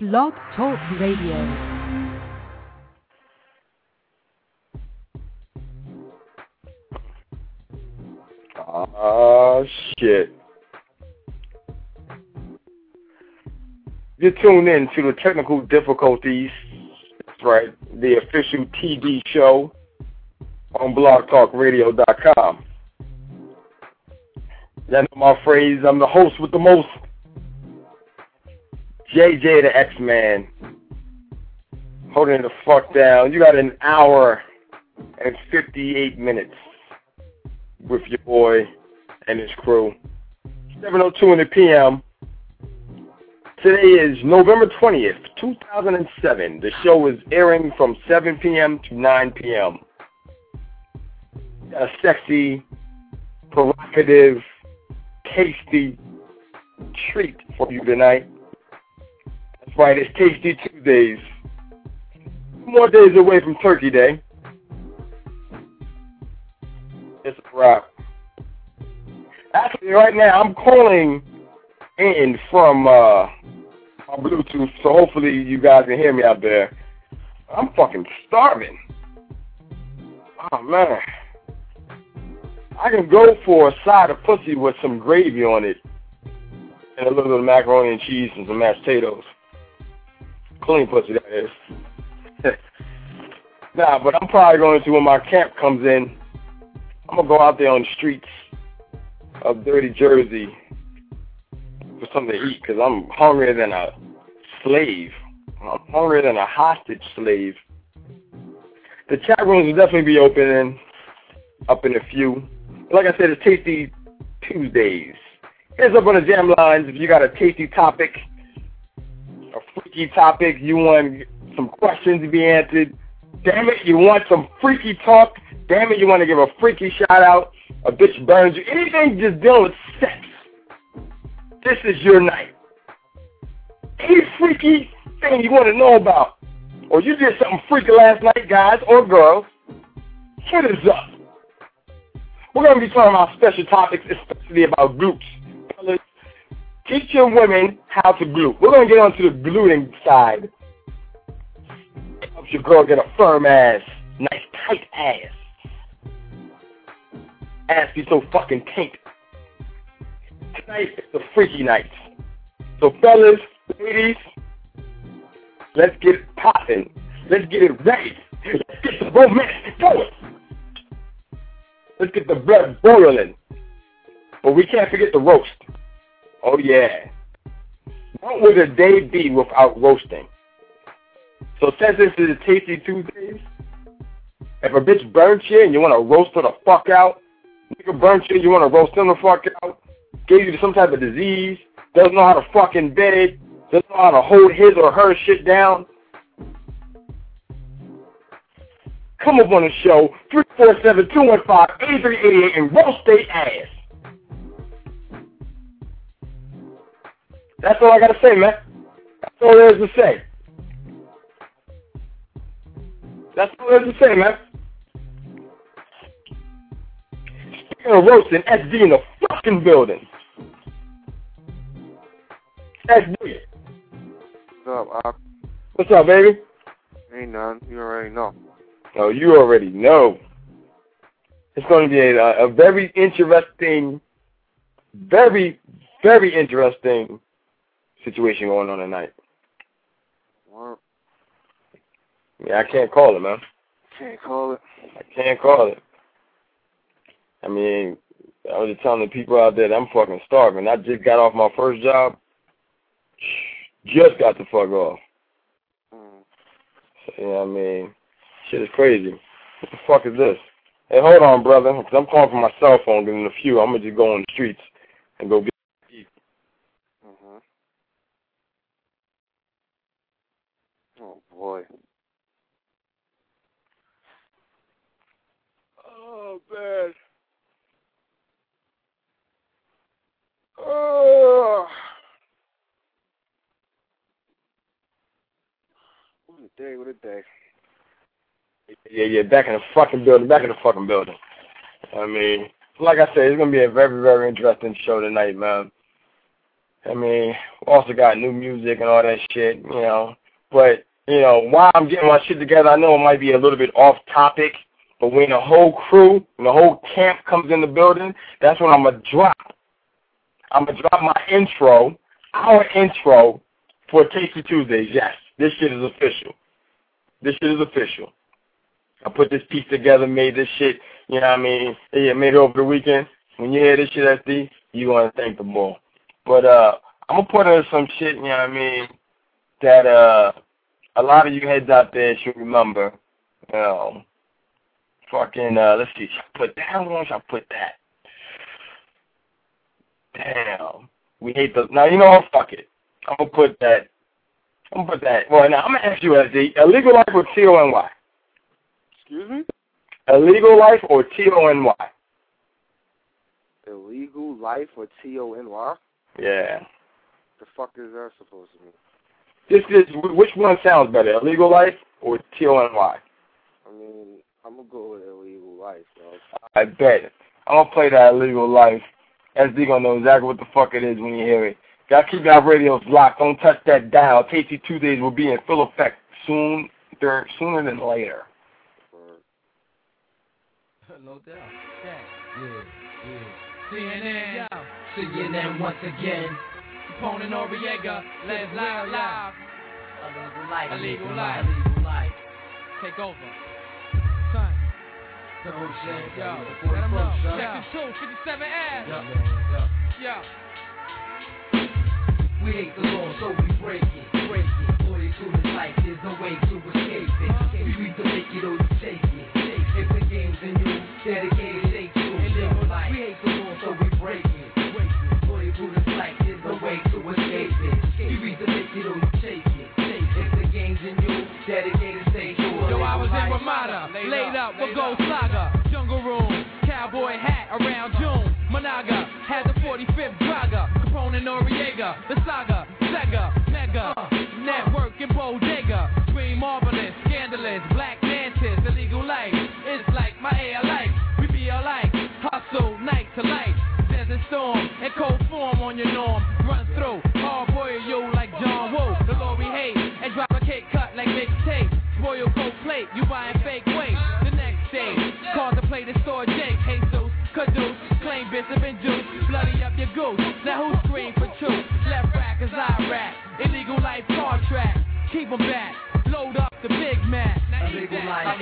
Blog Talk Radio. Shit. You're tuned in to the technical difficulties. That's right, the official TV show on blogtalkradio.com. Y'all know my phrase, I'm the host with the most. JJ the X-Man. Holding the fuck down. You got an hour and 58 minutes with your boy and his crew. 7:02 in the p.m. Today is November 20th, 2007. The show is airing from 7 p.m. to 9 p.m. Got a sexy, provocative, tasty treat for you tonight. That's right, it's Tasty Tuesdays. 2 more days away from Turkey Day. It's a wrap. Actually, right now, I'm calling in from my Bluetooth, so hopefully you guys can hear me out there. I'm fucking starving. Oh, man. I can go for a side of pussy with some gravy on it and a little bit of macaroni and cheese and some mashed potatoes. Clean pussy, that is. Nah, but I'm probably going to, when my camp comes in, I'm going to go out there on the streets of dirty Jersey for something to eat because I'm hungrier than a slave. I'm hungrier than a hostage slave. The chat rooms will definitely be opening up in a few. Like I said, it's Tasty Tuesdays. Here's up on the jam lines if you got a tasty topic, a freaky topic, you want some questions to be answered. Damn it, you want some freaky talk. Damn it, you want to give a freaky shout out. A bitch burns you. Anything just dealing with sex. This is your night. Any freaky thing you want to know about, or you did something freaky last night, guys or girls, hit us up. We're going to be talking about special topics, especially about glutes. Teaching women how to glute. We're going to get onto the gluting side. Helps your girl get a firm ass, nice tight ass. Ass be so fucking taint. Tonight is the freaky night. So fellas, ladies, let's get it popping. Let's get it ready. Let's get the romance going. Let's get the blood boiling. But we can't forget the roast. Oh yeah. What would a day be without roasting? So since this is a Tasty Tuesdays, if a bitch burnt you and you want to roast her the fuck out, nigga burnt you, you want to roast him the fuck out, gave you some type of disease, doesn't know how to fucking bed, doesn't know how to hold his or her shit down, come up on the show, 347-215-8388 and roast they ass. That's all I gotta say, man. That's all there is to say. That's all there is to say, man. Speaking of roasting, SD in the fucking building. SD. What's up, What's up, baby? Ain't none. You already know. Oh, you already know. It's going to be a very interesting, very, very interesting situation going on tonight. What? Yeah, I can't call it, man. Can't call it. I can't call it. I mean, I was just telling the people out there that I'm fucking starving. I just got off my first job. Just got the fuck off. So, you know what I mean? Shit is crazy. What the fuck is this? Hey, hold on, brother, because I'm calling from my cell phone, getting a few. I'm going to just go on the streets and go get eat. Oh, boy. Oh, man. Oh. What a day. Yeah, back in the fucking building, I mean, like I said, it's going to be a very, very interesting show tonight, man. I mean, we also got new music and all that shit, you know. But, you know, while I'm getting my shit together, I know it might be a little bit off topic, but when the whole crew, when the whole camp comes in the building, that's when I'm going to drop. I'm going to drop my intro, our intro for Tasty Tuesdays. Yes, this shit is official. This shit is official. I put this piece together, made this shit, you know what I mean? Yeah, made it over the weekend. When you hear this shit, SD, you're going to thank the ball. But I'm going to put in some shit, you know what I mean, that a lot of you heads out there should remember. You know, fucking, let's see, should I put that? How long should I put that? Damn. We hate the, now you know what, fuck it. I'm going to put that. Well, now I'm going to ask you, SD, Illegal Life or T-O-N-Y? Excuse me? Illegal Life or T-O-N-Y? Illegal Life or T-O-N-Y? Yeah. The fuck is that supposed to mean? Which one sounds better, Illegal Life or T-O-N-Y? I mean, I'm going to go with Illegal Life, dog. I bet. I'm going to play that Illegal Life. SD going to know exactly what the fuck it is when you hear it. Gotta keep our radios locked. Don't touch that dial. Tasty Tuesdays will be in full effect sooner than later. No doubt. CNN, CNN once again. Capone and Noriega, let's live. Illegal life. Take over. Son. Yo, let them know. Section 2, 57 Ave. Yo. We hate the law, so we break it. 42 to life, there's no way to escape it. You either make it or you take it. If the game's in you, dedicated, stay true. We hate the law, so we break it. 42 to life, there's no way to escape it. You either make it or you take it. If the game's in you, dedicated, stay true. Yo, I was in Ramada, laid up with Gold Saga, Jungle Room, cowboy hat around June. Monaga had the 45th Draga, Capone and Noriega, the Saga, Sega, Mega, Network and Bodega, Scream Marvelous, Scandalous, Black Mantis, Illegal Life. It's like my air life, we be alike, hustle night to light. Desert storm and cold form on your norm, run through, hard boil you like John Woo. The Lord we hate and drop a cake cut like mixtape. Royal cold plate, you buying fake weight. The next day, contemplate the store Jake, Jesus, Caduce, claim Bishop and Juice, bloody up your goose. Now who scream for truth? Left rack as I rap, Illegal Life contract, keep 'em back, load up the Big Mac. Illegal life.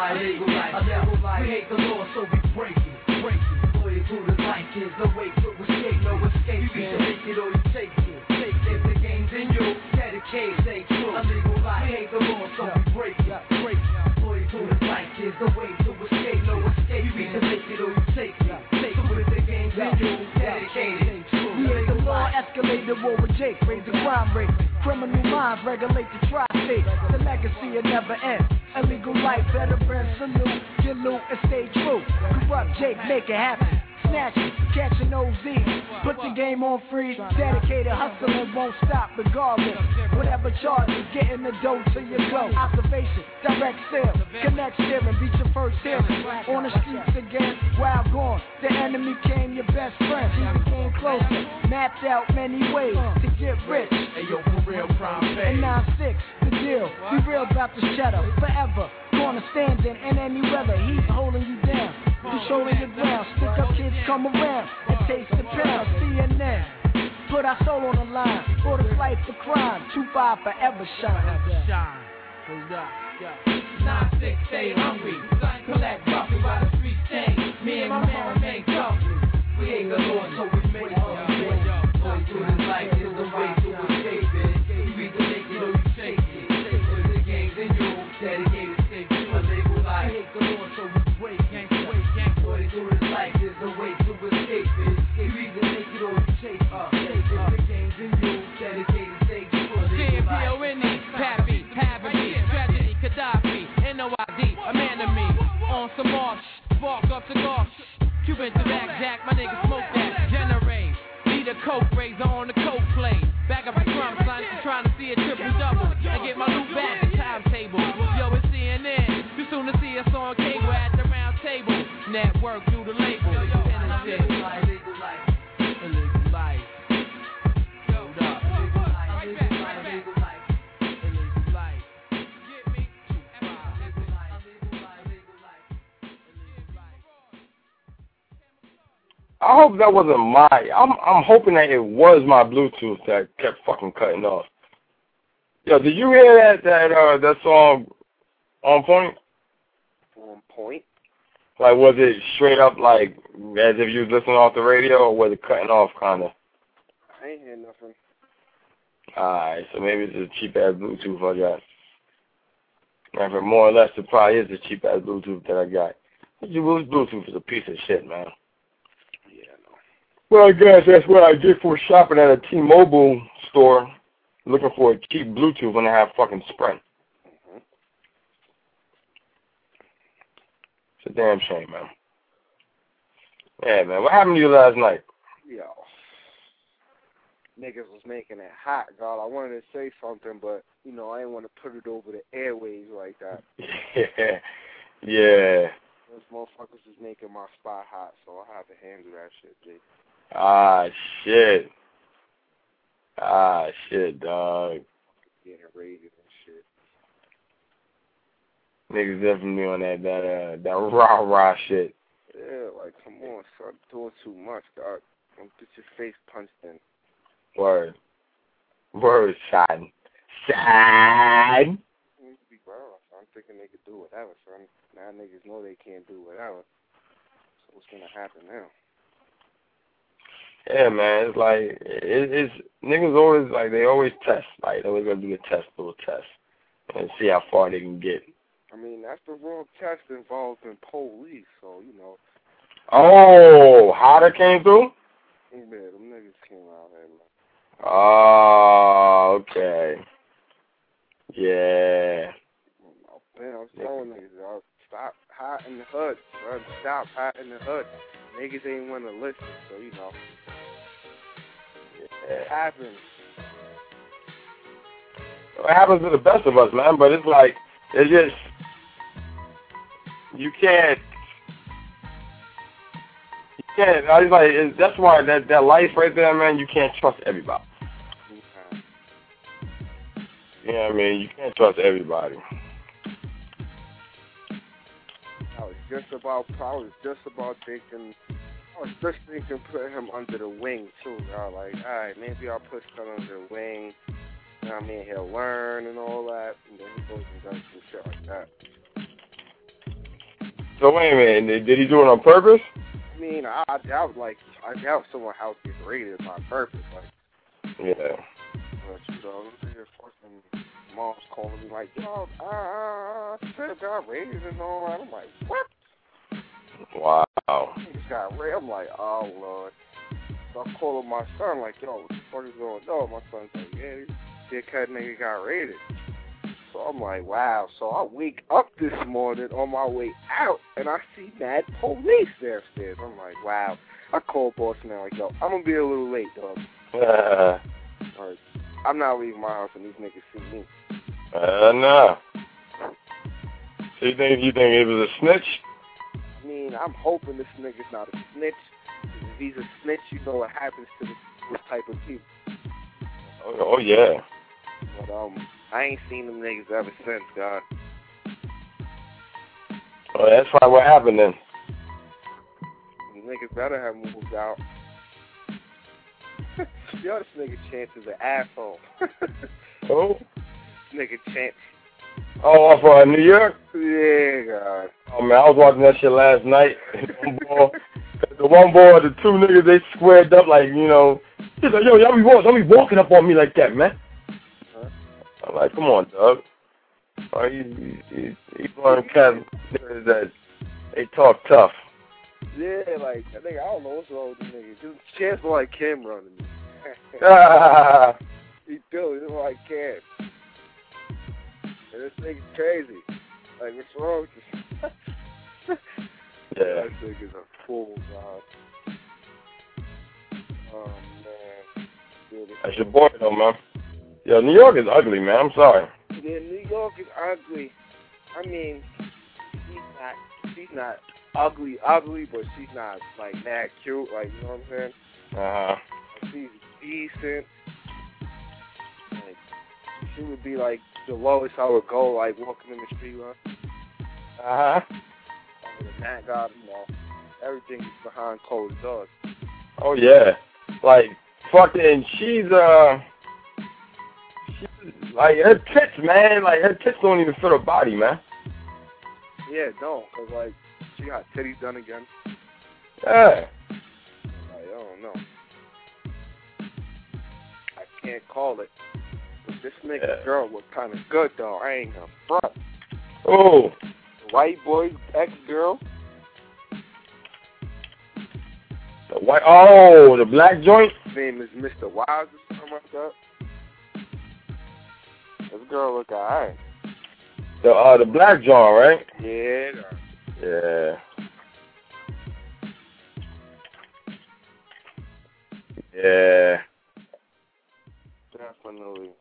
We hate the law, so we break it. Loyal to the life is the way to escape, no escape. You either make it or you take it. If the game's in you, dedicate, stay true. Illegal life. We hate the law, so we break it. Loyal to the life is the way to escape, no escape. You either make it or you take it. So if the game's in you, dedicated. We hate the law, escalate the war with Jake, raise the crime rate. Criminal minds regulate the tri-state. The legacy will never end. Illegal life, veterans salute, get loot and stay true. Corrupt Jake, make it happen. Snatch it, catching OZ, put the game on freeze. Dedicated hustling won't stop regardless. Whatever charges, getting the dough till you go. Observation, direct sale, connect steering, beat your first hearing. On the streets again, wild gone. The enemy came your best friend. He became closer, mapped out many ways to get rich. Hey yo, for real, prime And 9-6, the deal. We real about this cheddar forever. Corner standing in any weather. Heat holding you down. You shoulder your ground. Stick up kids come around and taste the pound. CNN. Put our soul on the line. For this life for crime. 2-5 forever shine. Hold up, yo. 9-6, stay hungry. Son, collect roughly while the streets change. Me and my man remain tough. We hate the law, so we make it. Loyal to the life is the way to escape it. You either make it or you take it. If the game's in you, dedicated, stay true. Illegal life. We hate the law, so we break. Loyal to the life is the way to escape it. You either make it or you take it. If the game's in you, dedicated, stay true. Illegal life. C-P-O-N-E, Pappy, Havity, Tragedy, Gaddafi, N-O-I-D, a man of me. On some march, spark up cigar. Cuban to back, Jack, my nigga smoke that. Generate, need a coke razor on the coke plate. Back up the crumb, son, trying to see a triple-double. And get my loot back, the timetable. Yo, it's CNN, you soon to see us on cable at the round table. Network, do the label, pen and shit. Illegal life. I hope that wasn't my. I'm hoping that it was my Bluetooth that kept fucking cutting off. Yo, did you hear that song On Point? On Point? Like, was it straight up like as if you was listening off the radio, or was it cutting off kind of? I ain't hear nothing. Alright, so maybe it's a cheap ass Bluetooth I got. And for more or less, it probably is a cheap ass Bluetooth that I got. Bluetooth is a piece of shit, man. Yeah, I know. Well, I guess that's what I get for shopping at a T-Mobile store, looking for a cheap Bluetooth when I have fucking Sprint. It's a damn shame, man. Yeah, man. What happened to you last night? Yo. Niggas was making it hot, God. I wanted to say something, but, you know, I didn't want to put it over the airways like that. Yeah. Those motherfuckers was making my spot hot, so I had to handle that shit, G. Shit, dog. Getting raided and shit. Niggas definitely on that rah-rah shit. Yeah, like, come on, son. Doing too much, dog. Don't get your face punched in. Word, son. Son. I'm thinking they could do whatever, son. Now niggas know they can't do whatever. So what's gonna happen now? Yeah, man. It's like it's niggas always like they always test. Like they always gonna do a little test, and see how far they can get. I mean, that's the wrong test involved in police, so you know. Oh, Hodder came through? Yeah, them niggas came out there, man. Oh, okay. Yeah. Man, I was telling niggas, y'all, stop hiding the hood, son. Stop hiding the hood. Niggas ain't want to listen, so, you know. It happens. It happens to the best of us, man, but it's like, it's just, you can't, I was like, that's why that life right there, man, you can't trust everybody. You know what I mean? You can't trust everybody. I was just about thinking putting him under the wing, too. I was like, all right, maybe I'll put Son under the wing. You know what I mean? He'll learn and all that. And then he goes and does some shit like that. So wait a minute, did he do it on purpose? I mean, I doubt someone house gets raided on purpose. Like, yeah. But, you know, fucking mom's calling me like, yo, Trip got raided and all that. I'm like, what? Wow. He just got raided. I'm like, oh, Lord. So I'm calling my son like, yo, what the fuck is going on? My son's like, yeah, this dickhead nigga got raided. So I'm like, wow. So I wake up this morning on my way out, and I see mad police there upstairs. I'm like, wow. I call boss now, like, yo, I'm going to be a little late, dog. Right. I'm not leaving my house and these niggas see me. No. So you think it was a snitch? I mean, I'm hoping this nigga's not a snitch. If he's a snitch, you know what happens to this type of people. Oh yeah. But I ain't seen them niggas ever since, God. Oh, that's probably what happened then. The niggas better have moved out. Yo, this nigga Chance is an asshole. Oh? Nigga Chance. Oh, off New York? Yeah, God. Oh, man, I was watching that shit last night. The one boy, the two niggas, they squared up like, you know, he's like, yo, don't be walking up on me like that, man. Huh? I'm like, come on, dog. Oh, he's one of the kind of niggas that they talk tough. Yeah, like, I don't know what's wrong with the nigga. Just Chance look like Kim running me. He look like Kim. And this nigga's crazy. Like, what's wrong with this? Yeah. That nigga's a fool, God. Oh, man. Dude, That's your boy, though, man. Yo, New York is ugly, man. I'm sorry. Yeah, New York is ugly. I mean, she's not ugly, but she's not, like, that cute. Like, you know what I'm saying? Uh-huh. Like, she's decent. Like, she would be, like, the lowest I would go, like, walking in the street, Uh-huh. Other than that, God, you know, everything is behind closed doors. Oh yeah, like fucking, she's like her tits, man. Like her tits don't even fit her body, man. Yeah, don't, cause like she got titties done again. Yeah. Like, I don't know. I can't call it. But this nigga girl look kind of good though. I ain't gonna front. Oh. The white boy's ex-girl. The white. Oh, the black joint. His name is Mr. Wise or something like that. This girl look alright. The black joint, right? Yeah. Yeah. Yeah. Definitely.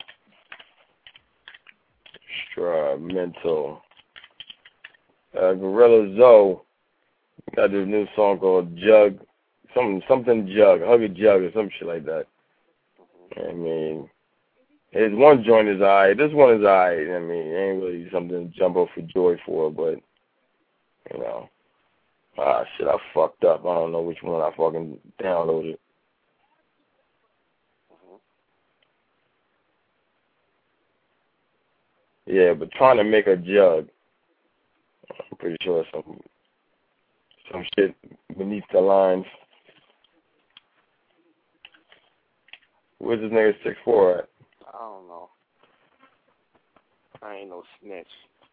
Instrumental. Gorilla Zoe got this new song called Jug. Something Jug. Hug a Jug or some shit like that. I mean, his one joint is alright. This one is alright. I mean, it ain't really something to jump up for joy for, but, you know. Ah, shit, I fucked up. I don't know which one I fucking downloaded. Yeah, but trying to make a jug. I'm pretty sure some shit beneath the lines. Where's this nigga 6'4" at? I don't know. I ain't no snitch.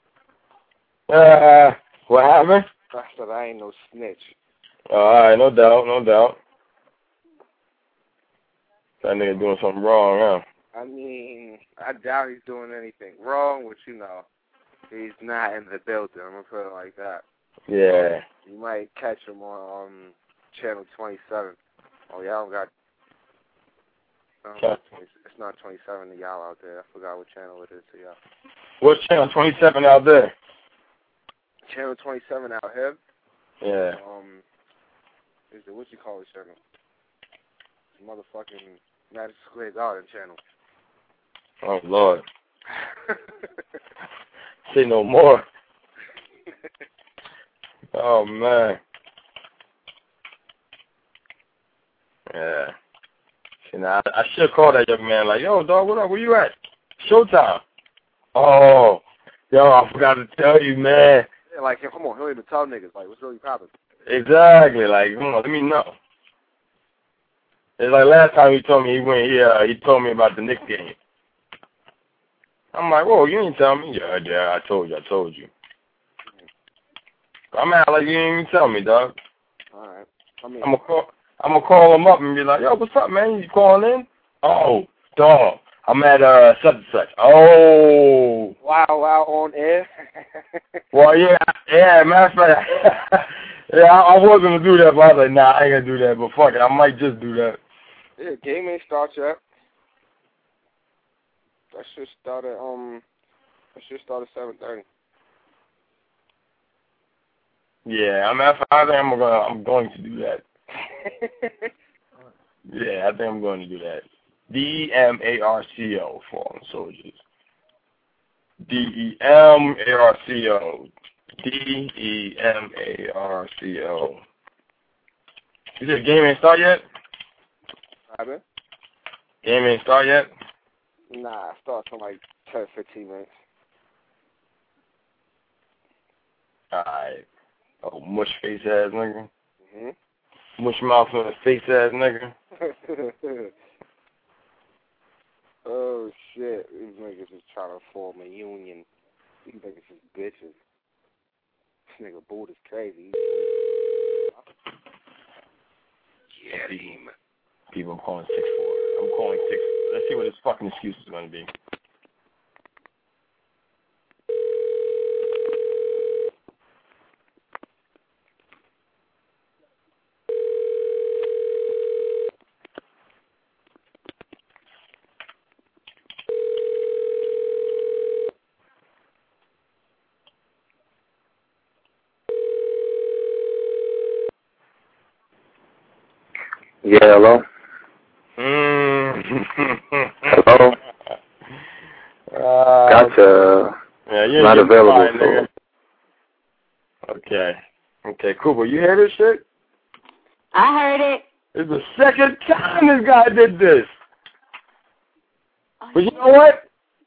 What happened? I said I ain't no snitch. Alright, no doubt. That nigga doing something wrong, huh? I mean, I doubt he's doing anything wrong, which, you know, he's not in the building. I'm going to put it like that. Yeah. You might catch him on channel 27. Oh, y'all got... it's not 27 to y'all out there. I forgot what channel it is to y'all. What channel 27 out there? Channel 27 out here? Yeah. Is it, what you call it channel? Motherfucking Madison Square Garden channel. Oh, Lord. Say no more. Oh, man. Yeah. See, now, I should call that young man like, yo, dog, what up? Where you at? Showtime. Oh, yo, I forgot to tell you, man. Yeah, like, come on, he'll even tell niggas, like, what's really poppin'? Exactly. Like, come on, let me know. It's like last time he told me he told me about the Knicks game. I'm like, whoa, you didn't tell me. Yeah, I told you. I'm out like you didn't even tell me, dog. All right. I mean, I'm gonna call him up and be like, yo, what's up, man? You calling in? Oh, dog, I'm at such and such. Oh. Wow, on air. Well, yeah, matter of fact, yeah, I was gonna do that, but I was like, nah, I ain't gonna do that. But fuck it, I might just do that. Yeah, game ain't start yet. That should start at 7:30. Yeah, I think I'm going to do that. Yeah, I think I'm going to do that. DEMARCO, Fallen Soldiers. DEMARCO. DEMARCO. You said game ain't start yet? Robin? Game ain't start yet? Nah, it starts in like 10, 15 minutes. Alright. Oh, mush face ass nigga. Mm-hmm. Mush mouth on his face ass nigga. Oh shit. These niggas is trying to form a union. These niggas is bitches. This nigga Boot is crazy. Get him. People are calling 6'4". I'm calling 6. Let's see what his fucking excuse is going to be. Yeah, hello? Hello? Gotcha. Yeah, you're not available. Nigga. Okay. Okay, Cooper, you hear this shit? I heard it. It's the second time this guy did this. But you know what?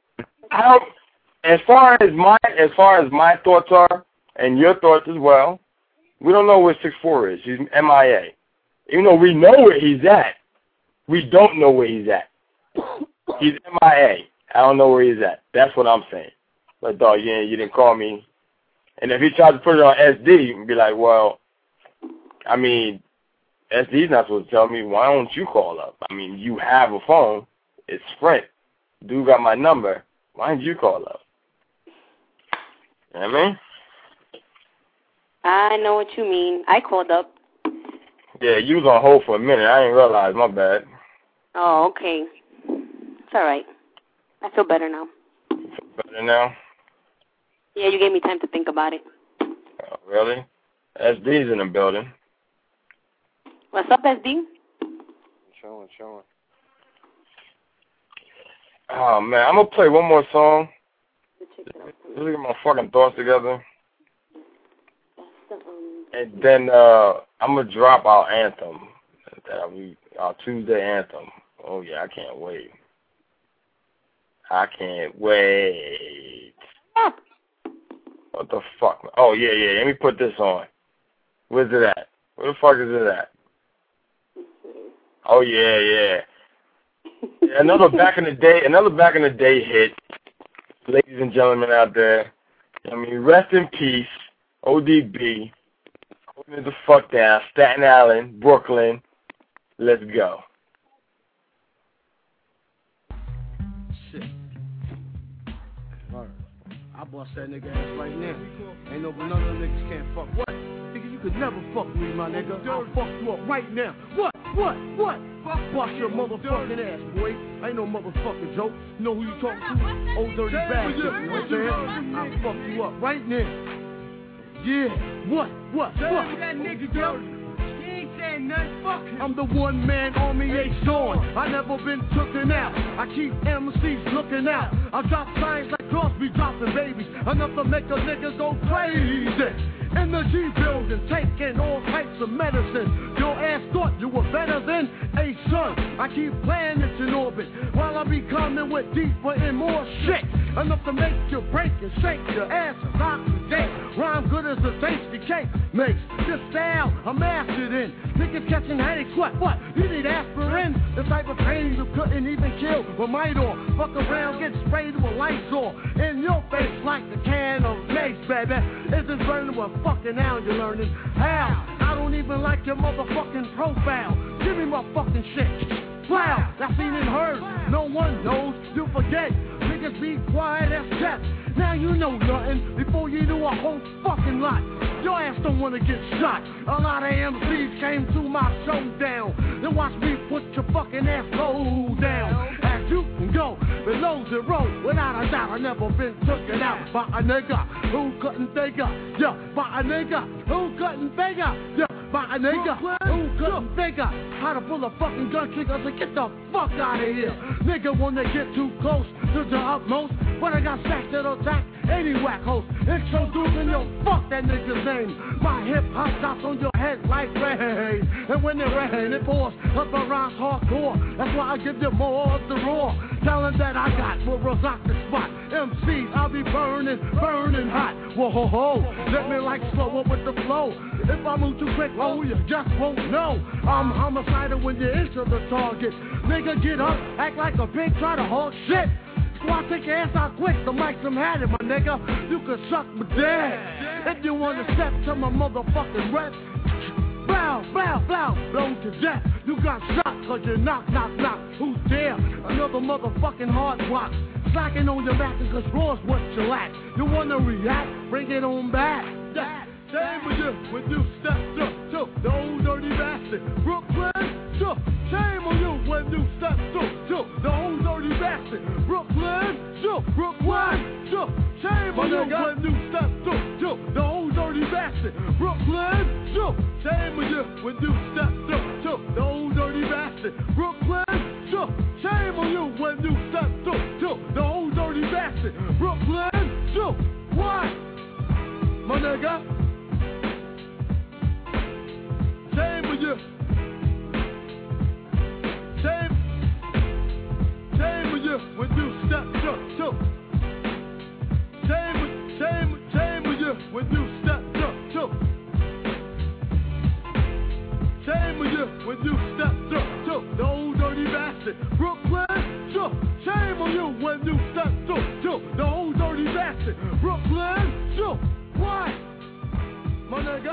As far as my thoughts are, and your thoughts as well, we don't know where 6'4" is. He's MIA. Even though we know where he's at, we don't know where he's at. He's MIA. I don't know where he's at. That's what I'm saying. But dog, you didn't call me. And if he tries to put it on SD, you can be like, well, I mean, SD's not supposed to tell me, why don't you call up? I mean, you have a phone. It's Sprint. Dude got my number. Why didn't you call up? You know what I mean? I know what you mean. I called up. Yeah, you was on hold for a minute. I didn't realize. My bad. Oh, okay. It's all right. I feel better now. You feel better now? Yeah, you gave me time to think about it. Oh, really? SD's in the building. What's up, SD? Chilling. Oh, man, I'm going to play one more song. Just get my fucking thoughts together. And then I'm going to drop our anthem. Our Tuesday anthem. Oh, yeah, I can't wait. What the fuck? Oh, yeah. Let me put this on. Where's it at? Where the fuck is it at? Oh, yeah. Another back in the day hit. Ladies and gentlemen out there. I mean, rest in peace, ODB. Holding it the fuck down. Staten Island, Brooklyn. Let's go. Shit. I bust that nigga ass right now. Ain't no none of them niggas can't fuck. What? Nigga, you could never fuck with me, my nigga. I'll fuck you up right now. What? Bust your motherfucking ass, boy. Ain't no motherfucking joke. You know who you talking to? Old dirty bastard. You know what I'm saying? I'll fuck you up right now. Yeah. What? That nigga, yo. I'm the one-man army, ain't showing. I never been tooken out. I keep MCs looking out. I drop signs like Crosby dropping babies, enough to make a nigga go crazy. In the G building, taking all types of medicine. Your ass thought you were better than a son. I keep planets in orbit while I be coming with deeper and more shit. Enough to make you break and shake your ass and knock the gate. Rhyme good as a tasty cake makes this style I'm mastered in. Niggas catching headaches, what? You need aspirin? The type of pain you couldn't even kill with Midor. Fuck around, get sprayed with a Lysol in your face like a can of mace, baby. Is this burning with fucking now you're learning how? I don't even like your motherfucking profile. Give me my fucking shit. Wow, I seen and heard. No one knows. You forget. Niggas be quiet as kept. Now you know nothing before you do a whole fucking lot. Your ass don't wanna get shot. A lot of MCs came to my showdown. Then watch me put your fucking ass low down. As you can go below zero, without a doubt, I never been taken out by a nigga who couldn't figure. Yeah, by a nigga who couldn't figure. Yeah, by a nigga who couldn't figure how to pull a fucking gun trigger to get the fuck out of here. Nigga wanna get too close to the utmost, but I got stacks that'll attack any whack host. Introducing your fuck that nigga's name. My hip hop drops on your head like rain, and when it rain, it pours up around hardcore. That's why I give you more of the raw talent that I got. Will rock the spot. MCs, I'll be burning hot. Whoa ho ho, let me like slow up with the flow. If I move too quick, oh, you just won't know. I'm homicidal when you enter the target. Nigga, get up, act like a pig, try to hold shit. Squad, take your ass out quick, the mic some had it, my nigga. You can suck my dick. If you wanna step to my motherfucking rep, blow to death. You got shot cause you knock. Who's there? Another motherfucking hard rock. Slacking on your back cause raw's what you lack. You wanna react? Bring it on back. Shame with you when you step to the old dirty bastard. Brooklyn, shame on you when you step to the old dirty bastard. Brooklyn, shame on you when you step to the old dirty bastard. Brooklyn, shame on you when you step to the old dirty bastard. Brooklyn, shame on you when you step to the old dirty bastard. Brooklyn, what? My nigga. listen, Brooklyn, so what? My nigga.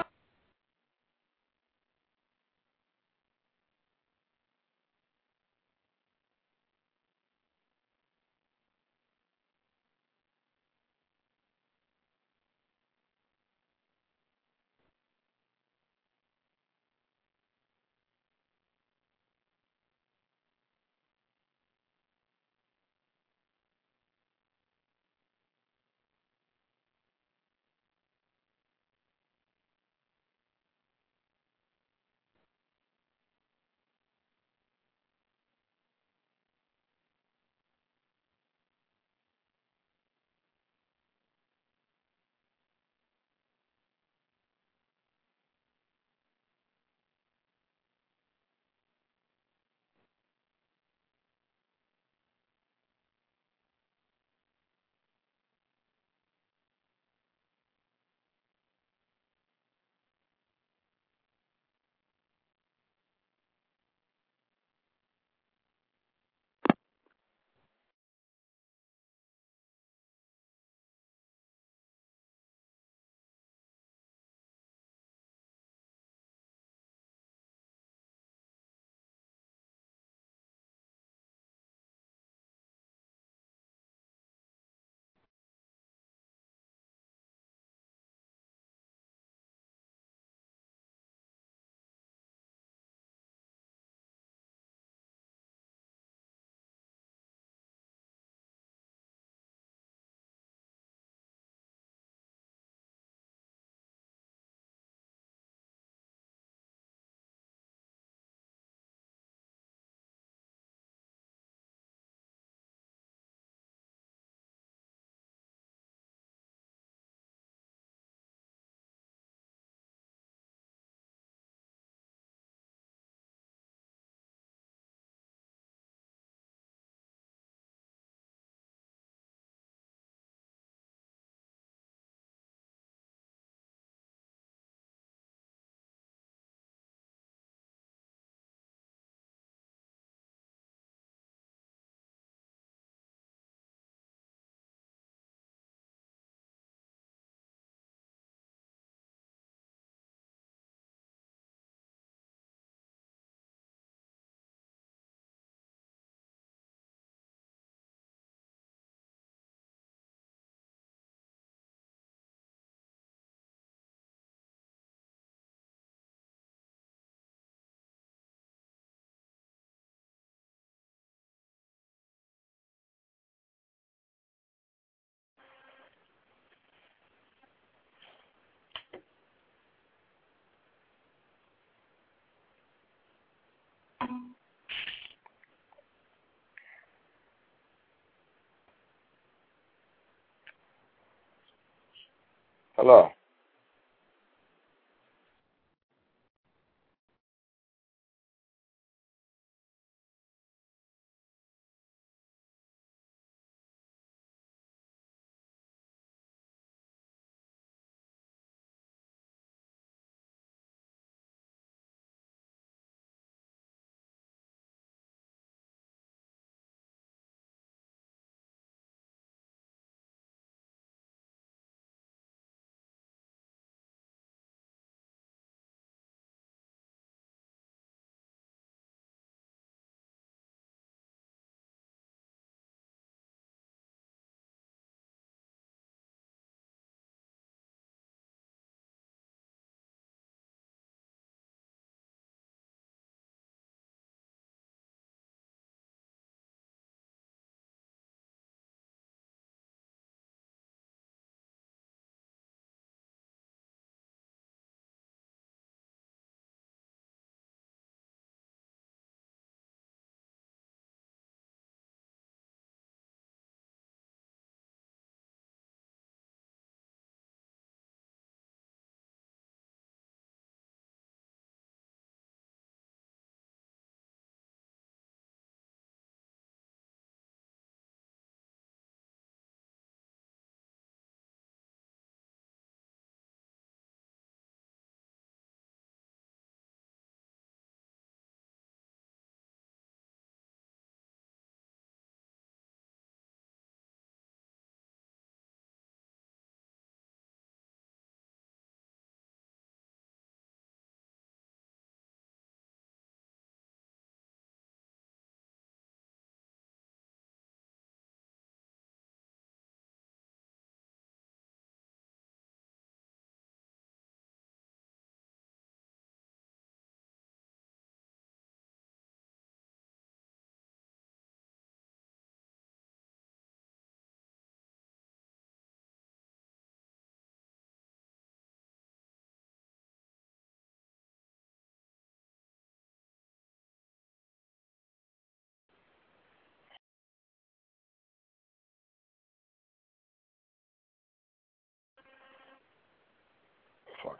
Hello.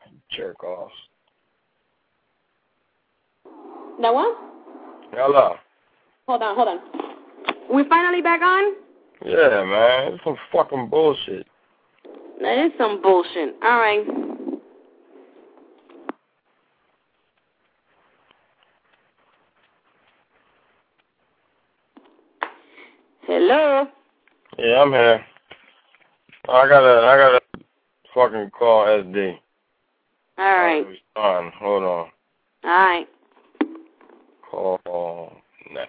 Jerk offs. That what? Hello. Hold on. We finally back on? Yeah, man. It's some fucking bullshit. That is some bullshit. All right. Hello? Yeah, I'm here. I gotta fucking call SD. All right. Hold on. All right. Call. No.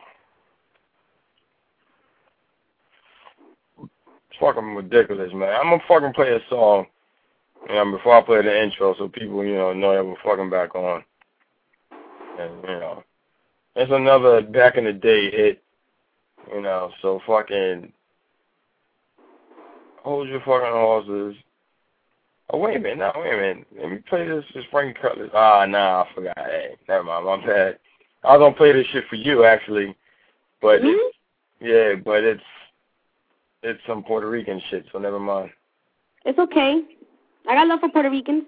It's fucking ridiculous, man. I'm gonna fucking play a song, before I play the intro, so people, know that we're fucking back on. And it's another back in the day hit. So fucking hold your fucking horses. Oh, wait a minute. Let me play this Frankie Cutlass. Nah, I forgot. Hey, never mind, my bad. I was going to play this shit for you, actually. But, it's some Puerto Rican shit, so never mind. It's okay. I got love for Puerto Ricans.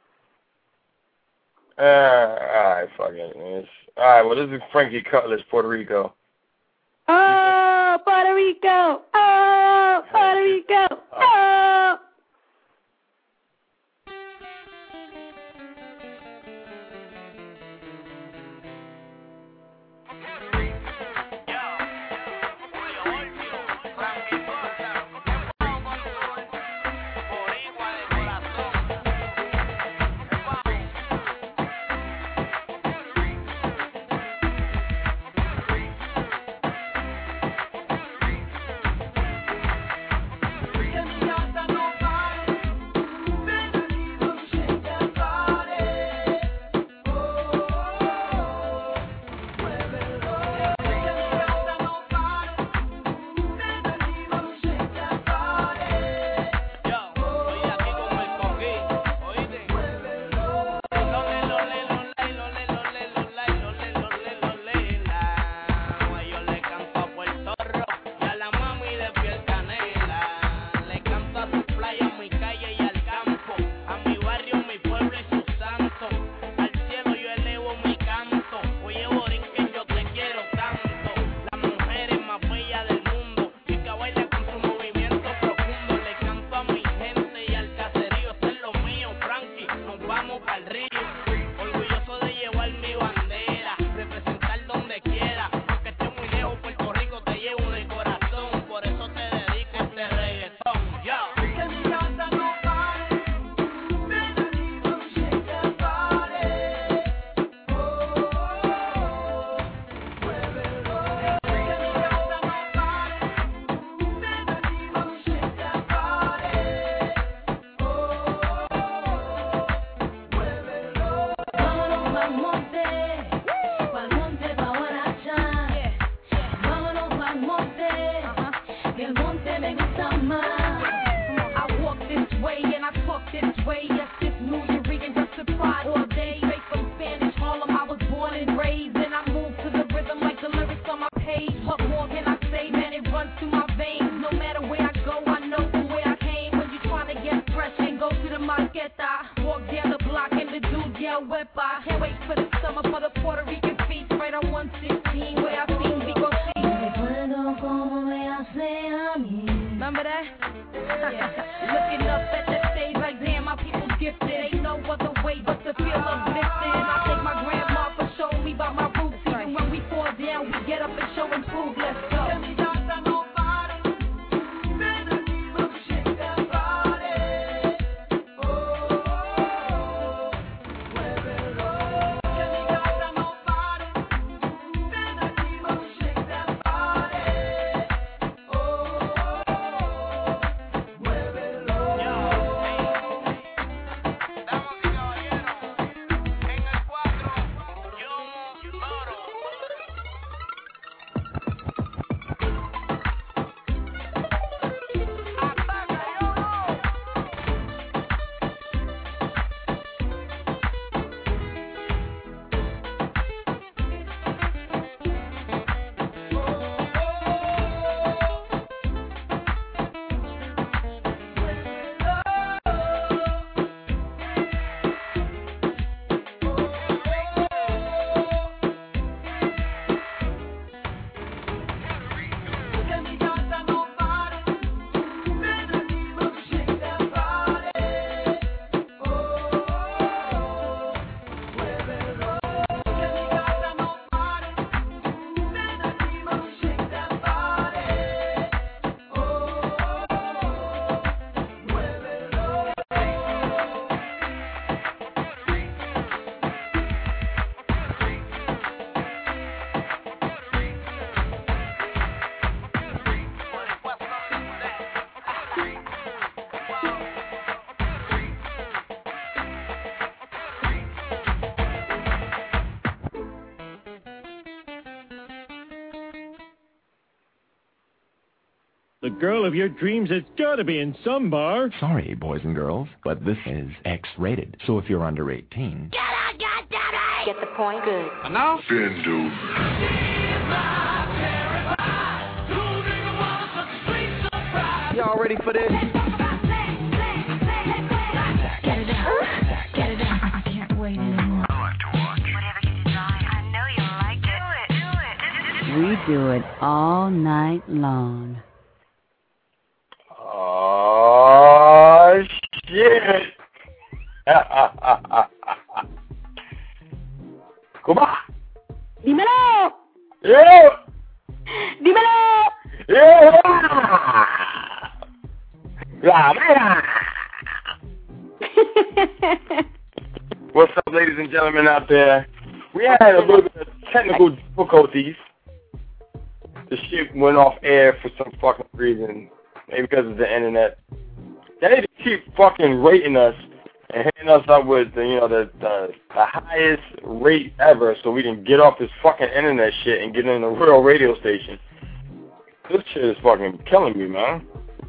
Alright, fuck it. Alright, well, this is Frankie Cutlass, Puerto Rico. Oh, Puerto Rico. Oh, Puerto Rico. Oh. girl of your dreams has got to be in some bar. Sorry, boys and girls, but this is X-rated. So if you're under 18... Get the point? Good. And now? Bend over. Y'all ready for this? Get it out. Get it out. I can't wait anymore. I like to watch. Whatever you design, I know you like it. We do it all night long. Oh, shit. Cuba. Dímelo. Yo. Dímelo. Yo. La mera. What's up, ladies and gentlemen out there? We had a little bit of technical difficulties. The shit went off air for some fucking reason. Maybe because of the internet. They need to keep fucking rating us and hitting us up with the highest rate ever so we can get off this fucking internet shit and get in a real radio station. This shit is fucking killing me, man.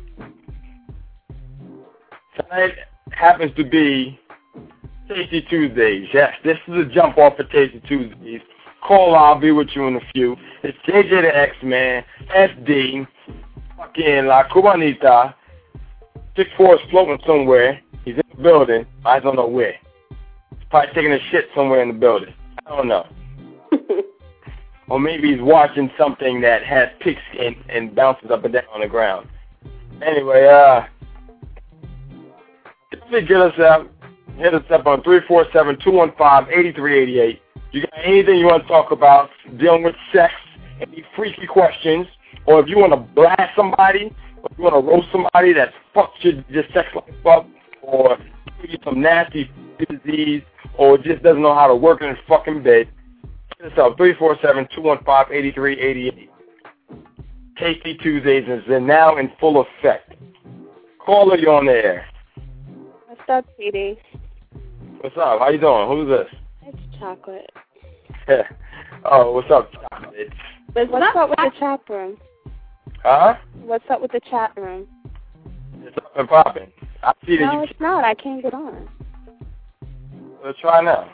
Tonight happens to be Tasty Tuesdays. Yes, this is a jump off for Tasty Tuesdays. Call, I'll be with you in a few. It's JJ the X-Man, SD, fucking La Cubanita. 6'4" is floating somewhere. He's in the building. I don't know where. He's probably taking a shit somewhere in the building. I don't know. Or maybe he's watching something that has pigskin and bounces up and down on the ground. Anyway, definitely get us out. Hit us up on 347-215-8388. You got anything you want to talk about dealing with sex, any freaky questions, or if you want to blast somebody, or if you want to roast somebody that fucks your sex life up, or give you some nasty disease, or just doesn't know how to work in his fucking bed, hit us up, 347-215-8388. Tasty Tuesdays is now in full effect. Caller, you on the air. What's up, sweetie? What's up? How you doing? Who's this? It's Chocolate. Oh, what's up, Chocolate? What's up with the chat room? Huh? What's up with the chat room? It's up and popping. I see that No, it's not. I can't get on. Let's try now.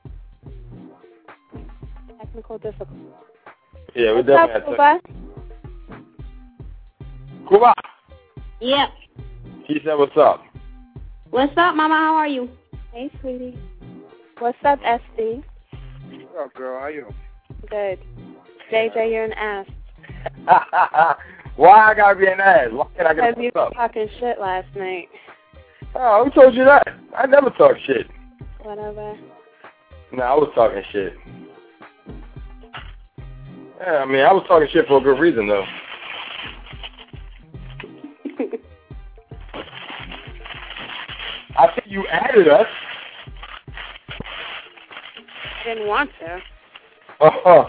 Technical difficulty. Yeah, we What's definitely up, have Cuba? Cuba. Yep. He said, what's up? What's up, Mama? How are you? Hey, sweetie. What's up, SD? What's up, girl? How you? Good. JJ, you're an ass. Why I gotta be an ass? Why can't I get Because you were talking shit last night. Oh, who told you that? I never talk shit. Whatever. No, I was talking shit. Yeah, I mean, I was talking shit for a good reason, though. I think you added us. I didn't want to. Oh,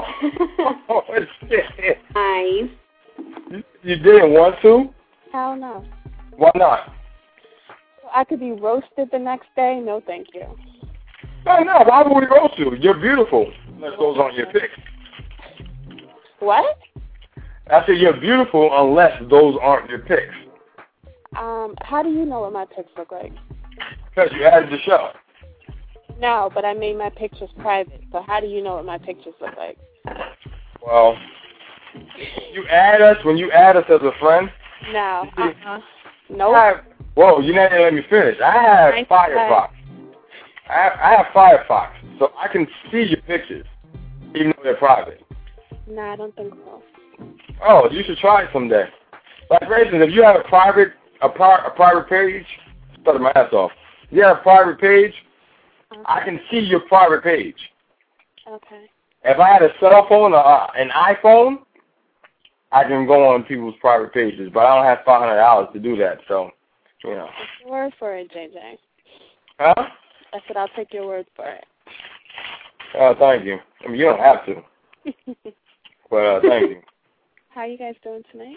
shit. Nice. You didn't want to? Hell no. Why not? I could be roasted the next day. No, thank you. No, why would we roast you? You're beautiful. Unless those aren't your pics. What? I said you're beautiful unless those aren't your pics. How do you know what my pics look like? Because you added the show. No, but I made my pictures private. So how do you know what my pictures look like? Well, you add us when you add us as a friend. No. Nope. Whoa, you never let me finish. I have Firefox. I have Firefox, so I can see your pictures, even though they're private. Nah, I don't think so. Oh, you should try it someday. Like, for instance, if you have a private page, started my ass off. If you have a private page, okay. I can see your private page. Okay. If I had a cell phone or an iPhone, I can go on people's private pages, but I don't have $500 to do that, so, you know. Take your word for it, JJ. Huh? I said I'll take your word for it. Oh, thank you. I mean, you don't have to. But thank you. How are you guys doing tonight?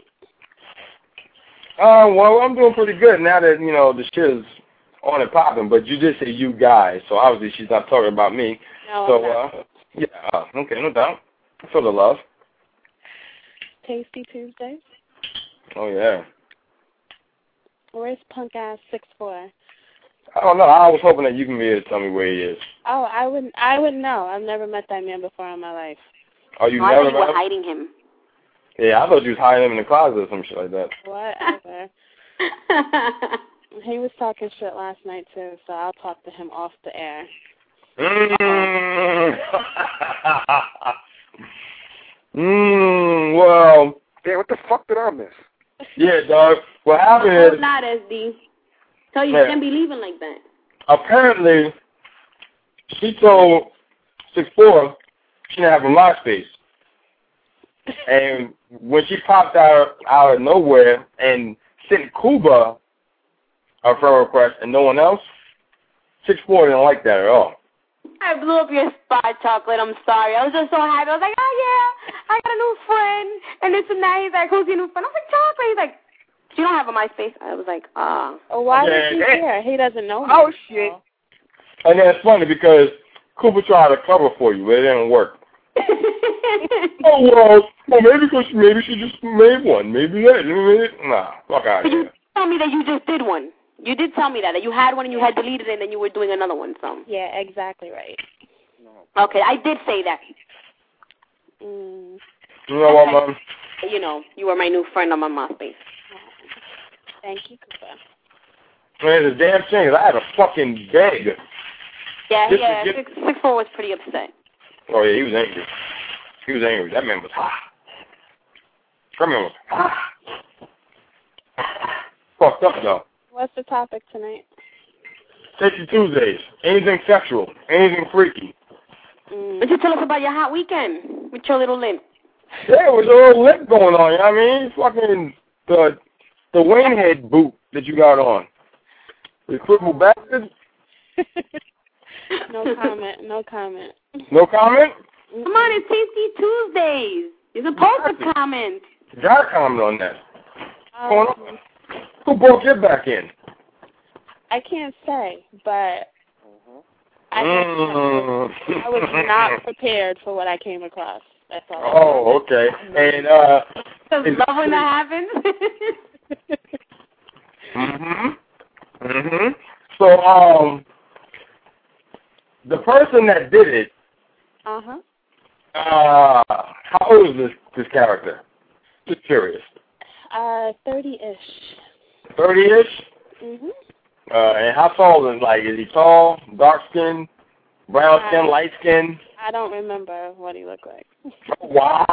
Well, I'm doing pretty good now that, you know, the shit is on and popping, but you did say you guys, so obviously she's not talking about me. No, so, I'm not. yeah, okay, no doubt. I feel the love. Tasty Tuesdays? Oh, yeah. Where's punk ass 6'4"? I don't know. I was hoping that you can be able to tell me where he is. Oh, I wouldn't know. I've never met that man before in my life. Oh, you I never thought you met were him? hiding him. Yeah, I thought you was hiding him in the closet or some shit like that. Whatever. He was talking shit last night, too, so I'll talk to him off the air. Well. Damn, what the fuck did I miss? Yeah, dog. What happened is... not, SD. Tell you Yeah. can't be leaving like that. Apparently, she told 6'4" she didn't have a MySpace. And when she popped out of nowhere and sent Cuba a friend request and no one else, 6'4" didn't like that at all. I blew up your spot, Chocolate. I'm sorry. I was just so happy. I was like, oh, yeah, I got a new friend. And this and that. He's like, who's your new friend? I was like, Chocolate. He's like, you don't have a MySpace. I was like, ah. Oh, why was he here? He doesn't know me. Oh, shit. And then it's funny because Cooper tried to cover for you, but it didn't work. well, maybe she just made one. Maybe that. Nah, fuck out of here. You told me that you just did one. You did tell me that you had one and you had deleted it and then you were doing another one. So. Yeah, exactly right. Okay, I did say that. Mm. You know what, Mom? You know, you were my new friend on my MySpace. Thank you, Cooper. Man, it's a damn shame. I had to fucking beg. Yeah, Just yeah. to get- 6'4" was pretty upset. Oh, yeah, he was angry. He was angry. That man was hot. That man was hot. Fucked up, though. What's the topic tonight? Sexy Tuesdays. Anything sexual. Anything freaky. Would you tell us about your hot weekend with your little limp? Yeah, it was a little lit going on, you know what I mean? Fucking the Wayne head boot that you got on. The crippled bastard. No comment. No comment. No comment? Come on, it's Tasty Tuesdays. You're supposed to comment. You gotta comment on that. What's going on? Who broke your back in? I can't say, but I was not prepared for what I came across. That's all. Oh, okay. And Does love when that happens? So the person that did it, how old is this character? Just curious. 30-ish. 30-ish? And how tall is he tall, dark skin, brown skin, light skin? I don't remember what he looked like. Wow.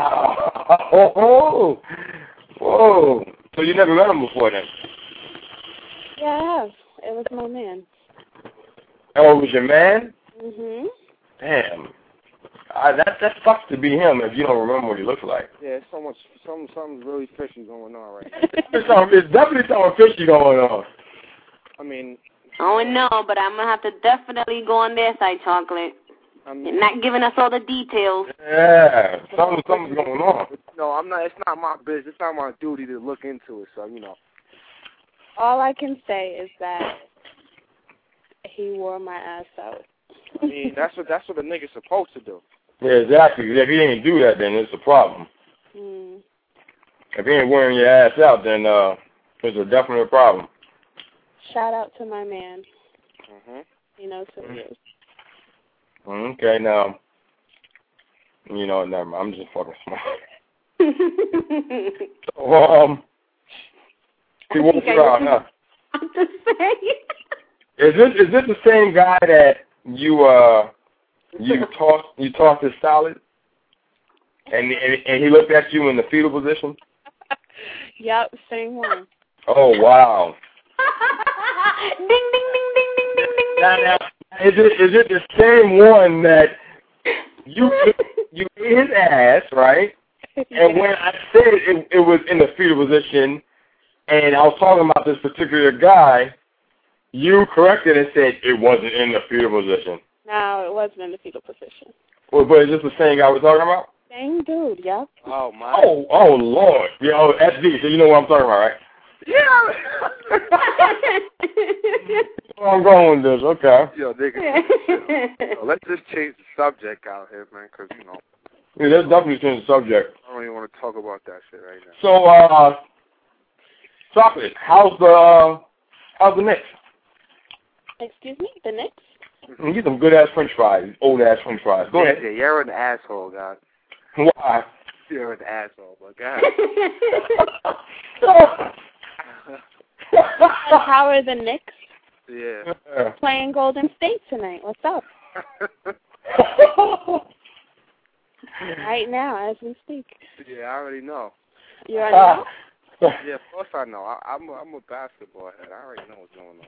Oh. Whoa. So you never met him before then? Yeah, I have. It was my man. Oh, it was your man? Damn. That sucks to be him if you don't remember what he looks like. Yeah, something's really fishy going on right now. It's definitely something fishy going on. I mean... Oh, no, but I'm going to have to definitely go on their side, Chocolate. You're not giving us all the details. Yeah, something's going on. No, I'm not. It's not my business. It's not my duty to look into it, so, you know. All I can say is that he wore my ass out. I mean, that's what a nigga's supposed to do. Yeah, exactly. If he didn't do that, then it's a problem. If he ain't wearing your ass out, then it's a definite problem. Shout out to my man. He knows who he is. Okay, now, you know, never mind. I'm just fucking smart. So, he walks around, huh? I'm just saying. Is this the same guy that you tossed his salad, and he looked at you in the fetal position? Yep, same one. Oh wow! Ding ding ding ding ding ding ding. Now, is it the same one that you ate his ass, right? And when I said it was in the fetal position, and I was talking about this particular guy, you corrected and said it wasn't in the fetal position. No, it wasn't in the fetal position. Well, but is this the same guy we're talking about? Same dude, yep. Oh, my. Oh, Lord. Yeah, SD, so you know what I'm talking about, right? Yeah. I'm going with this, okay. Yo, nigga. Let's just change the subject out here, man, because, Yeah, let's definitely change the subject. I don't even want to talk about that shit right now. So, Chocolate, how's the Knicks? Excuse me, the Knicks? You get some good ass French fries, old ass French fries. Go ahead. Yeah, you're an asshole, guys. Why? You're an asshole, but God. How are the Knicks? Yeah. Playing Golden State tonight. What's up? Right now, as we speak. Yeah, I already know. You already know? Yeah, of course I know. I'm a basketball head. I already know what's going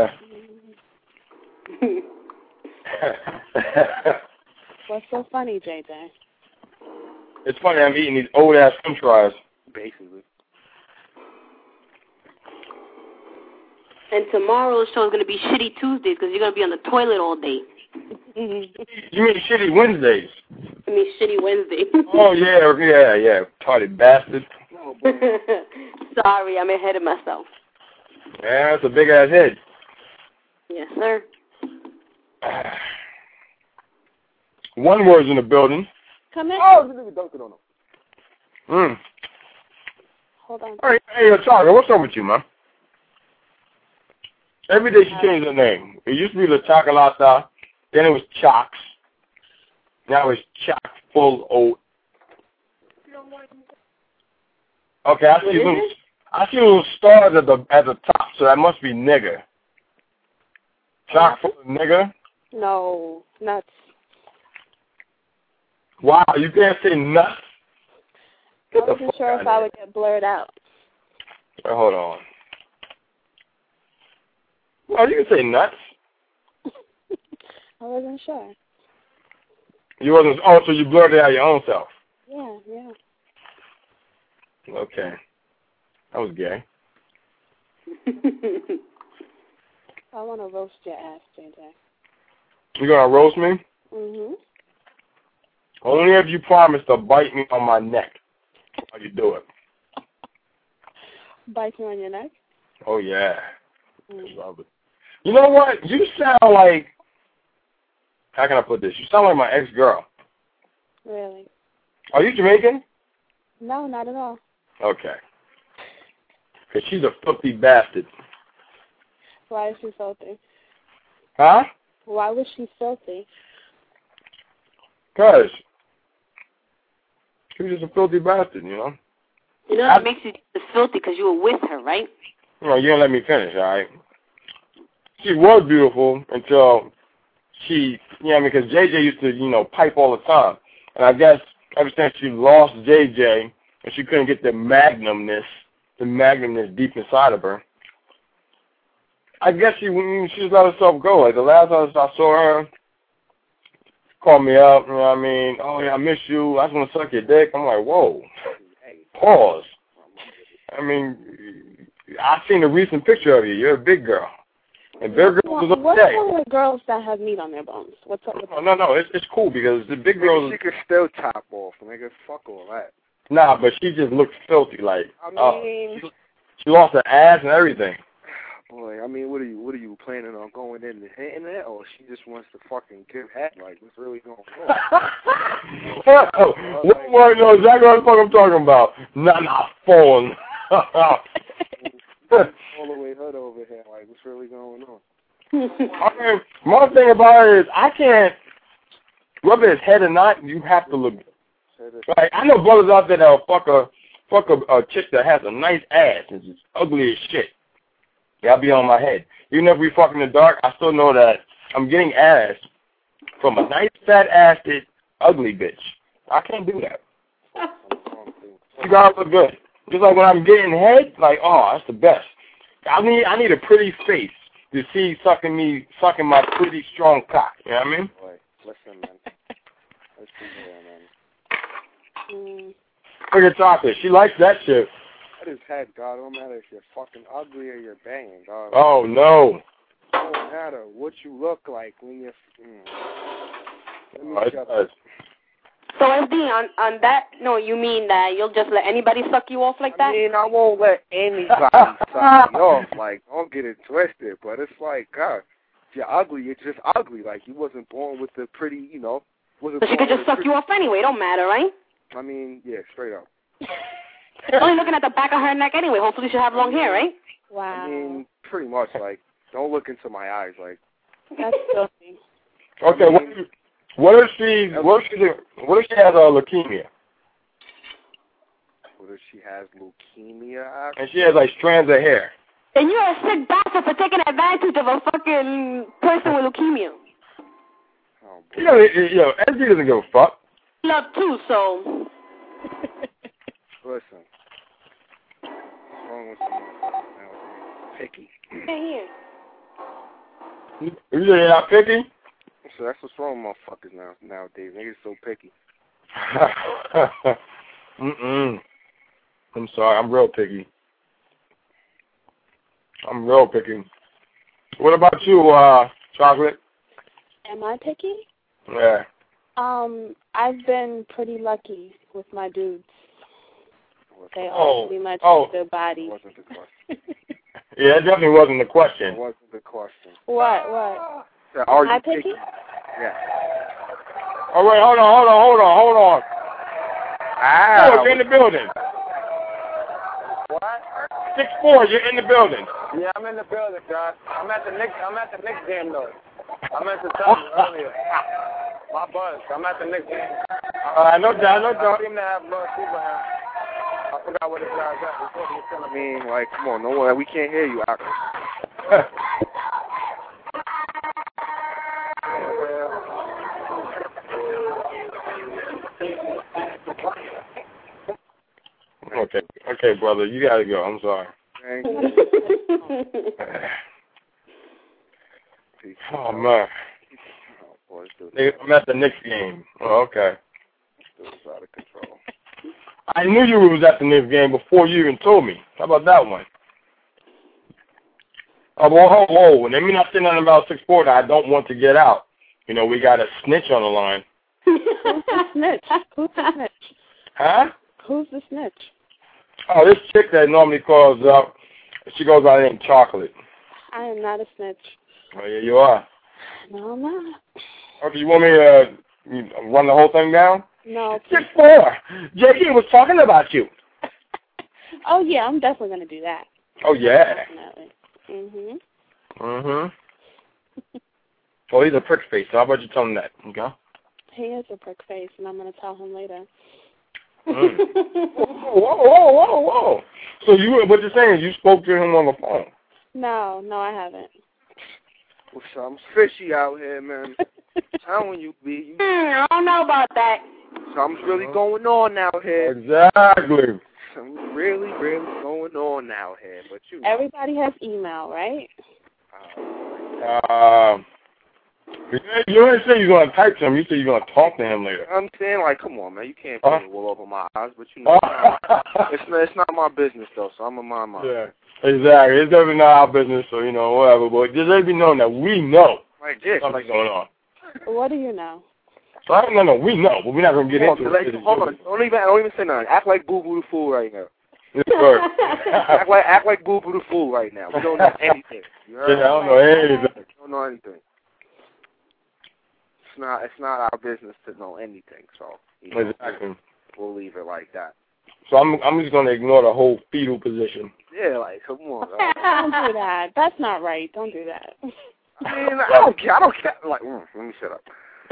on. What's so funny, JJ? It's funny, I'm eating these old ass French fries. Basically. And tomorrow's show is going to be Shitty Tuesdays because you're going to be on the toilet all day. You mean Shitty Wednesdays? I mean Shitty Wednesday. Oh, yeah. Retarded bastard. Sorry, I'm ahead of myself. Yeah, that's a big ass head. Yes, sir. One word's in the building. Come in. Oh, you didn't even dunk it on him. Hold on. All right, hey, Chaga, what's up with you, man? Every day she changed her name. It used to be La Chocolata, then it was Chocs. Now it's Chock full oat. Okay, I see little stars at the top, so that must be nigger. Chock full of nigger? No, nuts. Wow, you can't say nuts? I wasn't sure if I would get blurred out. Hold on. Well, you can say nuts. I wasn't sure. You wasn't. Oh, so you blurred it out your own self. Yeah. Okay. That was gay. I want to roast your ass, JJ. You gonna roast me? Mhm. Only if you promise to bite me on my neck while you do it. Bite you on your neck? Oh, yeah. Love it. You know what? You sound like, how can I put this? You sound like my ex-girl. Really? Are you Jamaican? No, not at all. Okay. Because she's a filthy bastard. Why is she filthy? Huh? Why was she filthy? Because she was just a filthy bastard, you know? You know that makes you filthy because you were with her, right? You know, you didn't let me finish, all right? She was beautiful until she, you know, because JJ used to, you know, pipe all the time. And I guess ever since she lost JJ and she couldn't get the magnumness deep inside of her, I guess she just let herself go. Like the last time I saw her, called me up, you know what I mean? Oh, yeah, I miss you. I just want to suck your dick. I'm like, whoa. Pause. I mean, I seen a recent picture of you. You're a big girl. And big girls was okay. What's wrong with girls that have meat on their bones? What's up with that? No, it's cool because the big girls. She could still top off, nigga. Fuck all that. Nah, but she just looks filthy. Like, I mean, she lost her ass and everything. Boy, I mean, what are you planning on going in and hitting that, or she just wants to fucking give head? Like, what's really going on? One word knows exactly what the fuck I'm talking about. Nah, phone. All the way hood over here. Like, what's really going on? I mean, one thing about it is I can't, whether it's head or not, you have to look good. Like, I know brothers out there that'll fuck a chick that has a nice ass and just ugly as shit. I'll be on my head. Even if we fuck in the dark, I still know that I'm getting ass from a nice fat-assed ugly bitch. I can't do that. You gotta look good. Just like when I'm getting head, like, oh, that's the best. I need a pretty face to see sucking my pretty strong cock. You know what I mean? Boy, listen, man. Let's see here, man. Look at Chocolate. She likes that shit. That is head, God. Don't matter if you're fucking ugly or you're banging, God. Oh, no. Don't matter what you look like when you're... Let me shut up. So, SD, on that, no, you mean that you'll just let anybody suck you off like that? I mean, I won't let anybody suck me off. Like, don't get it twisted. But it's like, God, if you're ugly, you're just ugly. Like, you wasn't born with the pretty, you know... So she could just suck you off anyway. It don't matter, right? I mean, yeah, straight up. Only looking at the back of her neck anyway. Hopefully she'll have long hair, right? Wow. I mean, pretty much, like, don't look into my eyes, like. That's filthy. Okay, what if she has leukemia? What if she has leukemia? And she has, like, strands of hair. And you're a sick bastard for taking advantage of a fucking person with leukemia. Oh, You know, SB doesn't give a fuck. Love too, so. Listen. What's wrong with you? Picky. Hey, here. You say you're not picky? So that's what's wrong with motherfuckers nowadays. Niggas so picky. I'm sorry, I'm real picky. I'm real picky. What about you, Chocolate? Am I picky? Yeah. I've been pretty lucky with my dudes. They all pretty much have their body. Wasn't the question. Yeah, that definitely wasn't the question. That wasn't the question. What? Are Am I you picky? Yeah. Oh, wait, hold on. Ah. You're in the building. What? 6'4", you're in the building. Yeah, I'm in the building, guys. I'm at the Knicks game though. I meant to tell you earlier. My buzz. I'm at the Knicks game. No doubt. I seem to have Lord Abraham. I forgot what his guy's at. I mean, like, come on, no one. We can't hear you out Okay, brother, you gotta go. I'm sorry. Thank you. Oh man. I'm at the Knicks game. Oh, okay. It was out of control. I knew you was at the Knicks game before you even told me. How about that one? Oh, whoa. Let me not say nothing about 6'4" that I don't want to get out. You know, we got a snitch on the line. Who's the snitch? Huh? Who's the snitch? Oh, this chick that normally calls up, she goes by the name Chocolate. I am not a snitch. Oh, yeah, you are. No, I'm not. Okay, you want me to run the whole thing down? No. 6'4". JD was talking about you. Oh, yeah, I'm definitely going to do that. Oh, yeah. Definitely. Well, he's a prick face, so how about you tell him that, okay? He is a prick face, and I'm going to tell him later. Whoa. So what you're saying is you spoke to him on the phone? No, I haven't. Well, something's fishy out here, man. Telling you, B. I don't know about that. Something's really going on out here. Exactly. Something's really going on out here. But you know. Everybody has email, right? You didn't say you're going to type to him. You said you're going to talk to him later. I'm saying, like, come on, man. You can't put the wool over my eyes. But, you know, it's not my business, though, so I'm going to mind my Yeah, exactly. It's definitely not our business, so, you know, whatever. But just let it be known that we know something's going on. What do you know? So no, we know, but we're not going to get into it. Hold on. Don't even say nothing. Act like Boo Boo the Fool right now. Yes, sir. act like Boo Boo the Fool right now. We don't know anything. You heard? Yeah, I don't know anything. We don't know anything. It's not our business to know anything, so exactly. We'll leave it like that. So I'm just going to ignore the whole fetal position. Yeah, like, come on. Don't do that. That's not right. Don't do that. I mean, I don't care. Like, let me shut up.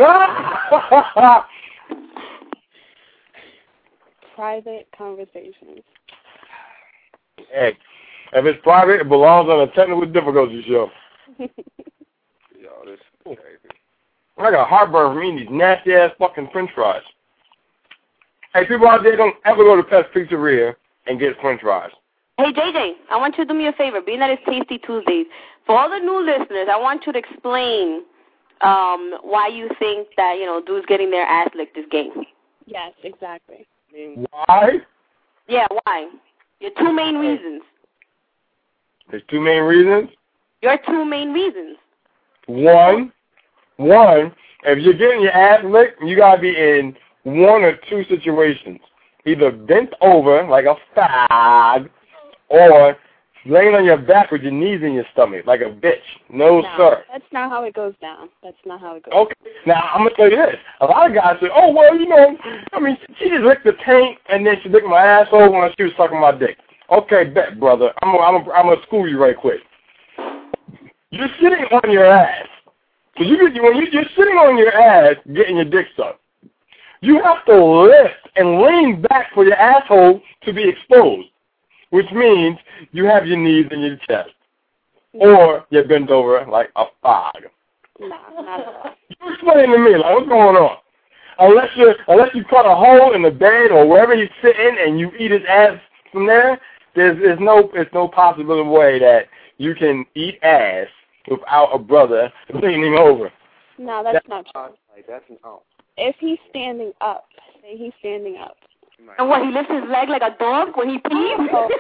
Private conversations. Hey, if it's private, it belongs on a technical difficulty show. Yo, this is crazy. I got heartburn from eating these nasty-ass fucking french fries. Hey, people out there, don't ever go to Pest Pizzeria and get french fries. Hey, JJ, I want you to do me a favor. Being that it's Tasty Tuesdays, for all the new listeners, I want you to explain why you think that, you know, dudes getting their ass licked is gay. Yes, exactly. Why? Yeah, why? Your two main reasons. There's two main reasons? Your two main reasons. One, if you're getting your ass licked, you got to be in one or two situations. Either bent over like a fag or laying on your back with your knees in your stomach like a bitch. No, sir. That's not how it goes down. That's not how it goes. Okay, now I'm gonna tell you this. A lot of guys say, "Oh well, you know, I mean, she just licked the taint and then she licked my asshole when she was sucking my dick." Okay, bet, brother. I'm gonna school you right quick. You're sitting on your ass. So when you're sitting on your ass getting your dick sucked, you have to lift and lean back for your asshole to be exposed, which means you have your knees in your chest, or you're bent over like a fog. Nah, not at all. You explain to me, like, what's going on? Unless you cut a hole in the bed or wherever he's sitting and you eat his ass from there, there's no possible way that you can eat ass without a brother leaning over. No, that's not true. Like, that's no. If he's standing up, say he's standing up. And what, he lifts his leg like a dog when he pees?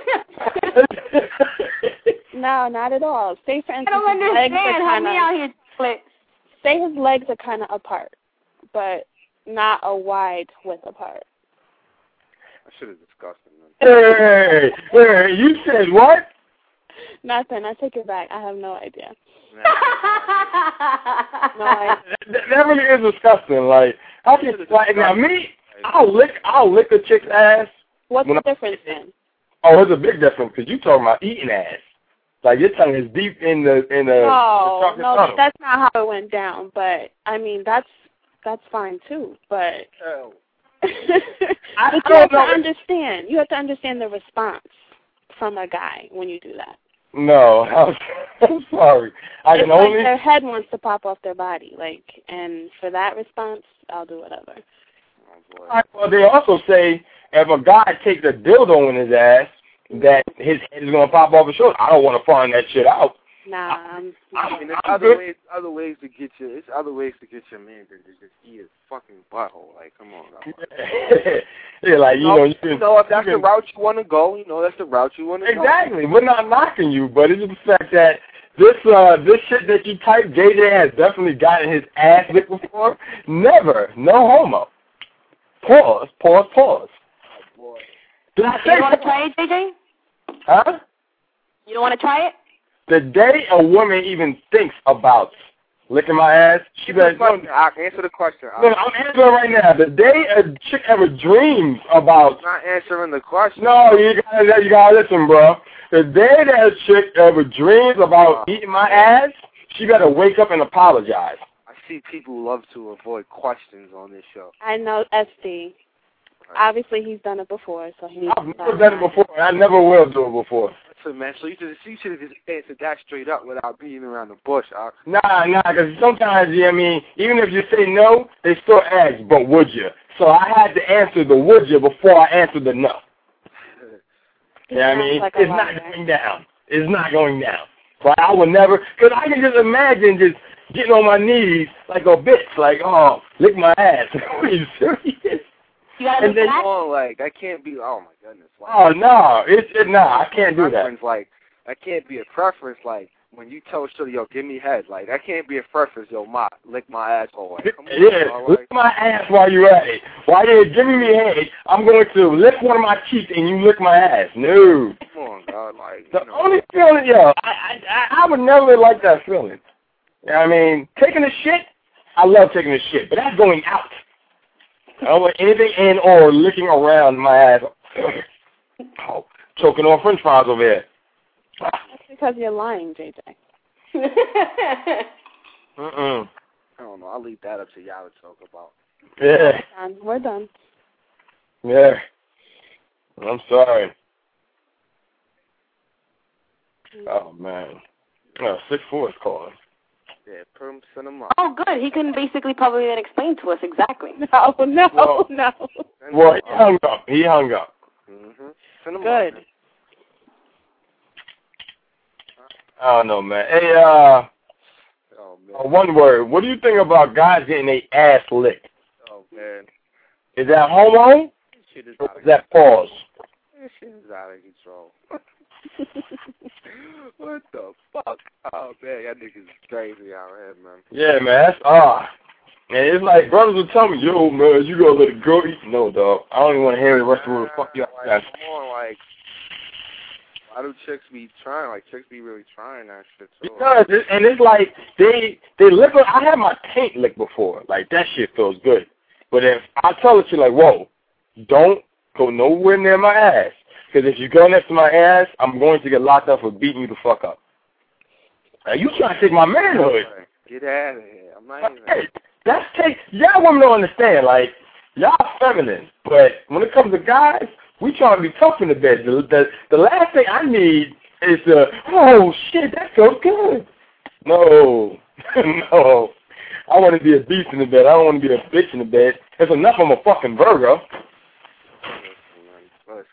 No, not at all. Say, for instance, I don't understand. Help me out here, split. Say his legs are kind of apart, but not a wide width apart. I should have discussed it. Hey, you said what? Nothing. I take it back. I have no idea. No idea. That really is disgusting. Like, I can like now me, I'll lick a chick's ass. What's the difference then? Oh, there's a big difference because you talking about eating ass. Like your tongue is deep in the No, tunnel. that's not how it went down. But I mean, that's fine too. But but you have to understand. You have to understand the response from a guy when you do that. No, I'm sorry. I can only. Like their head wants to pop off their body, like, and for that response, I'll do whatever. Well, they also say if a guy takes a dildo in his ass, that his head is gonna pop off his shoulder. I don't want to find that shit out. Nah, I mean, there's other ways to get you. It's other ways to get your man to just eat his fucking butthole. Like, come on. Yeah, like you know, if that's the route you want to go, that's the route you want to go. Exactly. We're not knocking you, but it's just the fact that this shit that you type, JJ has definitely gotten his ass licked before. Never. No homo. Pause. Oh, boy. Did I say you want to try it, JJ? Huh? You don't want to try it? The day a woman even thinks about licking my ass, she better. I can answer the question. No, I'm answering right now. The day a chick ever dreams about. I'm not answering the question. No, you gotta listen, bro. The day that a chick ever dreams about eating my ass, she better wake up and apologize. I see people who love to avoid questions on this show. I know SD. Obviously, he's done it before, so he needs I've never done it before, and I never will do it before. Listen, man, so you should have just answered that straight up without beating around the bush. Nah, because sometimes, I mean, even if you say no, they still ask, but would you? So I had to answer the would you before I answered the no. Yeah, I mean, it's not going down. It's not going down. But I would never, because I can just imagine just getting on my knees like a bitch, like, oh, lick my ass. Are you serious? And then, like, I can't be, oh my goodness. Like, oh, no, I can't do that. Like, that can't be a preference, like, when you tell Shorty, yo, give me head, like, that can't be a preference, yo, lick my asshole. Like, come on, lick my ass while you're at it. While you're giving me head, I'm going to lick one of my cheeks and you lick my ass. No. Come on, God, like. The only feeling, I would never like that feeling. You know what I mean? Taking a shit, I love taking a shit, but that's going out. I don't want anything in or licking around my ass. Oh, choking on french fries over here. That's because you're lying, JJ. I don't know. I'll leave that up to y'all to talk about. Yeah. We're done. Yeah. I'm sorry. Oh, man. 6'4" is calling. Yeah, Perm sent him up. Oh, good. He can basically probably then explain to us exactly. No. Well, he hung up. Mm-hmm. Send him good. Up. I don't know, man. Hey, one word. What do you think about guys getting their ass licked? Oh, man. Is that homo? Or is that pause? This shit is out of control. What the fuck? Oh, man, y'all niggas is crazy out here, man. Yeah, man, that's And it's like, brothers will tell me, yo, man, you gonna let a girl eat? No, dog. I don't even want to hear the rest of what the fuck you like, come on, How do chicks be trying? Like, chicks be really trying that shit, too. Because, and it's like, they lick, I had my taint licked before. Like, that shit feels good. But if I tell her, she's like, whoa, don't go nowhere near my ass. Because if you go next to my ass, I'm going to get locked up for beating you the fuck up. Now, you trying to take my manhood. Get out of here. I'm not even... Y'all women don't understand. Like, y'all feminine. But when it comes to guys, we trying to be tough in the bed. The last thing I need is oh, shit, that feels good. No. No. I want to be a beast in the bed. I don't want to be a bitch in the bed. It's enough I'm a fucking Virgo. Listen,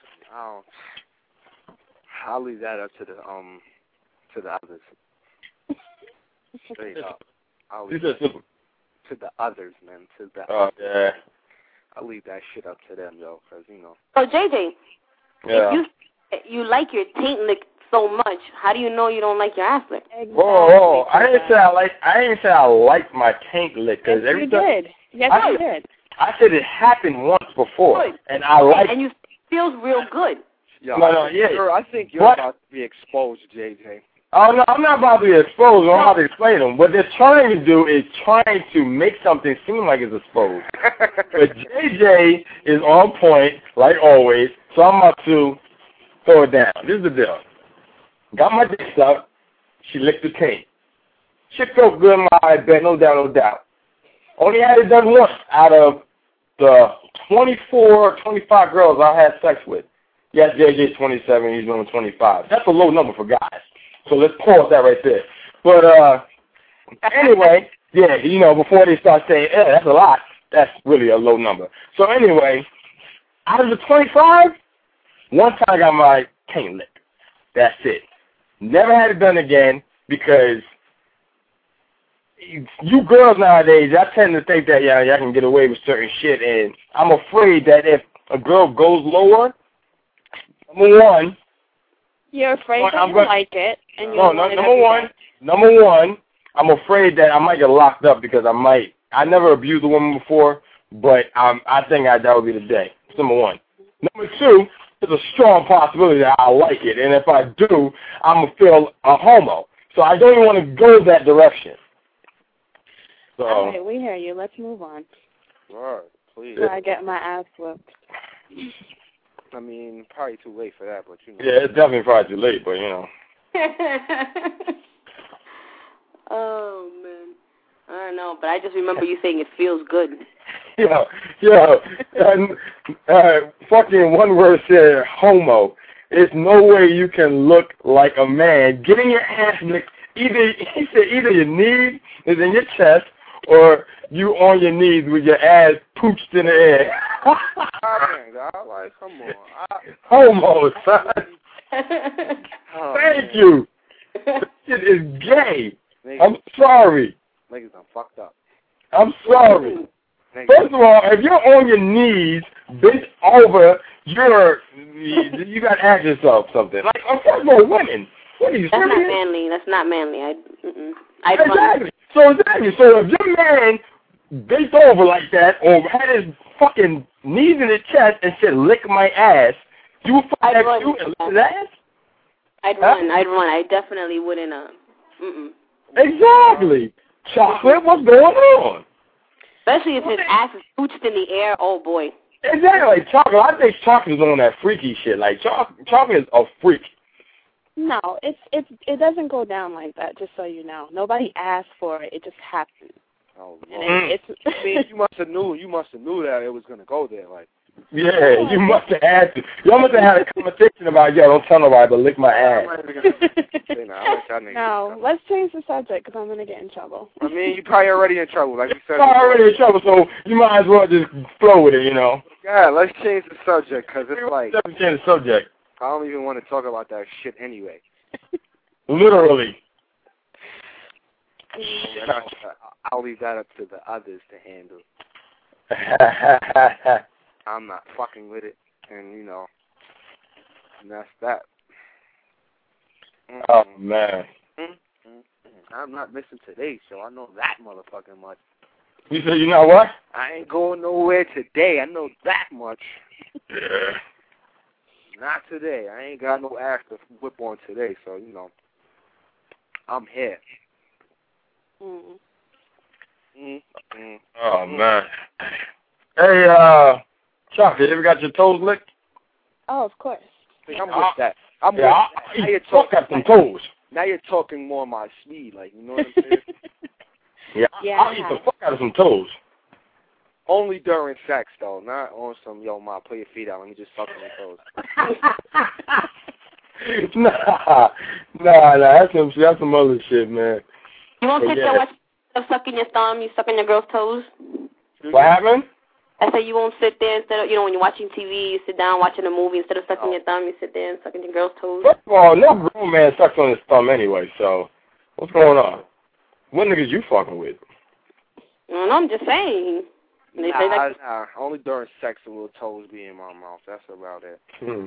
I'll leave that up to the others. Straight up. I'll leave that to the others, man. To the others. Yeah. I'll leave that shit up to them, yo, because, you know. So, JJ, yeah. if you like your taint licked so much, how do you know you don't like your ass licked? Exactly. Whoa. I didn't say I liked my taint licked. Yes, you did. Yes, you did. I said it happened once before, and I liked it. And you feels real good. Yo, yeah. I think you're about to be exposed, JJ. Oh, no, I'm not about to be exposed. I don't know how to explain them. What they're trying to do is trying to make something seem like it's exposed. But JJ is on point, like always, so I'm about to throw it down. This is the deal. Got my dick sucked. She licked the taint. Shit felt good in my bed, no doubt. Only had it done once out of the 24, 25 girls I had sex with. Yes, JJ's 27, he's doing 25. That's a low number for guys. So let's pause that right there. But anyway, yeah, you know, before they start saying, that's a lot, that's really a low number. So anyway, out of the 25, one time I got my taint licked. That's it. Never had it done again because you girls nowadays, I tend to think that y'all can get away with certain shit, and I'm afraid that if a girl goes lower, number one, you're afraid that you like it, and you number one, I'm afraid that I might get locked up because I never abused a woman before, but I think that would be the day. That's number one. Number two, there's a strong possibility that I like it, and if I do, I'm going to feel a homo. So I don't even want to go that direction. So, all right, we hear you. Let's move on. All right, please. So I get my ass whipped. I mean, probably too late for that, but you know. Yeah, it's definitely probably too late, but you know. Oh, man. I don't know, but I just remember you saying it feels good. Fucking one word said homo. There's no way you can look like a man. Getting your ass licked, either your knee is in your chest or you on your knees with your ass pooched in the air. Like, come on. Homo, son. Thank you. This shit is gay. I'm sorry. Niggas done fucked up. I'm sorry. First of all, if you're on your knees, bent over, you got to ask yourself something. Like, first of all, women, what are you serious? That's not manly. Exactly. So if your man bent over like that or had his fucking knees in his chest and said, lick my ass, you would fuck that dude and lick his ass? I'd run. I definitely wouldn't. Exactly. Chocolate, what's going on? Especially if his ass is pooched in the air. Oh, boy. Exactly. Like chocolate. I think chocolate is on that freaky shit. Like, chocolate is a freak. No, it doesn't go down like that, just so you know. Nobody asked for it. It just happened. Oh, Lord. I mean, you must have knew that it was going to go there, like. Yeah, you must have had to. Y'all must have had a conversation about, don't tell nobody, but lick my ass. No, let's change the subject because I'm going to get in trouble. I mean, you're probably already in trouble, like we said. You're already in trouble, so you might as well just flow with it, you know. Yeah, let's change the subject because it's like. Let's change the subject. I don't even want to talk about that shit anyway. Literally. Yeah, I'll leave that up to the others to handle. I'm not fucking with it, and and that's that. Oh, man. I'm not missing today's show. I know that motherfucking much. You said you know what? I ain't going nowhere today. I know that much. Yeah. Not today. I ain't got no ass to whip on today, so, you know, I'm here. Oh, man. Hey, Chuck, you ever got your toes licked? Oh, of course. I'm with that. I'm with I that. eat fuck at some toes. Now you're talking more my speed, like, you know what I'm saying? I'll eat the fuck out of some toes. Only during sex, though, not on some, yo, ma, put your feet out, let me just suck on your toes. Nah, that's some other shit, man. You won't sit there watching yourself sucking your thumb, you sucking your girl's toes? What happened? I said you won't sit there instead of, you know, when you're watching TV, you sit down watching a movie, instead of sucking your thumb, you sit there and sucking your girl's toes. First of all, no grown man sucks on his thumb anyway, so what's going on? What niggas you fucking with? No, I'm just saying. Nah, only during sex a little toes be in my mouth. That's about it.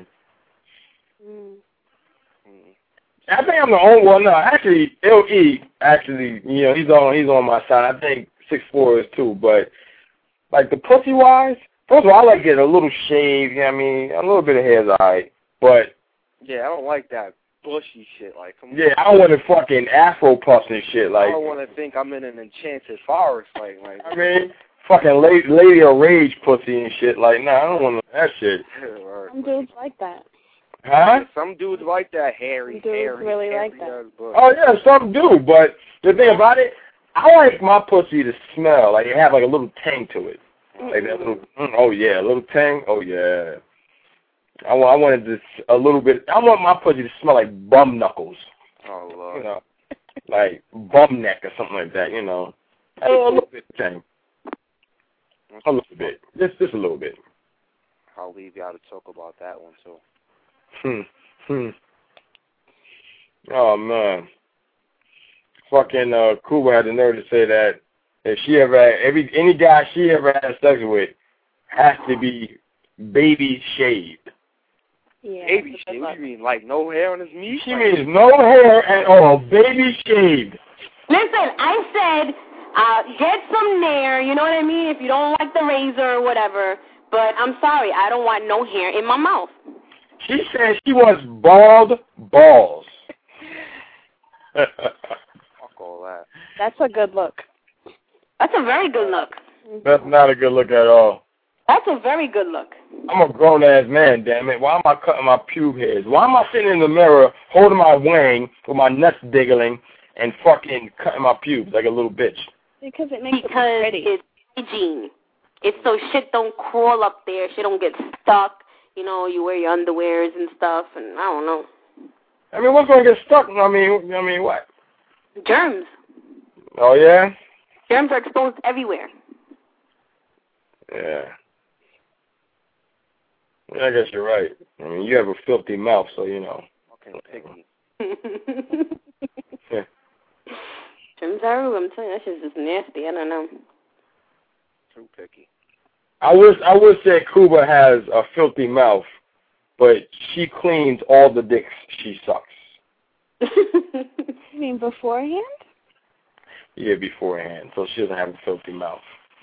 I think I'm the only one. No, actually, L.E. Actually, you know, he's on my side. I think 6'4" is too, but like the pussy wise, first of all, I like getting a little shave. You know what I mean, a little bit of hair's alright, but yeah, I don't like that bushy shit. Like, come on. Yeah, I don't want to fucking afro puffs and shit. Like, I don't want to think I'm in an enchanted forest. Like I mean. Fucking lady of rage pussy and shit. Like, nah, I don't want that shit. Some dudes like that. Huh? Some dudes like that hairy. Some dudes really like that. Oh, yeah, some do. But the thing about it, I like my pussy to smell. Like, it have like a little tang to it. Like that little, oh, yeah, a little tang. Oh, yeah. I wanted this a little bit. I want my pussy to smell like bum knuckles. Oh, Lord. You know, like bum neck or something like that, you know. A little bit of tang. A little bit. Just a little bit. I'll leave y'all to talk about that one, too. Oh, man. Fucking Cuba had the nerve to say that if she ever had, any guy she ever had sex with has to be baby shaved. Yeah, baby shaved? What do you mean, like no hair on his meat? She means no hair at all. Baby shaved. Listen, I said... get some Nair, you know what I mean, if you don't like the razor or whatever, but I'm sorry, I don't want no hair in my mouth. She said she wants bald balls. Fuck all that. That's a good look. That's a very good look. That's not a good look at all. That's a very good look. I'm a grown-ass man, damn it. Why am I cutting my pube hairs? Why am I sitting in the mirror holding my wang with my nuts diggling and fucking cutting my pubes like a little bitch? Because it makes it pretty. It's hygiene. It's so shit don't crawl up there. Shit don't get stuck. You know, you wear your underwears and stuff, and I don't know. I mean, what's going to get stuck? I mean, what? Germs. Oh, yeah? Germs are exposed everywhere. Yeah. I guess you're right. I mean, you have a filthy mouth, so you know. Okay, picky. Yeah. Germs are, I'm telling you, that shit's just nasty. I don't know. Too picky. I would say Cuba has a filthy mouth, but she cleans all the dicks she sucks. You mean beforehand? Yeah, beforehand, so she doesn't have a filthy mouth.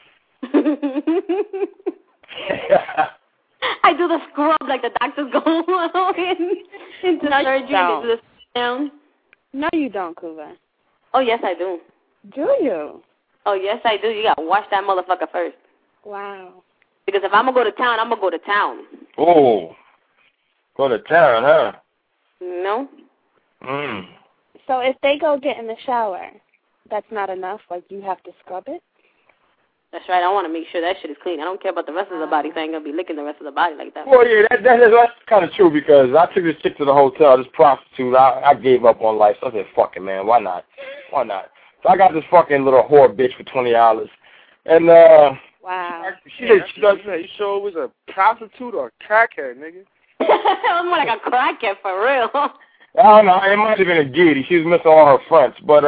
I do the scrub like the doctors go into surgery. They do the down. No, you don't, Cuba. Oh, yes, I do. Do you? Oh, yes, I do. You got to wash that motherfucker first. Wow. Because if I'm going to go to town, I'm going to go to town. Oh. Go to town, huh? No. So if they go get in the shower, that's not enough? Like, you have to scrub it? That's right. I want to make sure that shit is clean. I don't care about the rest of the body. I ain't going to be licking the rest of the body like that. Well, yeah, that's kind of true because I took this chick to the hotel, this prostitute. I gave up on life. So I said, fuck it, man. Why not? Why not? So I got this fucking little whore bitch for $20. And, wow. She does. You sure it was a prostitute or a crackhead, nigga? I'm more like a crackhead for real. I don't know. It might have been a giddy. She was missing all her fronts. But,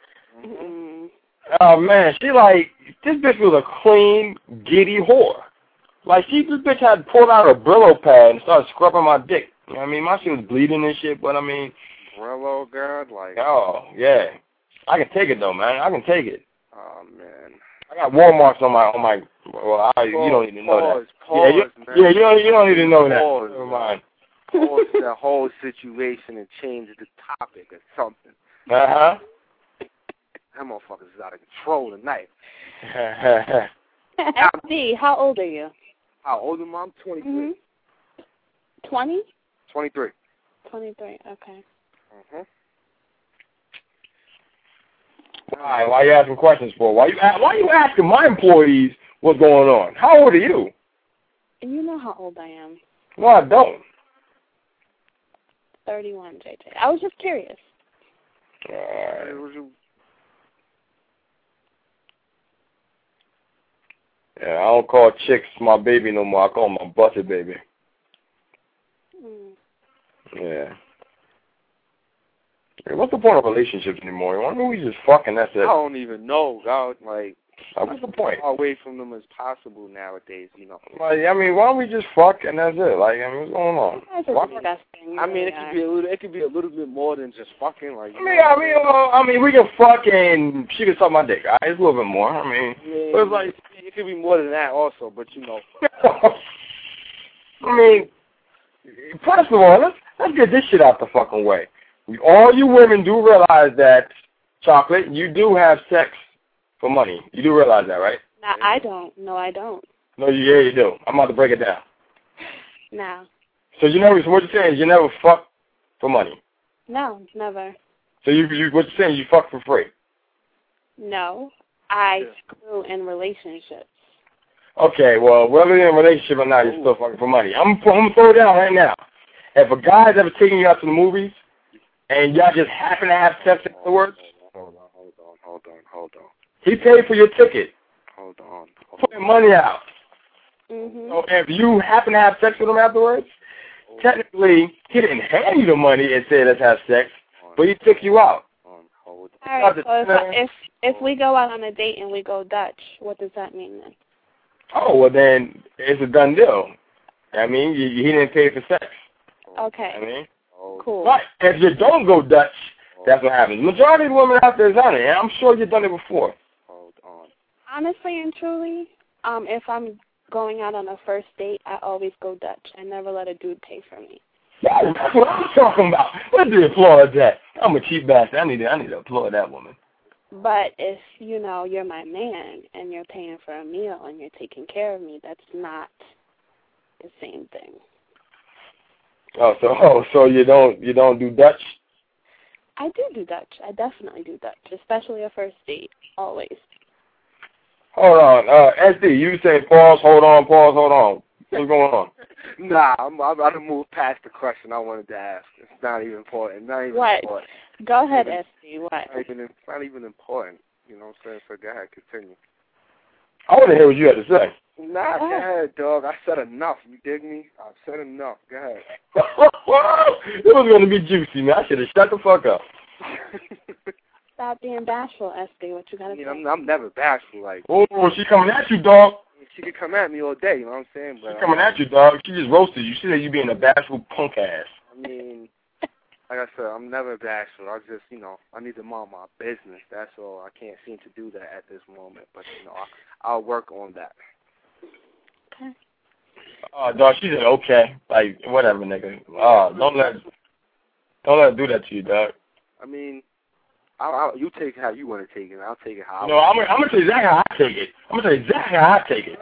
oh, man, she like, this bitch was a clean, giddy whore. Like, this bitch had pulled out a Brillo pad and started scrubbing my dick. You know what I mean? My shit was bleeding and shit, but I mean. Brillo, God, like. Oh, yeah. I can take it, though, man. I can take it. Oh, man. I got war marks on my well, you don't need to know that. Pause, yeah, you don't need to know that. Pause, Never mind. the whole situation and change the topic or something. Uh-huh. That motherfucker's out of control tonight. SD, how old are you? How old am I? I'm 23. Mm-hmm. 20? 23. 23, okay. Mm-hmm. Why you asking questions for? Why you asking my employees what's going on? How old are you? You know how old I am. No, I don't. 31, JJ. I was just curious. Yeah, I don't call chicks my baby no more. I call them my busted baby. Yeah. Hey, what's the point of relationships anymore? Why don't we just fuck and that's it? I don't even know, God. Like, what's the point? Far away from them as possible nowadays, you know. Like, I mean, why don't we just fuck and that's it? Like, I mean, what's going on? That's disgusting. I mean, it could be a little bit more than just fucking. Like, I mean, we can fuck and she can suck my dick. Right? It's a little bit more. I mean, but it's like it could be more than that also. But you know, I mean, first of all, let's get this shit out the fucking way. All you women do realize that, Chocolate, you do have sex for money. You do realize that, right? No, I don't. No, I don't. No, you do. I'm about to break it down. No. So so what you're saying is you never fuck for money? No, never. So what you're saying, you fuck for free? No, I screw in relationships. Okay, well, whether you're in a relationship or not, you're still fucking for money. I'm going to throw it down right now. If a guy's ever taking you out to the movies, and y'all just happen to have sex afterwards? Hold on. He paid for your ticket. Hold on. Putting money out. Mm-hmm. So if you happen to have sex with him afterwards, technically, he didn't hand you the money and say, let's have sex, but he took you out. All right, so if we go out on a date and we go Dutch, what does that mean then? Oh, well then, it's a done deal. I mean, he didn't pay for sex. Okay. I mean, cool. But if you don't go Dutch, that's what happens. Majority of the women out there is on it, and I'm sure you've done it before. Hold on. Honestly and truly, if I'm going out on a first date, I always go Dutch. I never let a dude pay for me. That's what I'm talking about. Let's applaud that. I'm a cheap bastard. I need to applaud that woman. But if, you're my man and you're paying for a meal and you're taking care of me, that's not the same thing. So you don't do Dutch? I do Dutch. I definitely do Dutch, especially a first date, always. Hold on. SD, you say pause, hold on. What's going on? Nah, I'm about to move past the question I wanted to ask. It's not even important. What? Important. Go ahead, SD. What? It's not even important. You know what I'm saying? So go ahead, continue. I want to hear what you had to say. Nah, go ahead, dog. I said enough. You dig me? I've said enough. Go ahead. It was going to be juicy, man. I should have shut the fuck up. Stop being bashful, SD. What you got to say? I'm never bashful. Like, oh, she coming at you, dog. She could come at me all day, you know what I'm saying? But she's coming at you, dog. She just roasted you. She said you being a bashful punk ass. I mean, like I said, I'm never bashful. I just, I need to mind my business. That's all. I can't seem to do that at this moment. But, I'll work on that. Okay. Oh, dog, she said okay. Like, whatever, nigga. Don't let her do that to you, dog. I mean, you take it how you want to take it. I'll take it how I want. No, I'm going to tell you exactly how I take it. I'm going to tell you exactly how I take it.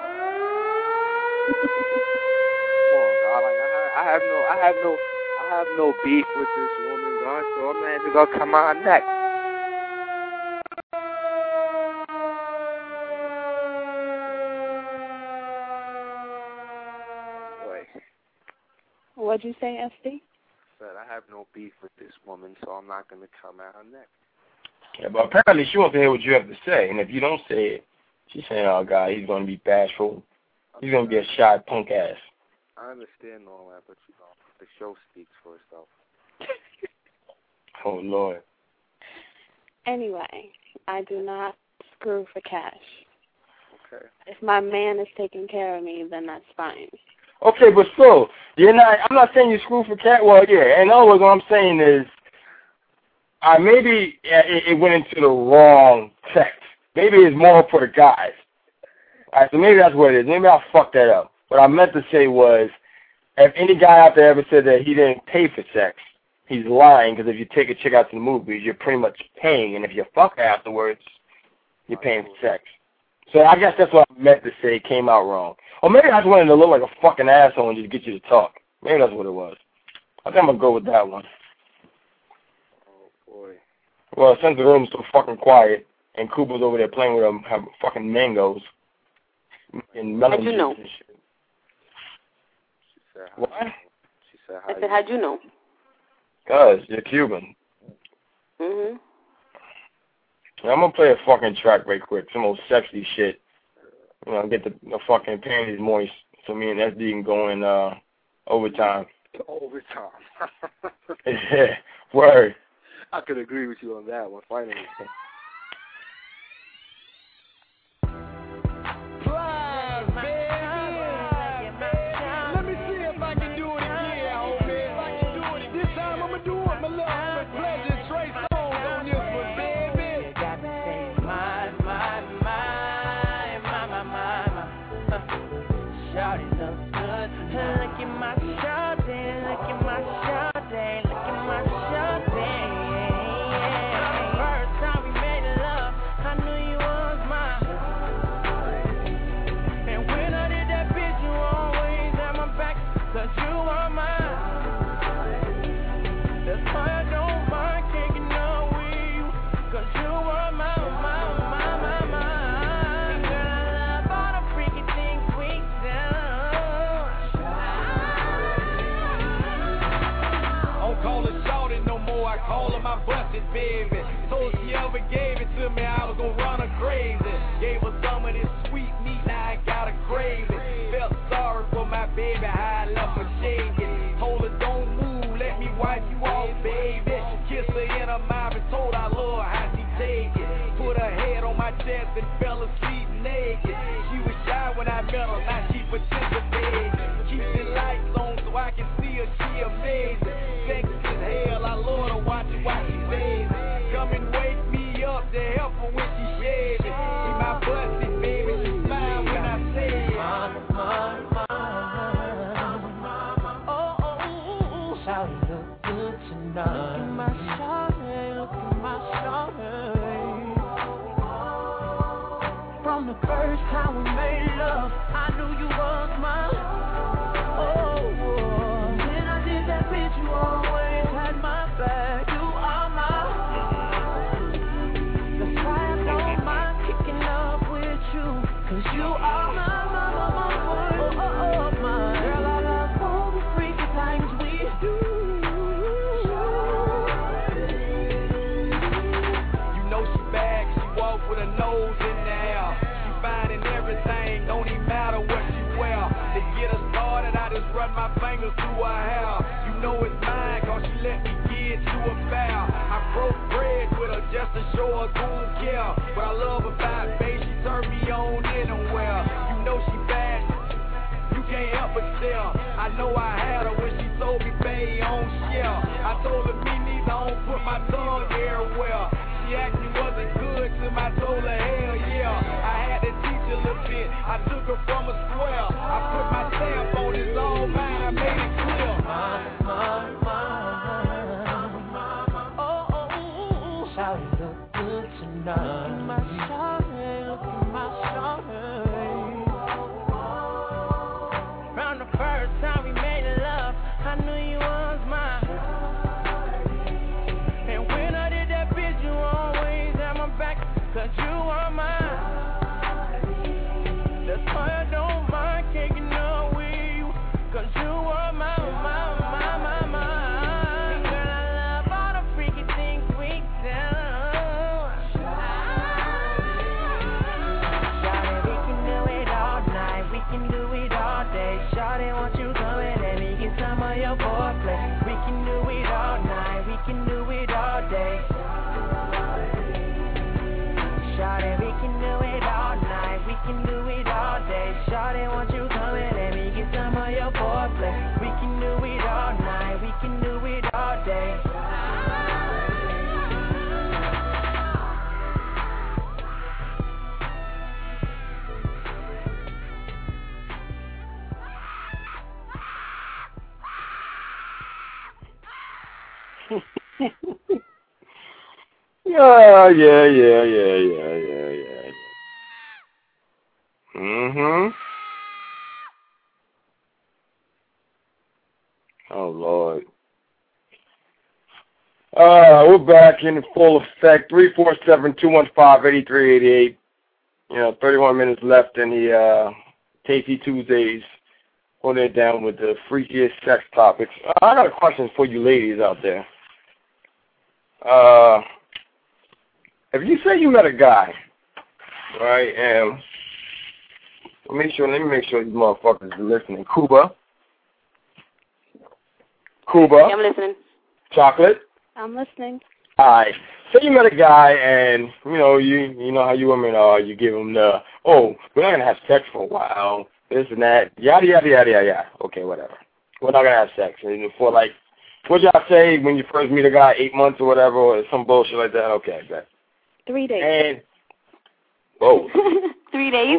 Come on, dog. Like, I have no beef with this woman, dog, so I'm not even going to come on her neck. What'd you say, SD? I have no beef with this woman, so I'm not going to come at her neck. Yeah, but apparently she wants to hear what you have to say, and if you don't say it, she's saying, oh, God, he's going to be bashful. He's going to be a shy punk ass. I understand all that, but, the show speaks for itself. Oh, Lord. Anyway, I do not screw for cash. Okay. If my man is taking care of me, then that's fine. Okay, but still, I'm not saying you screw for cat. Well, yeah. In other words, what I'm saying is, maybe it went into the wrong text. Maybe it's more for the guys. All right, so maybe that's what it is. Maybe I fucked that up. What I meant to say was, if any guy out there ever said that he didn't pay for sex, he's lying, because if you take a chick out to the movies, you're pretty much paying, and if you fuck her afterwards, you're paying for sex. So I guess that's what I meant to say. It came out wrong. Or maybe I just wanted to look like a fucking asshole and just get you to talk. Maybe that's what it was. I think I'm going to go with that one. Oh, boy. Well, since the room's so fucking quiet, and Cooper's over there playing with them, have fucking mangoes and melon juice and shit. She said, what? She said, I said, how'd you know? Because you're Cuban. Mm-hmm. I'm going to play a fucking track right quick, some old sexy shit. You know, get the fucking panties moist so me and SD can go in overtime. Overtime. Yeah, word. I could agree with you on that one, finally. Baby, so she ever gave it to me, I was gonna run her crazy. Gave her some of this sweet meat, now I gotta crave it. Felt sorry for my baby, how I left her shaking. Told her don't move, let me wipe you off, baby. Kissed her in her mouth and told her I love how she take it. Put her head on my chest and fell asleep naked. She was shy when I met her, now she participated. Keeps the lights on so I can see her, she amazing. Sexy as hell, I love her, watch she baby. Come and wake me up to help her when she shaving. See my busted baby, she smile when I say it. Mama. Oh, shawty look good tonight. Look at my shawty, look at my shawty. From the first time we made love, I knew you was mine. Oh, when I did that bitch, you always had my back. You are my girl, I love all the freaky things we do. You know she bad, she walk with her nose in the air. She fine in everything, don't even matter what she wear. To get her started, I just run my fingers through her hair. You know it's mine, cause she let me get to a foul. I broke bread with her just to show her good care. But I love her about baby, she turned me on anywhere. You know she bad, you can't help but tell. I know I had her when she told me baby on shell. I told her me neither, I don't put my tongue everywhere. She actually wasn't good till I told her hell yeah. I had to teach her a little bit, I took her from a square. I put my stamp on it's all mine, I made it clear. Oh, shawty look good tonight. Look at my shawty, look at my shawty. From the first time we made love, I knew you was mine. And when I did that bitch, you always had my back, cause you are mine. That's why I don't mind kicking up with you, cause you are mine. Girl, I love all the freaky things we do. Shawty, we can do it all night, we can do it all day. Shawty, won't you come and let me get some of your foreplay? We can do it all night, we can do it all day. Shawty, we can do it Yeah. Mm-hmm. Oh, Lord. We're back in full effect. 347-215-8388. 31 minutes left in the Tasty Tuesdays. Holding it down with the freakiest sex topics. I got a question for you ladies out there. If you say you met a guy, right, and let me make sure these motherfuckers are listening. Cuba. Yeah, I'm listening. Chocolate. I'm listening. All right. Say you met a guy and, you know how you women are. You give him the, we're not going to have sex for a while, this and that, yada, yada, yada, yada. Okay, whatever. We're not going to have sex. And for like, what y'all say when you first meet a guy, 8 months or whatever, or some bullshit like that? Okay, bet. 3 days. And, whoa. 3 days?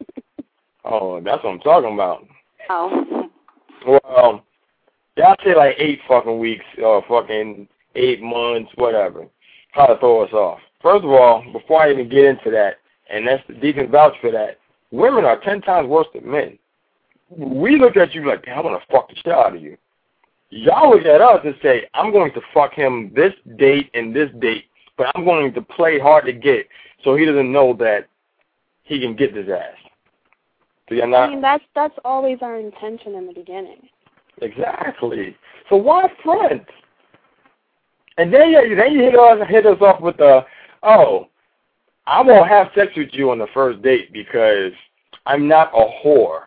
Oh, that's what I'm talking about. Oh. Well, y'all say like 8 fucking weeks or fucking 8 months, whatever. How to throw us off. First of all, before I even get into that, and that's the Deacon vouch for that, women are 10 times worse than men. We look at you like, damn, I want to fuck the shit out of you. Y'all look at us and say, I'm going to fuck him this date and this date, but I'm going to play hard to get so he doesn't know that he can get his ass. So you're not. I mean, that's always our intention in the beginning. Exactly. So why front? And then you hit us off with the, I won't have sex with you on the first date because I'm not a whore.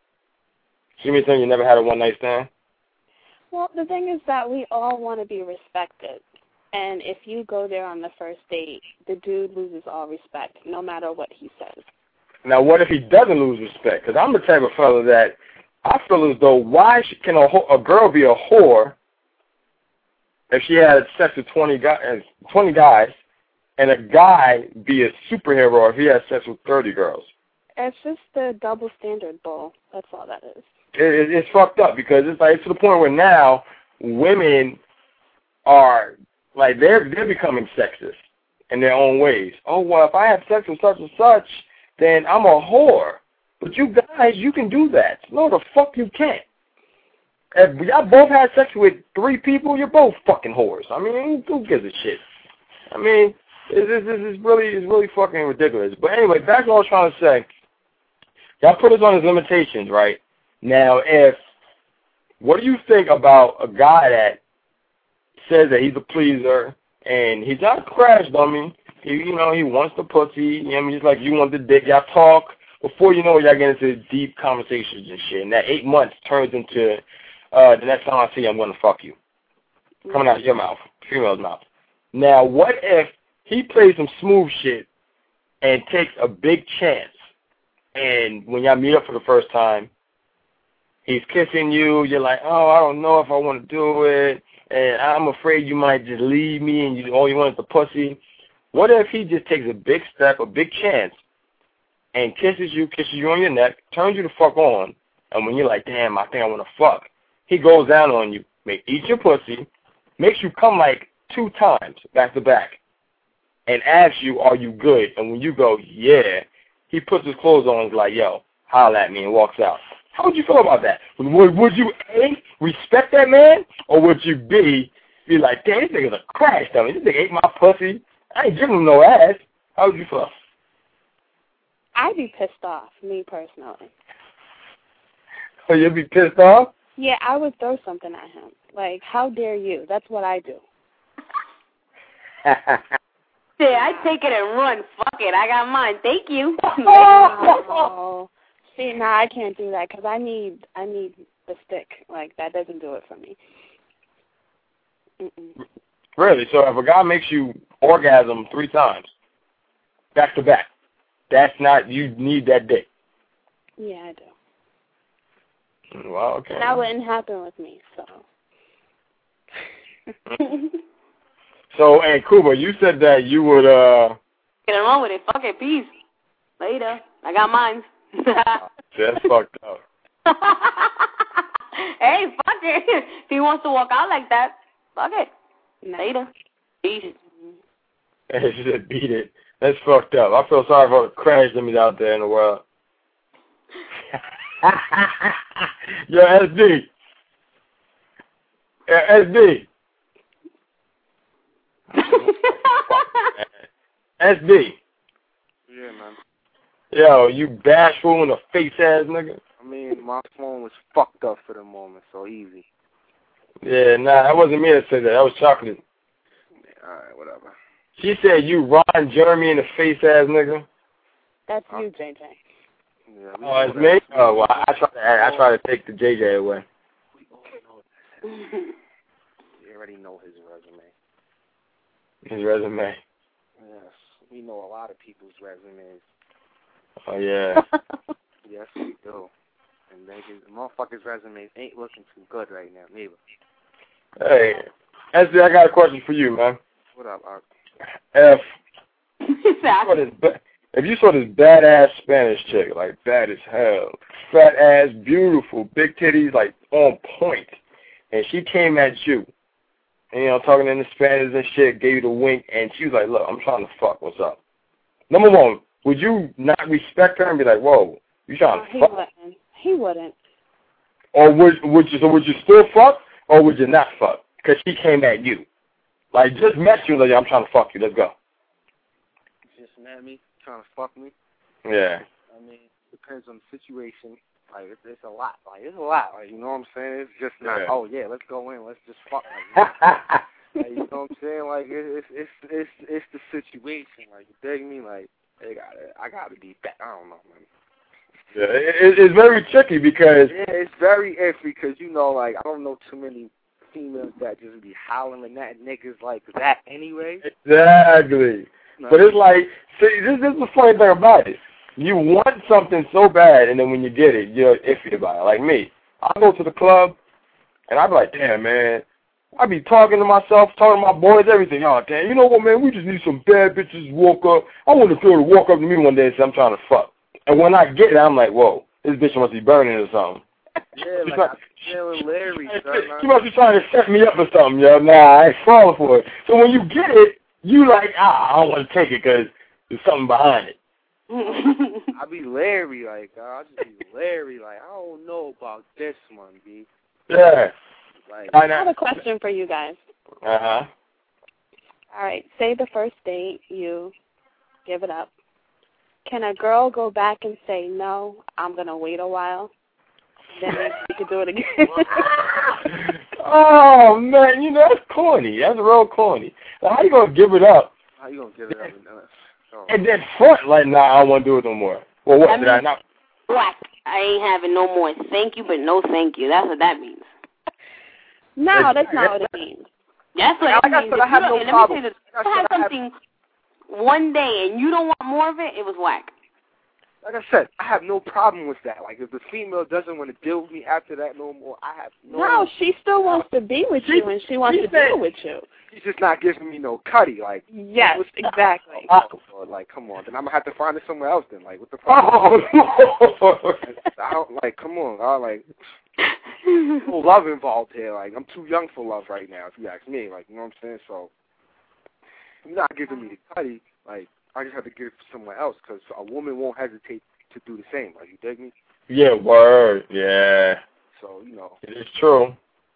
You mean saying you never had a one-night stand? Well, the thing is that we all want to be respected. And if you go there on the first date, the dude loses all respect, no matter what he says. Now, what if he doesn't lose respect? Because I'm the type of fella that I feel as though why can a girl be a whore if she had sex with 20 guys, and a guy be a superhero if he had sex with 30 girls? It's just the double standard bull. That's all that is. It's fucked up because it's like to the point where now women are like they're becoming sexist in their own ways. Oh, well, if I have sex with such and such, then I'm a whore. But you guys, you can do that. No, the fuck you can't. If y'all both had sex with 3 people, you're both fucking whores. I mean, who gives a shit? I mean, it's really fucking ridiculous. But anyway, back to what I was trying to say. Y'all put us on his limitations, right? Now, what do you think about a guy that says that he's a pleaser and he's not a crash dummy? He wants the pussy. Just like you want the dick. Y'all talk. Before you know it, y'all get into deep conversations and shit. And that 8 months turns into the next time I see you, I'm going to fuck you. Coming out of your mouth, female's mouth. Now, what if he plays some smooth shit and takes a big chance, and when y'all meet up for the first time, he's kissing you, you're like, I don't know if I want to do it, and I'm afraid you might just leave me and all you want is the pussy. What if he just takes a big step, a big chance, and kisses you on your neck, turns you the fuck on, and when you're like, damn, I think I want to fuck, he goes down on you, eats your pussy, makes you come like 2 times back to back, and asks you, are you good? And when you go, yeah, he puts his clothes on and is like, yo, holla at me, and walks out. How would you feel about that? Would you, A, respect that man, or would you, B, be like, damn, this nigga's a crash dummy. This nigga ate my pussy. I ain't giving him no ass. How would you feel? I'd be pissed off, me personally. So you'd be pissed off? Yeah, I would throw something at him. Like, how dare you? That's what I do. Yeah, I take it and run. Fuck it, I got mine. Thank you. Oh. See, nah, I can't do that because I need the stick. Like, that doesn't do it for me. Mm-mm. Really? So if a guy makes you orgasm 3 times, back to back, that's not, you need that dick? Yeah, I do. Well, okay. And that wouldn't happen with me, so. So, hey, Cuba, you said that you would, Get along with it. Fuck it. Peace. Later. I got mine. That's fucked up. Hey, fuck it. If he wants to walk out like that, fuck it. Later. Peace. And she said, beat it. That's fucked up. I feel sorry for the crash dummies out there in the world. Yo, SD. SD. SD. Yeah, man. Yo, you bashful and a face-ass nigga. I mean, my phone was fucked up for the moment, so easy. Yeah, nah, that wasn't me that said that. That was Chocolate. Yeah, alright, whatever. She said you Ron Jeremy and a face-ass nigga. That's you, JJ. Yeah, Oh, it's me? Oh, well, I try to take the JJ away. We all know that. You already know his resume. His resume. Yes, we know a lot of people's resumes. Oh, yeah. Yes, we do. And the motherfuckers' resumes ain't looking too good right now, neither. Hey, SD, I got a question for you, man. What up, Art? If you saw this badass Spanish chick, like bad as hell, fat ass, beautiful, big titties, like on point, and she came at you, and, you know, talking in the Spanish and shit, gave you the wink, and she was like, look, I'm trying to fuck, what's up? Number one, would you not respect her and be like, whoa, you trying to fuck? He wouldn't. Or would you still fuck, or would you not fuck? Because she came at you. Like, just met you, like, I'm trying to fuck you, let's go. Just met me, trying to fuck me? Yeah. I mean, depends on the situation. Like, it's a lot. Like, it's a lot. Like, you know what I'm saying? It's just not, oh, yeah, let's go in, let's just fuck. Like, you know what I'm saying? Like, it's the situation. Like, you dig me? Like, I gotta be back. I don't know, man. Yeah, it's very tricky because... Yeah, it's very iffy because, you know, like, I don't know too many females that just be hollering at niggas like that anyway. Exactly. No. But it's like, see, this is the funny thing about it. You want something so bad, and then when you get it, you're iffy about it. Like me, I go to the club, and I be like, damn, man. I be talking to myself, talking to my boys, everything. Oh, damn, you know what, man? We just need some bad bitches to walk up. I want a girl to walk up to me one day and say, I'm trying to fuck. And when I get it, I'm like, whoa, this bitch must be burning or something. Yeah, like I'm feeling Larry. She must be trying to set me up or something, yo. Nah, I ain't falling for it. So when you get it, you like, I don't want to take it because there's something behind it. I be Larry, like, I just be Larry, like, I don't know about this one, B. Yeah. Like, I have a question for you guys. Uh-huh. All right, say the first date, you give it up. Can a girl go back and say, no, I'm going to wait a while? Then we could do it again. Oh, man, you know, that's corny. That's real corny. Now, how you going to give it up? How you going to give it up? And then front, like, nah, I don't want to do it no more. Well, what, did I not? Black, I ain't having no more thank you, but no thank you. That's what that means. No, that's not what it means. That's what it means. I have no problem. Let me say this. If I had something one day and you don't want more of it, it was whack. Like I said, I have no problem with that. Like, if the female doesn't want to deal with me after that no more, I have no, she still wants to be with you, and she wants to deal with you. She's just not giving me no cutty. Like, yes, exactly. Like, come on. Then I'm going to have to find it somewhere else then. Like, what the fuck? Oh, I don't, like, come on. I like, no love involved here. Like, I'm too young for love right now, if you ask me. Like, you know what I'm saying? So, you're not giving me the cutty. Like, I just have to give it somewhere else because a woman won't hesitate to do the same. Like, you dig me? Yeah, word. Yeah. So, you know. It is true.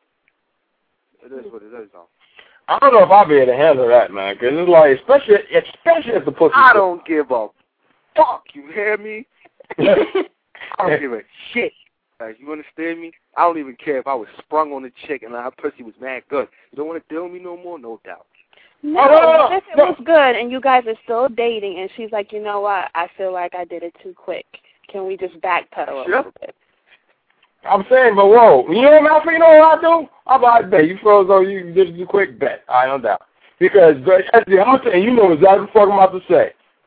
It is what it is, though. I don't know if I'll be able to handle that, man, because it's like, especially if the pussy. I don't give a fuck. You hear me? I don't give a shit. Like, you understand me? I don't even care if I was sprung on a chick and her pussy was mad good. You don't want to deal with me no more? No doubt. No, if it was good and you guys are still dating and she's like, you know what, I feel like I did it too quick. Can we just backpedal a little bit? I'm saying, but whoa, you know what I do? I'm like, bet you feel as though you did it too quick, bet. I don't doubt. Because, I'm saying, you know exactly what the fuck I'm about to say.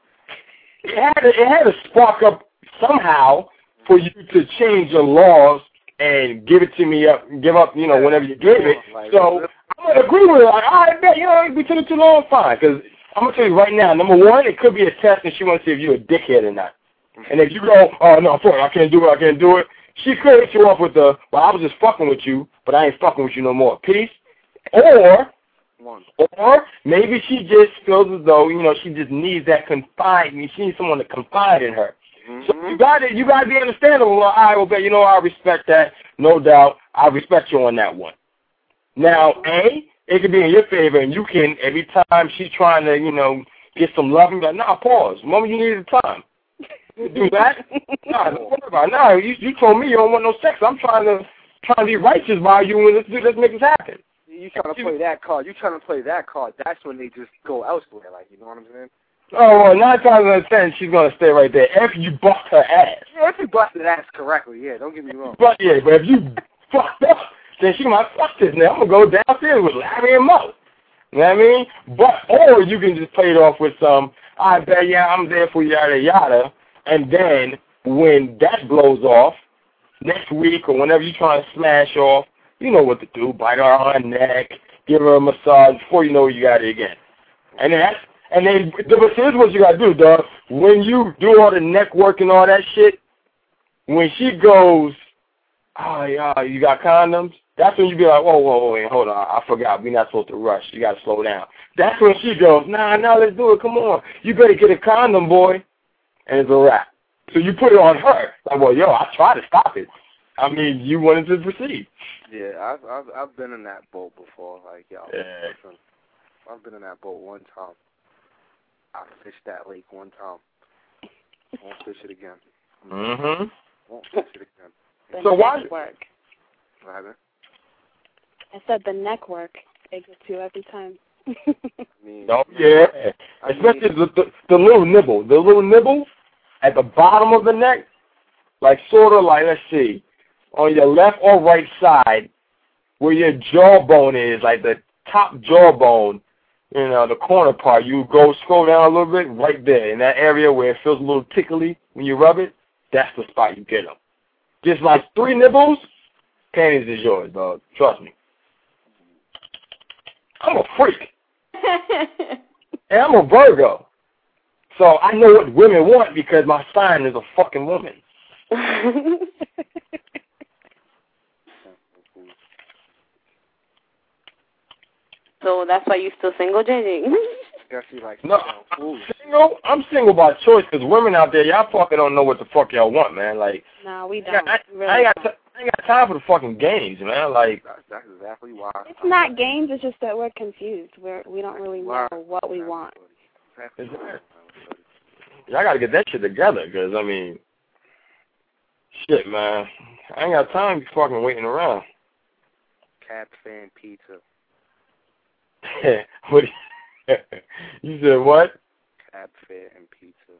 It had to spark up somehow for you to change your laws and give it to me give up, you know, whenever you give it. So I'm going to agree with it. Like, all right, bet, you know, we took it too long, fine. Because I'm going to tell you right now, number one, it could be a test and she wants to see if you're a dickhead or not. And if you go, oh, no, fuck, I can't do it, she could hit you up with the, well, I was just fucking with you, but I ain't fucking with you no more. Peace. Or Or maybe she just feels as though, you know, she just needs that she needs someone to confide in her. So you got to be understandable. Well, I will bet, you know, I respect that, no doubt. I respect you on that one. Now, it could be in your favor, and you can, every time she's trying to, you know, get some love, you like, nah, pause. Moment you need the time. Do that? Nah, don't worry about it. Nah, you told me you don't want no sex. I'm trying to be righteous by you, and let's make this happen. You trying to play that card. You trying to play that card. That's when they just go elsewhere, like, you know what I'm saying? Oh, well, 9 times out of 10, she's going to stay right there. If you bust her ass. Yeah, if you busted ass correctly, yeah, don't get me wrong. But if you fucked up, then she might fuck this now. I'm going to go downstairs with Larry and Mo. You know what I mean? Or you can just play it off with some, I bet, yeah, I'm there for yada yada. And then when that blows off, next week or whenever you're trying to smash off, you know what to do. Bite her on her neck, give her a massage before you know you got it again. And then here's what you got to do, dog. When you do all the neck work and all that shit, when she goes, oh, yeah, you got condoms? That's when you be like, whoa, wait, hold on. I forgot. We're not supposed to rush. You got to slow down. That's when she goes, nah, let's do it. Come on. You better get a condom, boy. And it's a wrap. So you put it on her. Like, well, yo, I tried to stop it. I mean, you wanted to proceed. Yeah, I've been in that boat before. Like, yo, listen, I've been in that boat one time. I fished that lake one time. Won't fish it again. Won't fish it again. The neck work. What happened? I said the neck work. It gets you every time. Especially the little nibble. The little nibble at the bottom of the neck, like sort of like, let's see, on your left or right side, where your jawbone is, like the top jawbone, you know, the corner part, you scroll down a little bit, right there, in that area where it feels a little tickly when you rub it, that's the spot you get them. Just like 3 nibbles, panties is yours, dog. Trust me. I'm a freak. And I'm a Virgo. So I know what women want because my sign is a fucking woman. So that's why you still single, JJ? No, I'm single by choice because women out there, y'all fucking don't know what the fuck y'all want, man. Like, no, we don't. I ain't got time for the fucking games, man. Like, that's exactly why. It's not games. It's just that we're confused. We don't really know what we want. Y'all got to get that shit together because, I mean, shit, man. I ain't got time to be fucking waiting around. Cat fan pizza. What? You said what? Cab fare and pizza.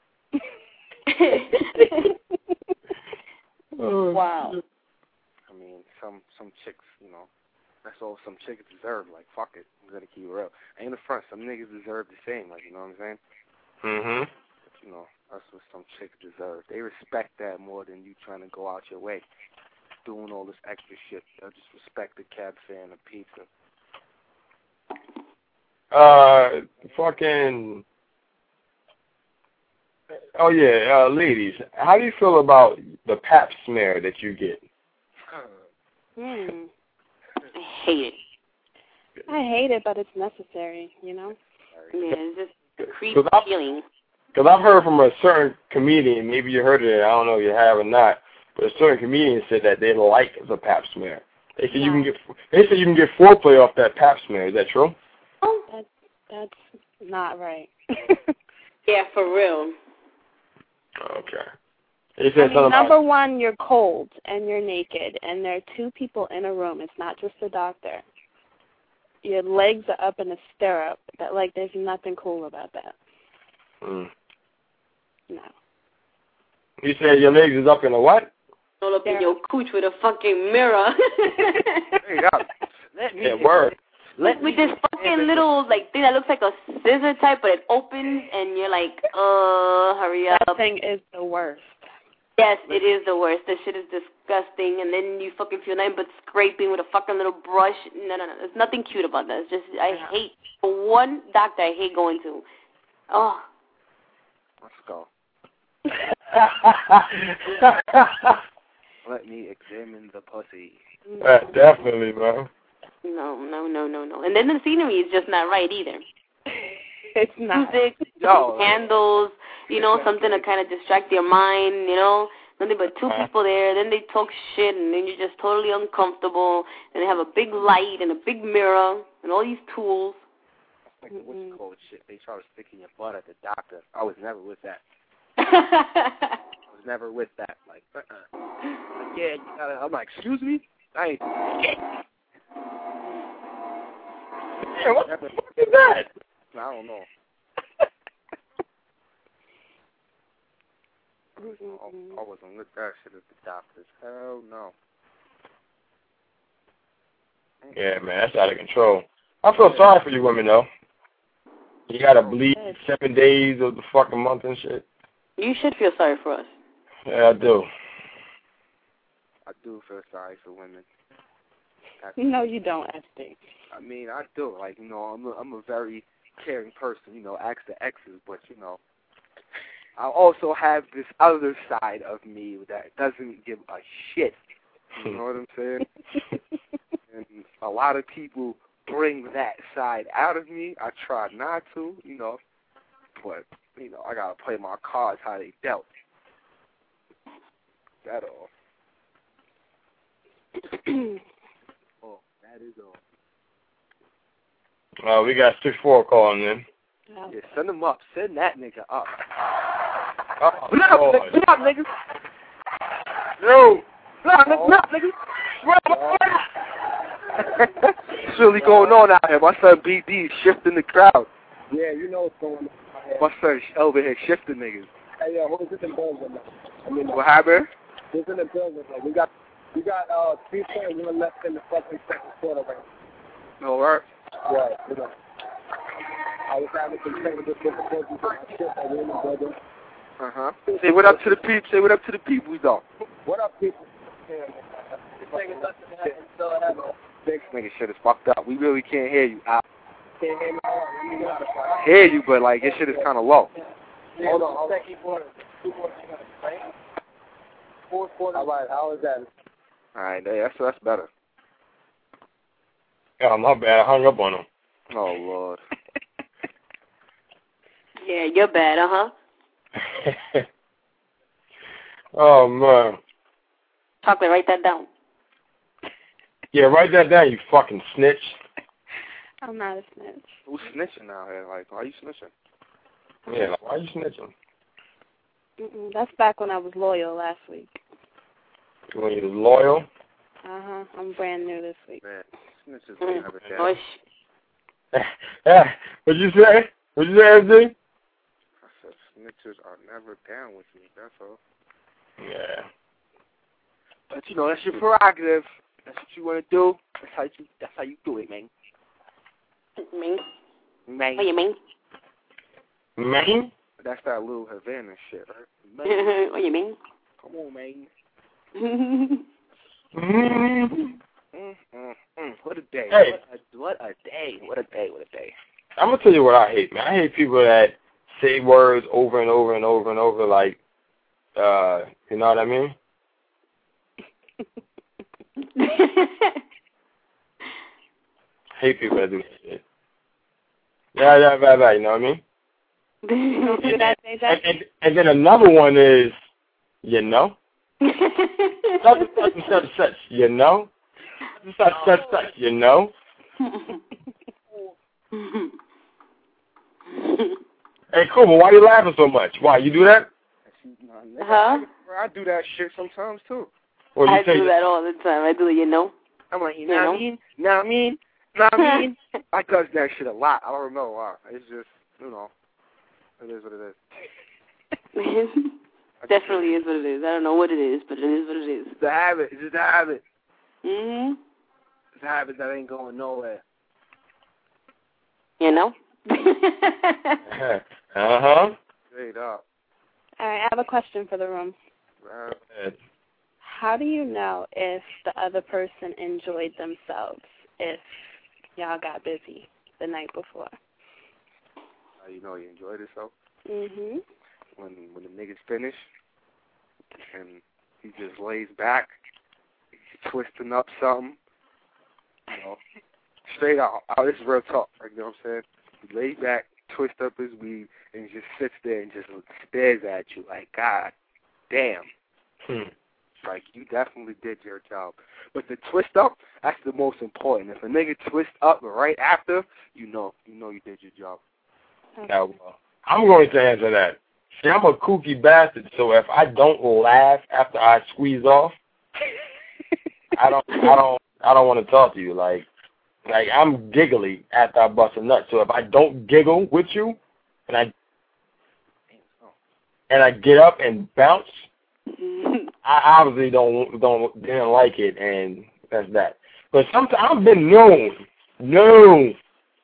Wow. I mean, some chicks, you know, that's all some chicks deserve. Like, fuck it, I'm gonna keep it real. Ain't the front. Some niggas deserve the same. Like, you know what I'm saying? Mhm. You know, that's what some chicks deserve. They respect that more than you trying to go out your way, doing all this extra shit. They'll just respect the cab fare and the pizza. Fucking. Oh yeah, ladies, how do you feel about the pap smear that you get? I hate it. I hate it, but it's necessary, you know? Yeah, it's just a creepy feeling. Because I've heard from a certain comedian, maybe you heard it, I don't know if you have or not, but a certain comedian said that they like the pap smear. They said you can get foreplay off that pap smear. Is that true? That's not right. Yeah, for real. Okay. They said number one, you're cold and you're naked, and there are 2 people in a room. It's not just the doctor. Your legs are up in a stirrup. That, like, there's nothing cool about that. No. You said your legs is up in a what? All up in your cooch with a fucking mirror. There you go. Yeah, word. With this fucking little, like, thing that looks like a scissor type, but it opens, and you're like, hurry up. That thing is the worst. Yes, it is the worst. That shit is disgusting, and then you fucking feel nothing but scraping with a fucking little brush. No. There's nothing cute about that. It's just, I hate, one doctor I hate going to. Oh. Let's go. Let me examine the pussy. Definitely, man. No. And then the scenery is just not right either. It's not. Music, candles, something to kind of distract your mind, Nothing but two people there. Then they talk shit, and then you're just totally uncomfortable. And they have a big light and a big mirror and all these tools. Like the what's it called shit. They try to stick in your butt at the doctor. I was never with that. Like, yeah, you gotta. I'm like, excuse me? I ain't shit. Yeah, what the fuck is that? I don't know. I wasn't with that shit at the doctors. Hell no. Yeah, man, that's out of control. I feel sorry for you women, though. You gotta bleed 7 days of the fucking month and shit. You should feel sorry for us. Yeah, I do. I do feel sorry for women. No, you don't, Epstein. I mean, I do. Like, I'm a very caring person, ask the exes, but, I also have this other side of me that doesn't give a shit. You know what I'm saying? And a lot of people bring that side out of me. I try not to, but, I got to play my cards how they dealt. That all. Oh, that is all. We got 6-4 calling in. Yeah, send them up. Send that nigga up. Oh, what up, niggas? Yo. What up, niggas? What's really going on out here? My son BD is shifting the crowd. Yeah, you know what's going on. My son over here shifting niggas. Hey, who's in the building? What happened? Who's in the building? We got 3 players left in the fucking second quarter right now. All right. Yeah, I was having some technical difficulties with my shit that we're in the building. Say what up to the people. Say what up to the people, though. What up, people? This nigga shit is fucked up. We really can't hear you. Can't hear me? I hear you, but like your shit is kind of low. Hold on. Fourth quarter. All right, how is that? All right, that's better. Oh, my bad. I hung up on him. Oh, Lord. Yeah, you're bad, Oh, man. Chocolate, write that down. Yeah, write that down, you fucking snitch. I'm not a snitch. Who's snitching out here? Like, why are you snitching? Yeah, like, why are you snitching? That's back when I was loyal last week. When you was loyal? I'm brand new this week. Man, snitches ain't never dead. Push. Yeah, what'd you say? What'd you say, MD? I said snitches are never down with me, that's all. Yeah. But, that's your prerogative. That's what you want to do. That's how you do it, man. Mean? Man. What you mean? Man? That's that little Havana shit, right? Man. What you mean? Come on, man. What a day. Hey. What a day. What a day. I'm going to tell you what I hate, man. I hate people that say words over and over and over and over like, you know what I mean? Hate people that do that shit. Yeah, you know what I mean? And then another one is, such, you know? Such, you know? Hey, Kuma, why you laughing so much? Why, you do that? I do that shit sometimes, too. I do that all the time. I do it, I'm like, you know what I mean? Know what I mean? Know what I mean? I does that shit a lot. I don't know why. It's just, it is what it is. Definitely is what it is. I don't know what it is, but it is what it is. It's a habit. It's just a habit. Mm-hmm. It's a habit that ain't going nowhere. You know? Straight up. All right, I have a question for the room. How do you know if the other person enjoyed themselves if y'all got busy the night before? You know you enjoyed yourself? Mm-hmm. When the niggas finish and he just lays back, he's twisting up something, straight out. This is real talk. You know what I'm saying? He laid back, twist up his weed, and he just sits there and just stares at you like, God damn. Like, you definitely did your job. But the twist up, that's the most important. If a nigga twist up right after, you know you did your job. Now, I'm going to answer that. See, I'm a kooky bastard, so if I don't laugh after I squeeze off, I don't want to talk to you. Like I'm giggly after I bust a nut. So if I don't giggle with you, and I get up and bounce, I obviously didn't like it, and that's that. But sometimes I've been known.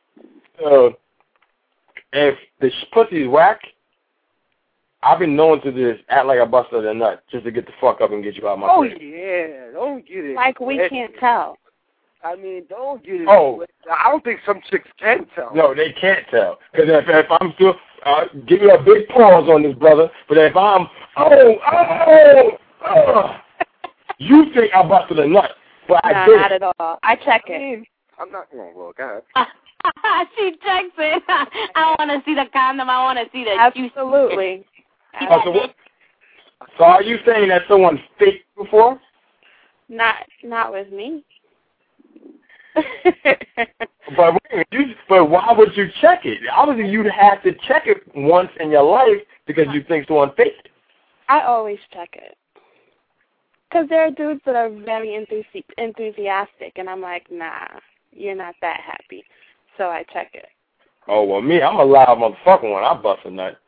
If the pussy's whack, I've been known to just act like I busted a nut just to get the fuck up and get you out of my face. Oh yeah, don't get it. Like we can't tell. I mean, don't get it. Oh, I don't think some chicks can tell. No, they can't tell. Because if I'm still, give you a big pause on this, brother. But if I'm, you think I busted a nut, but I didn't. Not at all. I check it. I'm not going to look. Go ahead. She checks it. I want to see the condom. I want to see the Absolutely. So are you saying that someone faked before? Not with me. But why would you check it? Obviously, you'd have to check it once in your life because you think someone faked. I always check it. Because there are dudes that are very enthusiastic, and I'm like, nah, you're not that happy. So I check it. Oh, well, me, I'm a loud motherfucker when I bust a nut.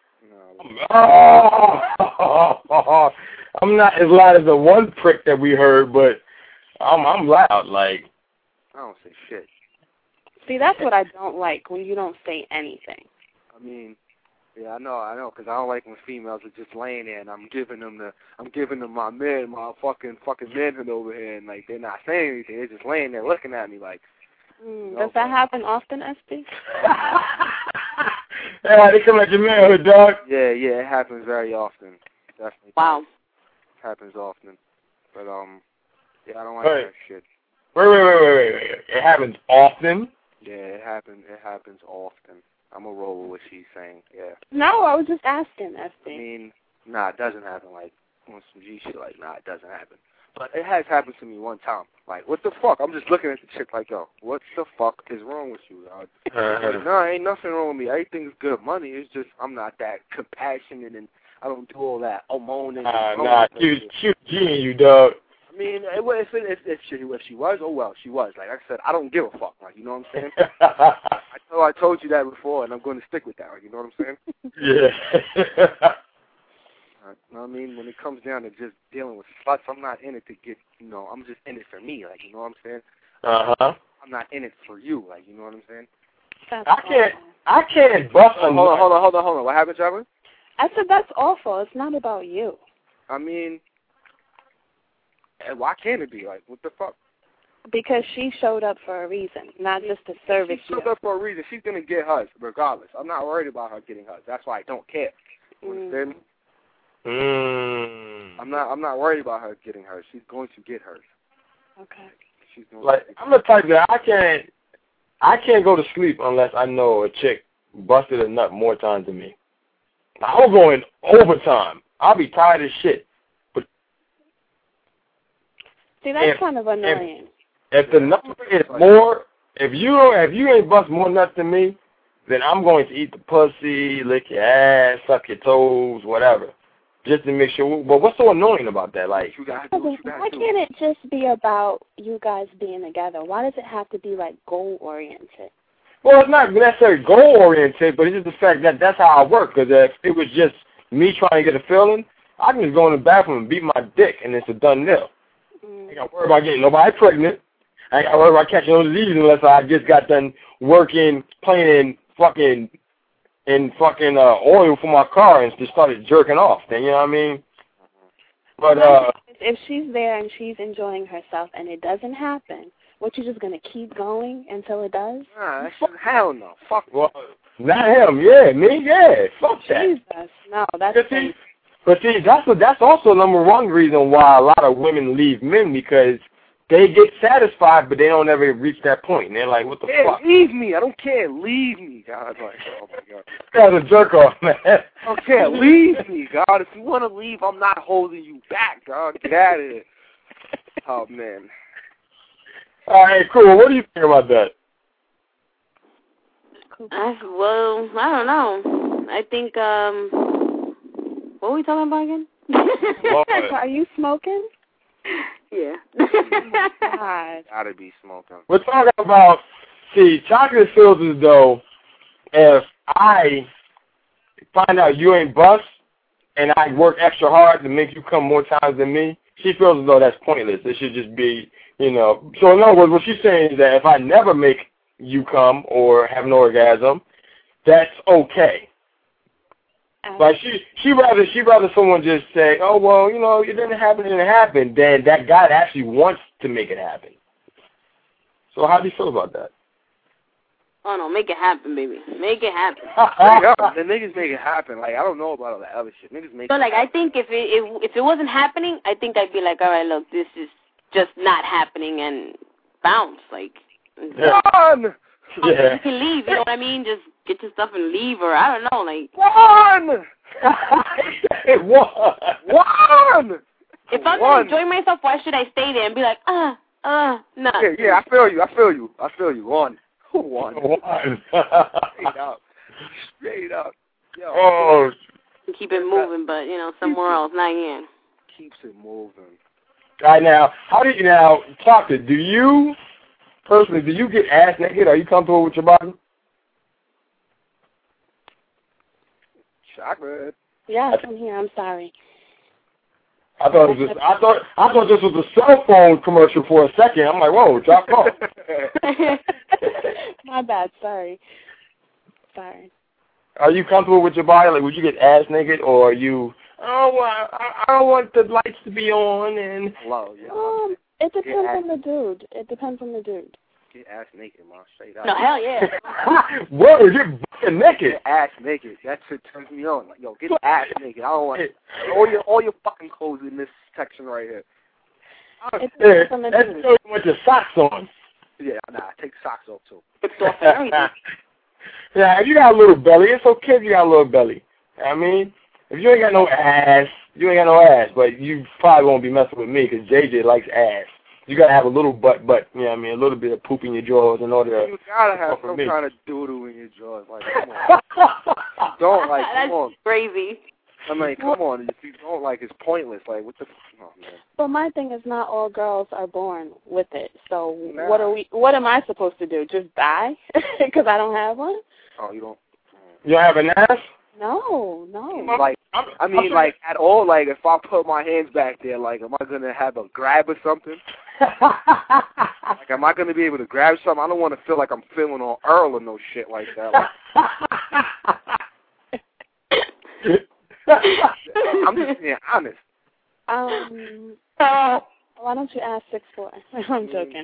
I'm not as loud as the one prick that we heard, but I'm loud. Like, I don't say shit. See, that's what I don't like, when you don't say anything. I mean, yeah, I know, because I don't like when females are just laying there and I'm giving them my fucking manhood over here, and like they're not saying anything. They're just laying there looking at me like. Does that happen often, SB? Yeah, they come at your manhood, dog. Yeah, it happens very often. Definitely. Wow. It happens often. But, yeah, I don't like that shit. Wait. It happens often? Yeah, it happens often. I'm going to roll with what she's saying, yeah. No, I was just asking, SB. I mean, nah, it doesn't happen. Like, on some G shit, like, nah, it doesn't happen. But it has happened to me one time. Like, what the fuck? I'm just looking at the chick like, yo, what the fuck is wrong with you, dog? Like, no, ain't nothing wrong with me. Everything's good money. It's just I'm not that compassionate, and I don't do all that moaning. Nah, cute G you, dog. I mean, if she was, oh well, she was. Like I said, I don't give a fuck. Like, you know what I'm saying? I told you that before, and I'm going to stick with that. Like, you know what I'm saying? Yeah. You know what I mean? When it comes down to just dealing with sluts, I'm not in it to get, I'm just in it for me. Like, you know what I'm saying? Uh-huh. I'm not in it for you. Like, you know what I'm saying? I can't bust a nut. Hold on. What happened, Jabba? I said that's awful. It's not about you. I mean, why can't it be? Like, what the fuck? Because she showed up for a reason, not just to service you. She showed up for a reason. She's going to get hers, regardless. I'm not worried about her getting hers. That's why I don't care. You understand me? I'm not worried about her getting hers. She's going to get hers. Okay. She's going like, I'm the type that I can't go to sleep unless I know a chick busted a nut more times than me. I'm going overtime. I'll be tired as shit. But see, that's kind of annoying. If the number is more, if you ain't bust more nuts than me, then I'm going to eat the pussy, lick your ass, suck your toes, whatever, just to make sure. But what's so annoying about that? Like, why can't it just be about you guys being together? Why does it have to be like goal oriented? Well, it's not necessarily goal oriented, but it's just the fact that that's how I work. Because if it was just me trying to get a feeling, I can just go in the bathroom and beat my dick, and it's a done deal. I ain't got to worry about getting nobody pregnant. I ain't got to worry about catching no disease unless I just got done working, playing fucking oil for my car and just started jerking off. Then, you know what I mean? But if she's there and she's enjoying herself and it doesn't happen, what, you just gonna keep going until it does? Nah, hell no. Fuck. Well, not him. Yeah, me. Yeah, fuck that. Jesus, no, that's. But see, that's also number one reason why a lot of women leave men, because they get satisfied, but they don't ever reach that point. And they're like, what the fuck? Leave me. I don't care. Leave me, God. Like, oh, my God. That's a jerk off, man. Okay, leave me, God. If you want to leave, I'm not holding you back, God. Get out of here. Oh, man. All right, cool. What do you think about that? Well, I don't know. I think, what were we talking about again? Are you smoking? Yeah. God. Gotta be smoking. We're talking about, see, chocolate feels as though if I find out you ain't bust and I work extra hard to make you come more times than me, she feels as though that's pointless. It should just be, you know. So in other words, what she's saying is that if I never make you come or have an orgasm, that's okay. Like she rather someone just say, oh well, you know, it didn't happen, than that guy actually wants to make it happen. So how do you feel about that? Oh no, make it happen, baby. Make it happen. The niggas make it happen. Like I don't know about all that other shit. Niggas make. So it like happen. I think if it wasn't happening, I think I'd be like, all right, look, this is just not happening, and bounce. Like, run. You can leave. You know what I mean? Just get your stuff and leave, or I don't know, like. Run. One. If I'm gonna enjoy myself, why should I stay there and be like, no? Yeah, I feel you. One. Straight up. Yo. Oh. Keep it moving, but somewhere else, not here. Keeps it moving. All right, now, how do you talk to? Do you personally? Do you get ass naked? Are you comfortable with your body? Chocolate. Yes, I'm here. I'm sorry. I thought this was a cell phone commercial for a second. I'm like, whoa, drop off. My bad. Sorry. Are you comfortable with your body? Like, would you get ass naked, or are you? Oh, well, I don't want the lights to be on and. Hello, yeah. It depends on the dude. Get ass naked, man. Straight up. No, hell yeah. What? Is it fucking naked? Get ass naked. That shit turns me on. Like, yo, get ass naked. I don't want all your fucking clothes in this section right here. It depends on the dude. That's with your socks on. Yeah, nah, take socks off too. Yeah, if you got a little belly, it's okay if you got a little belly. I mean, if you ain't got no ass, you ain't got no ass, but you probably won't be messing with me because JJ likes ass. You gotta have a little butt, you know what I mean, a little bit of poop in your drawers in order to. You gotta have some kind of doodle in your drawers. Like, come on. Don't, like, come on. That's crazy. I mean, come on. If you don't, like, it's pointless. Like, what the? Oh, man. But my thing is, not all girls are born with it. So what am I supposed to do? Just die because I don't have one? Oh, you don't. You have an ass? No. Like, I mean, like, at all, like, if I put my hands back there, like, am I going to have a grab or something? Like, am I going to be able to grab something? I don't want to feel like I'm feeling on Earl or no shit like that. Like, I'm just being honest. Why don't you ask 6'4"? I'm joking.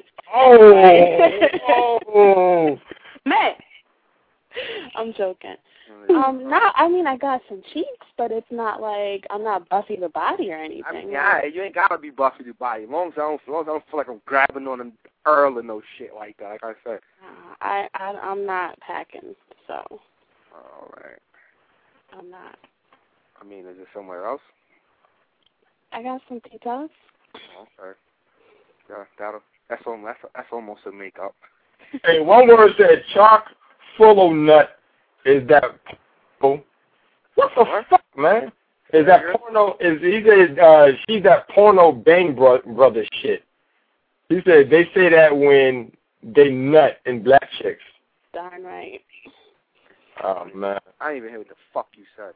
Oh. Man. I'm joking. I mean, I got some cheeks, but it's not like I'm not Buffy the Body or anything. I mean, you ain't gotta be Buffy the Body. As long as I don't feel like I'm grabbing on an Earl and no shit like that. Like I said, I'm not packing, so. All right. I'm not. I mean, is it somewhere else? I got some details. Okay. Yeah, that's almost a makeup. Hey, one word said chock full of nut. Is that what the fuck, man? Is that porno? He said she's that porno Bang brother shit. He said they say that when they nut in black chicks. Darn right. Oh man. I didn't even hear what the fuck you said.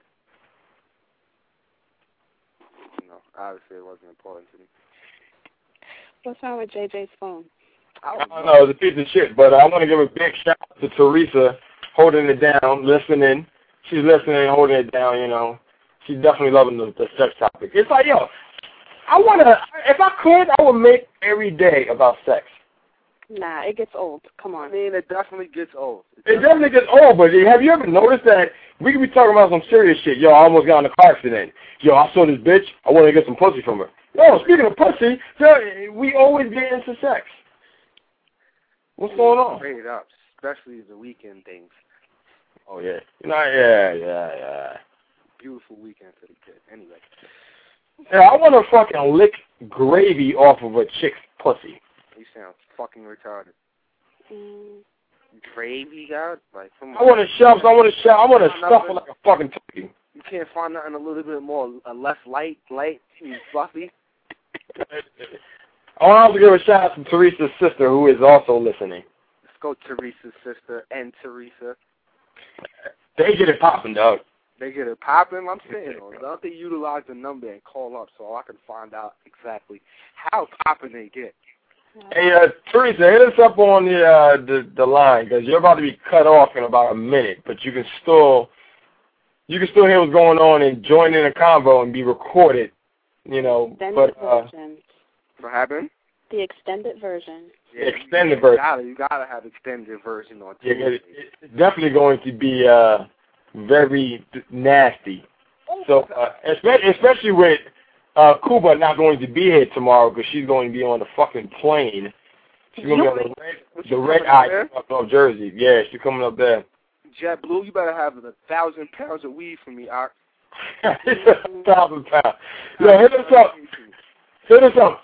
No, obviously it wasn't important to me. What's wrong with JJ's phone? I don't know, it's a piece of shit, but I want to give a big shout out to Teresa holding it down, listening. She's listening, holding it down, you know. She's definitely loving the sex topic. It's like, yo, if I could, I would make every day about sex. Nah, it gets old. Come on. I mean, it definitely gets old. It definitely gets old, but have you ever noticed that we could be talking about some serious shit? Yo, I almost got in a car accident. Yo, I saw this bitch. I want to get some pussy from her. Yo, speaking of pussy, we always get into sex. What's going on? Straight up, especially the weekend things. Oh, yeah. Yeah. Beautiful weekend for the kid. Anyway. Yeah, I want to fucking lick gravy off of a chick's pussy. You sound fucking retarded. Gravy, God? Like, come on. I want to stuff it like a fucking turkey. You can't find nothing a little bit more, less light, and fluffy? I want to give a shout out to Teresa's sister, who is also listening. Let's go, Teresa's sister and Teresa. They get it popping, dog. They get it popping? I'm saying, don't they utilize the number and call up so I can find out exactly how popping they get? Hey, Teresa, hit us up on the line, because you're about to be cut off in about a minute, but you can still hear what's going on and join in a convo and be recorded, you know. Extended version. What happened? The extended version. Yeah, extended version. You gotta have extended version on TV. Yeah, it's definitely going to be very nasty. So, especially with Cuba not going to be here tomorrow because she's going to be on the fucking plane. She's going to be on the red eye up North Jersey. Yeah, she's coming up there. JetBlue, you better have 1,000 pounds of weed for me, Art. 1,000 pounds. Yo, hit us up. Hit us up,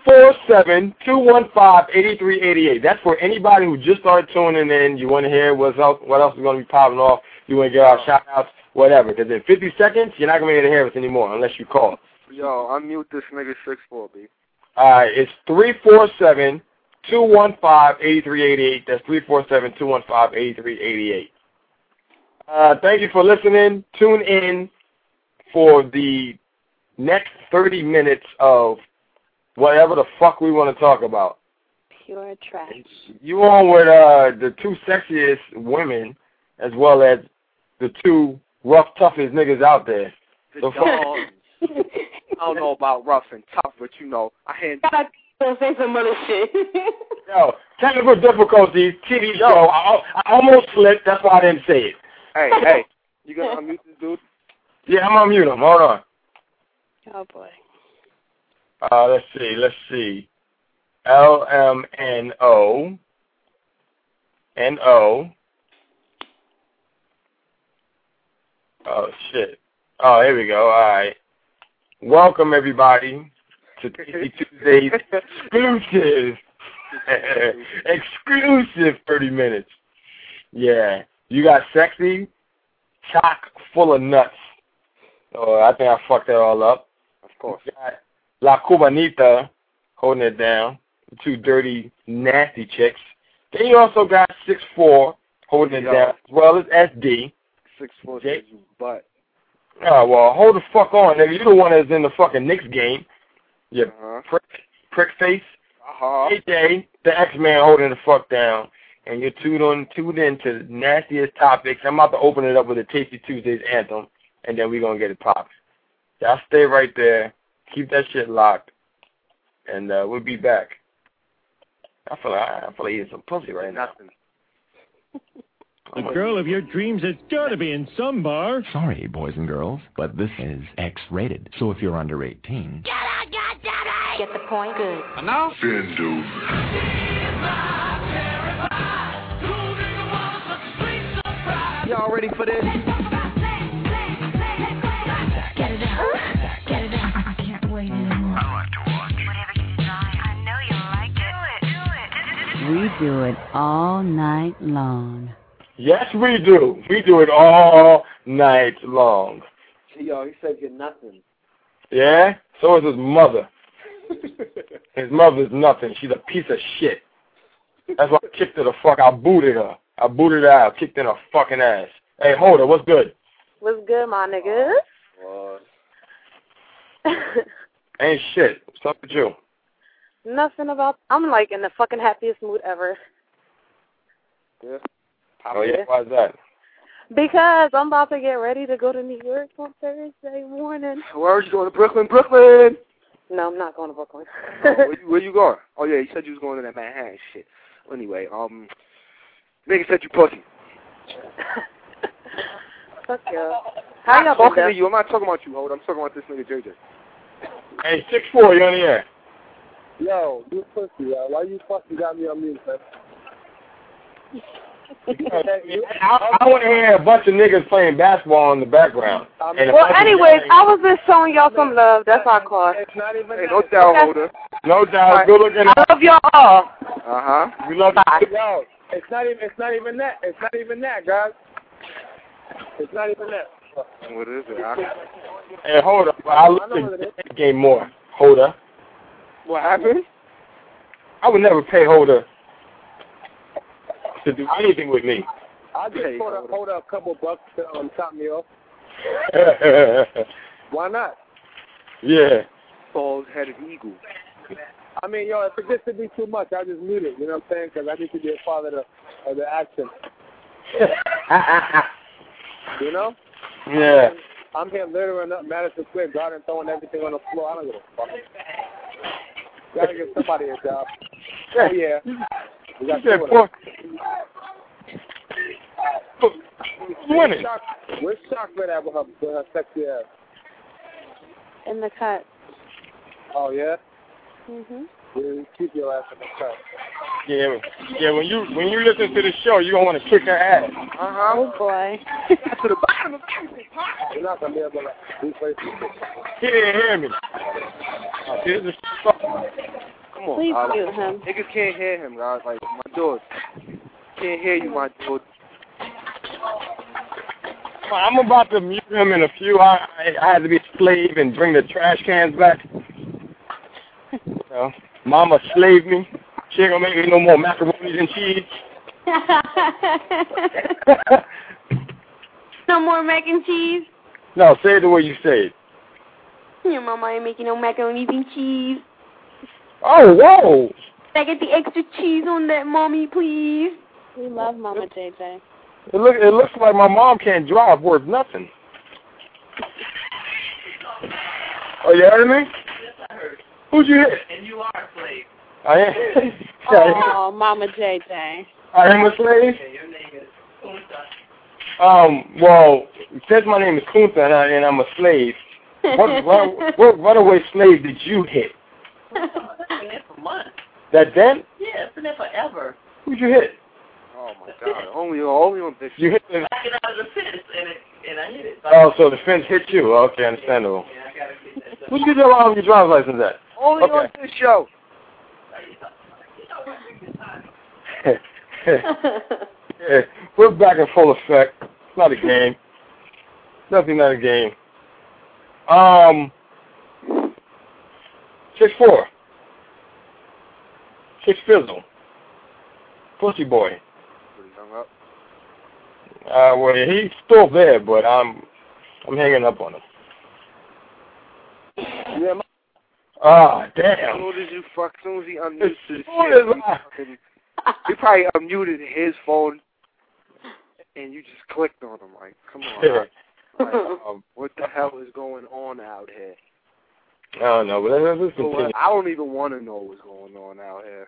347-215-8388. That's for anybody who just started tuning in. You want to hear what else is going to be popping off. You want to get our shout-outs, whatever. Because in 50 seconds, you're not going to be able to hear us anymore unless you call. Yo, unmute this nigga 6'4", B. All right, it's 347-215-8388. That's 347-215-8388. Thank you for listening. Tune in for the next 30 minutes of whatever the fuck we want to talk about. Pure trash. You on with the two sexiest women as well as the two rough, toughest niggas out there. I don't know about rough and tough, but you know, I had to say some other shit. Yo, technical difficulties, TV show. I almost slipped, that's why I didn't say it. Hey, you gonna unmute this dude? Yeah, I'm gonna mute him. Hold on. Oh boy. Let's see. LMNO. Oh shit. Oh, here we go. All right. Welcome everybody to Tuesday's exclusive 30 minutes. Yeah. You got sexy, chock full of nuts. Oh, I think I fucked that all up. Of course. You got La Cubanita holding it down. Two dirty, nasty chicks. Then you also got 6'4" holding it down, as well as SD. 6'4" says you butt. Oh, well, hold the fuck on, nigga. You the one that's in the fucking Knicks game. You prick face. AJ, the X-Man holding the fuck down. And you're tuned in to the nastiest topics. I'm about to open it up with a Tasty Tuesdays anthem, and then we're going to get it popped. Y'all stay right there. Keep that shit locked, and we'll be back. I feel like eating some pussy right now. The girl of your dreams has got to be in some bar. Sorry, boys and girls, but this is X-rated. So if you're under 18... Get the point? Good. And now? Y'all ready for this? Get it out. Get it out. I can't wait anymore. I like to watch. Whatever you desire. I know you like it. Do it. We do it all night long. Yes, we do. We do it all night long. Yo, he said you're nothing. Yeah? So is his mother. His mother's nothing. She's a piece of shit. That's why I kicked her the fuck. I booted her. I booted her out. Kicked in her fucking ass. Hey, hold her. What's good? What's good, my niggas? Ain't shit. What's up with you? Nothing about... I'm like in the fucking happiest mood ever. Yeah. Oh, yeah? Why is that? Because I'm about to get ready to go to New York on Thursday morning. Where are you going? To Brooklyn? No, I'm not going to Brooklyn. Where you going? Oh, yeah, you said you was going to that Manhattan shit. Well, anyway, nigga said you pussy. Fuck you. How y'all been? I'm talking to you. I'm not talking about you, Hold. I'm talking about this nigga JJ. Hey, 6'4", you on the air. Yo, you pussy, yo. Why you fucking got me on mute, man? I want to hear a bunch of niggas playing basketball in the background. Well, anyways, I was just showing y'all some love. That's all I called. It's not even Hey, no doubt, Holder. No doubt. Good looking. I love y'all all. Uh-huh. We love you. Yo, it's not even that. It's not even that, guys. It's not even that. What is it? Hey, hold up. I look at the game more. Holder. What happened? I would never pay Holder to do anything with me. I just hold up a couple bucks to top me off. Why not? Yeah. Bald-headed eagle. I mean, yo, if it gets to be too much, I just mute it. You know what I'm saying? Because I need to be a part of the action. You know? Yeah. I'm here littering up Madison Square Garden, throwing everything on the floor. I don't give a fuck. Gotta give somebody a job. Oh, yeah. We got two of them. Winning. Where's Chocolate at with her sexy ass? In the cut. Oh, yeah? Mhm. You keep your ass in the cut. Yeah. When you listen to the show, you don't want to kick her ass. Oh boy. To the bottom of the You're not gonna be able to replace it. He didn't hear me. Come on. Please mute him. Niggas can't hear him, guys. Like, my dude. Can't hear you, my dude. I'm about to mute him in a few. I had to be a slave and bring the trash cans back. So, Mama slaved me. She ain't gonna make me no more macaroni and cheese. No more mac and cheese? No, say it the way you say it. Your mama ain't making no macaroni and cheese. Oh, whoa! Can I get the extra cheese on that, mommy, please? We love Mama JJ. It looks like my mom can't drive worth nothing. Oh, you heard me? Yes, I heard. Who'd you hit? And you are a slave. I am. Oh, Mama JJ. I am a slave? Okay, your name is Kunta. Well, it says my name is Kunta and I'm a slave. What runaway slave did you hit? It's been there for months. That dent? Yeah, it's been there forever. Who'd you hit? Oh, my God. Only on this. You hit the... Backing out of the fence, and I hit it. Oh, so the fence hit you. Okay, understandable. Yeah, I gotta get that. Where'd you get your driver's license at? Only on this show. Yeah, we're back in full effect. It's not a game. Definitely not a game. 6'4". 6 Fizzle. Pussy boy. Well, he's still there, but I'm hanging up on him. Yeah. Damn. As soon as he unmuted his shit, he probably unmuted his phone, and you just clicked on him. Like, come on. Yeah. Like, what the hell is going on out here? I don't know, but let's continue. I don't even want to know what's going on out here.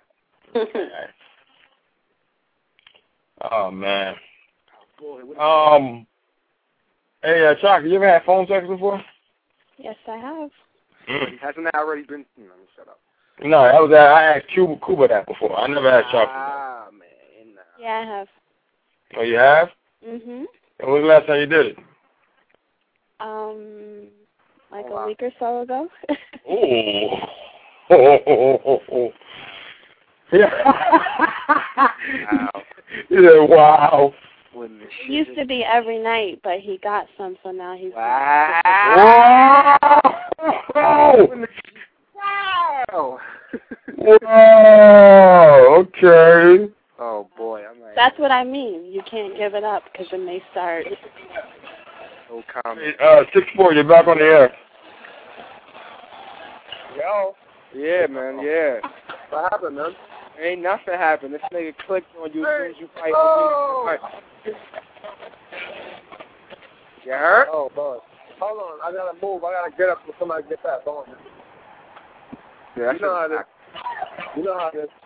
Oh, man. Oh, boy, Hey, Chaka, you ever had phone sex before? Yes, I have. Hasn't that already been? Let me shut up. No, I asked Cuba that before. I never had Chaka. Ah, man. Yeah, I have. Oh, you have? Mhm. And when was the last time you did it? Like a week or so ago. Oh. Yeah. Wow. It used to be every night, but he got some, so now he's... Wow. Wow. Wow. Okay. Oh, boy. I'm like, That's what I mean. You can't give it up, because then they start... no comment. 6'4", you're back on the air. Yo. Yeah, man, yeah. What happened, man? Ain't nothing happened. This nigga clicked on you as soon as you fight. You hurt? Oh, boy. Hold on. I gotta move. I gotta get up before somebody gets back. Hold on. Yeah, You know how this. You know how this.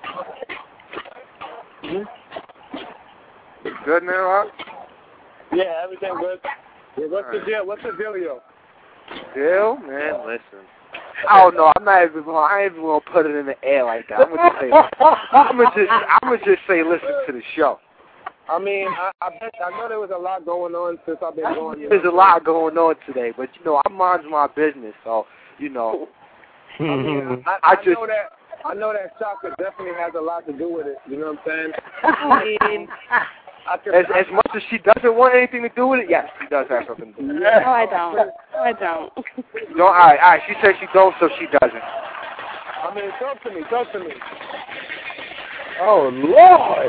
Good now, Rock? Yeah, everything good. Yeah, what's the deal? What's the dealio? Deal? Man, listen. I don't know. I ain't even gonna put it in the air like that. I'm gonna just say listen to the show. I mean, I know there was a lot going on since I've been going. There's a lot going on today, but you know, I mind my business, so you know. I mean, I know that chocolate definitely has a lot to do with it. You know what I'm saying? I mean, as much as she doesn't want anything to do with it, yes, she does have something to do with it. No, I don't. I don't. No, all right. She said she don't, so she doesn't. I mean, talk to me. Oh, Lord.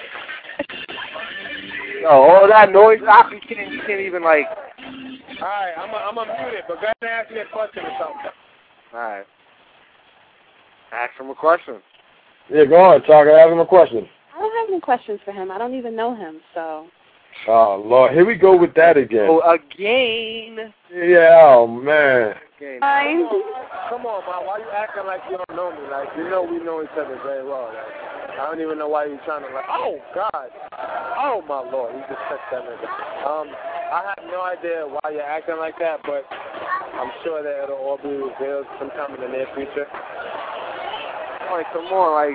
No, all that noise, you can't even, like... All right, I'm gonna mute it, but go ahead and ask me a question or something. All right. Ask him a question. Yeah, go on, Chocolate. Ask him a question. I don't have any questions for him. I don't even know him, so... Oh, Lord. Here we go with that again. Oh, again. Yeah, oh, man. Fine. Come on, man. Why you acting like you don't know me? Like, you know we know each other very well. Like, I don't even know why you're trying to, like, oh, God. Oh, my Lord. You just touched that nigga. I have no idea why you're acting like that, but I'm sure that it'll all be revealed sometime in the near future. Like, come on, like...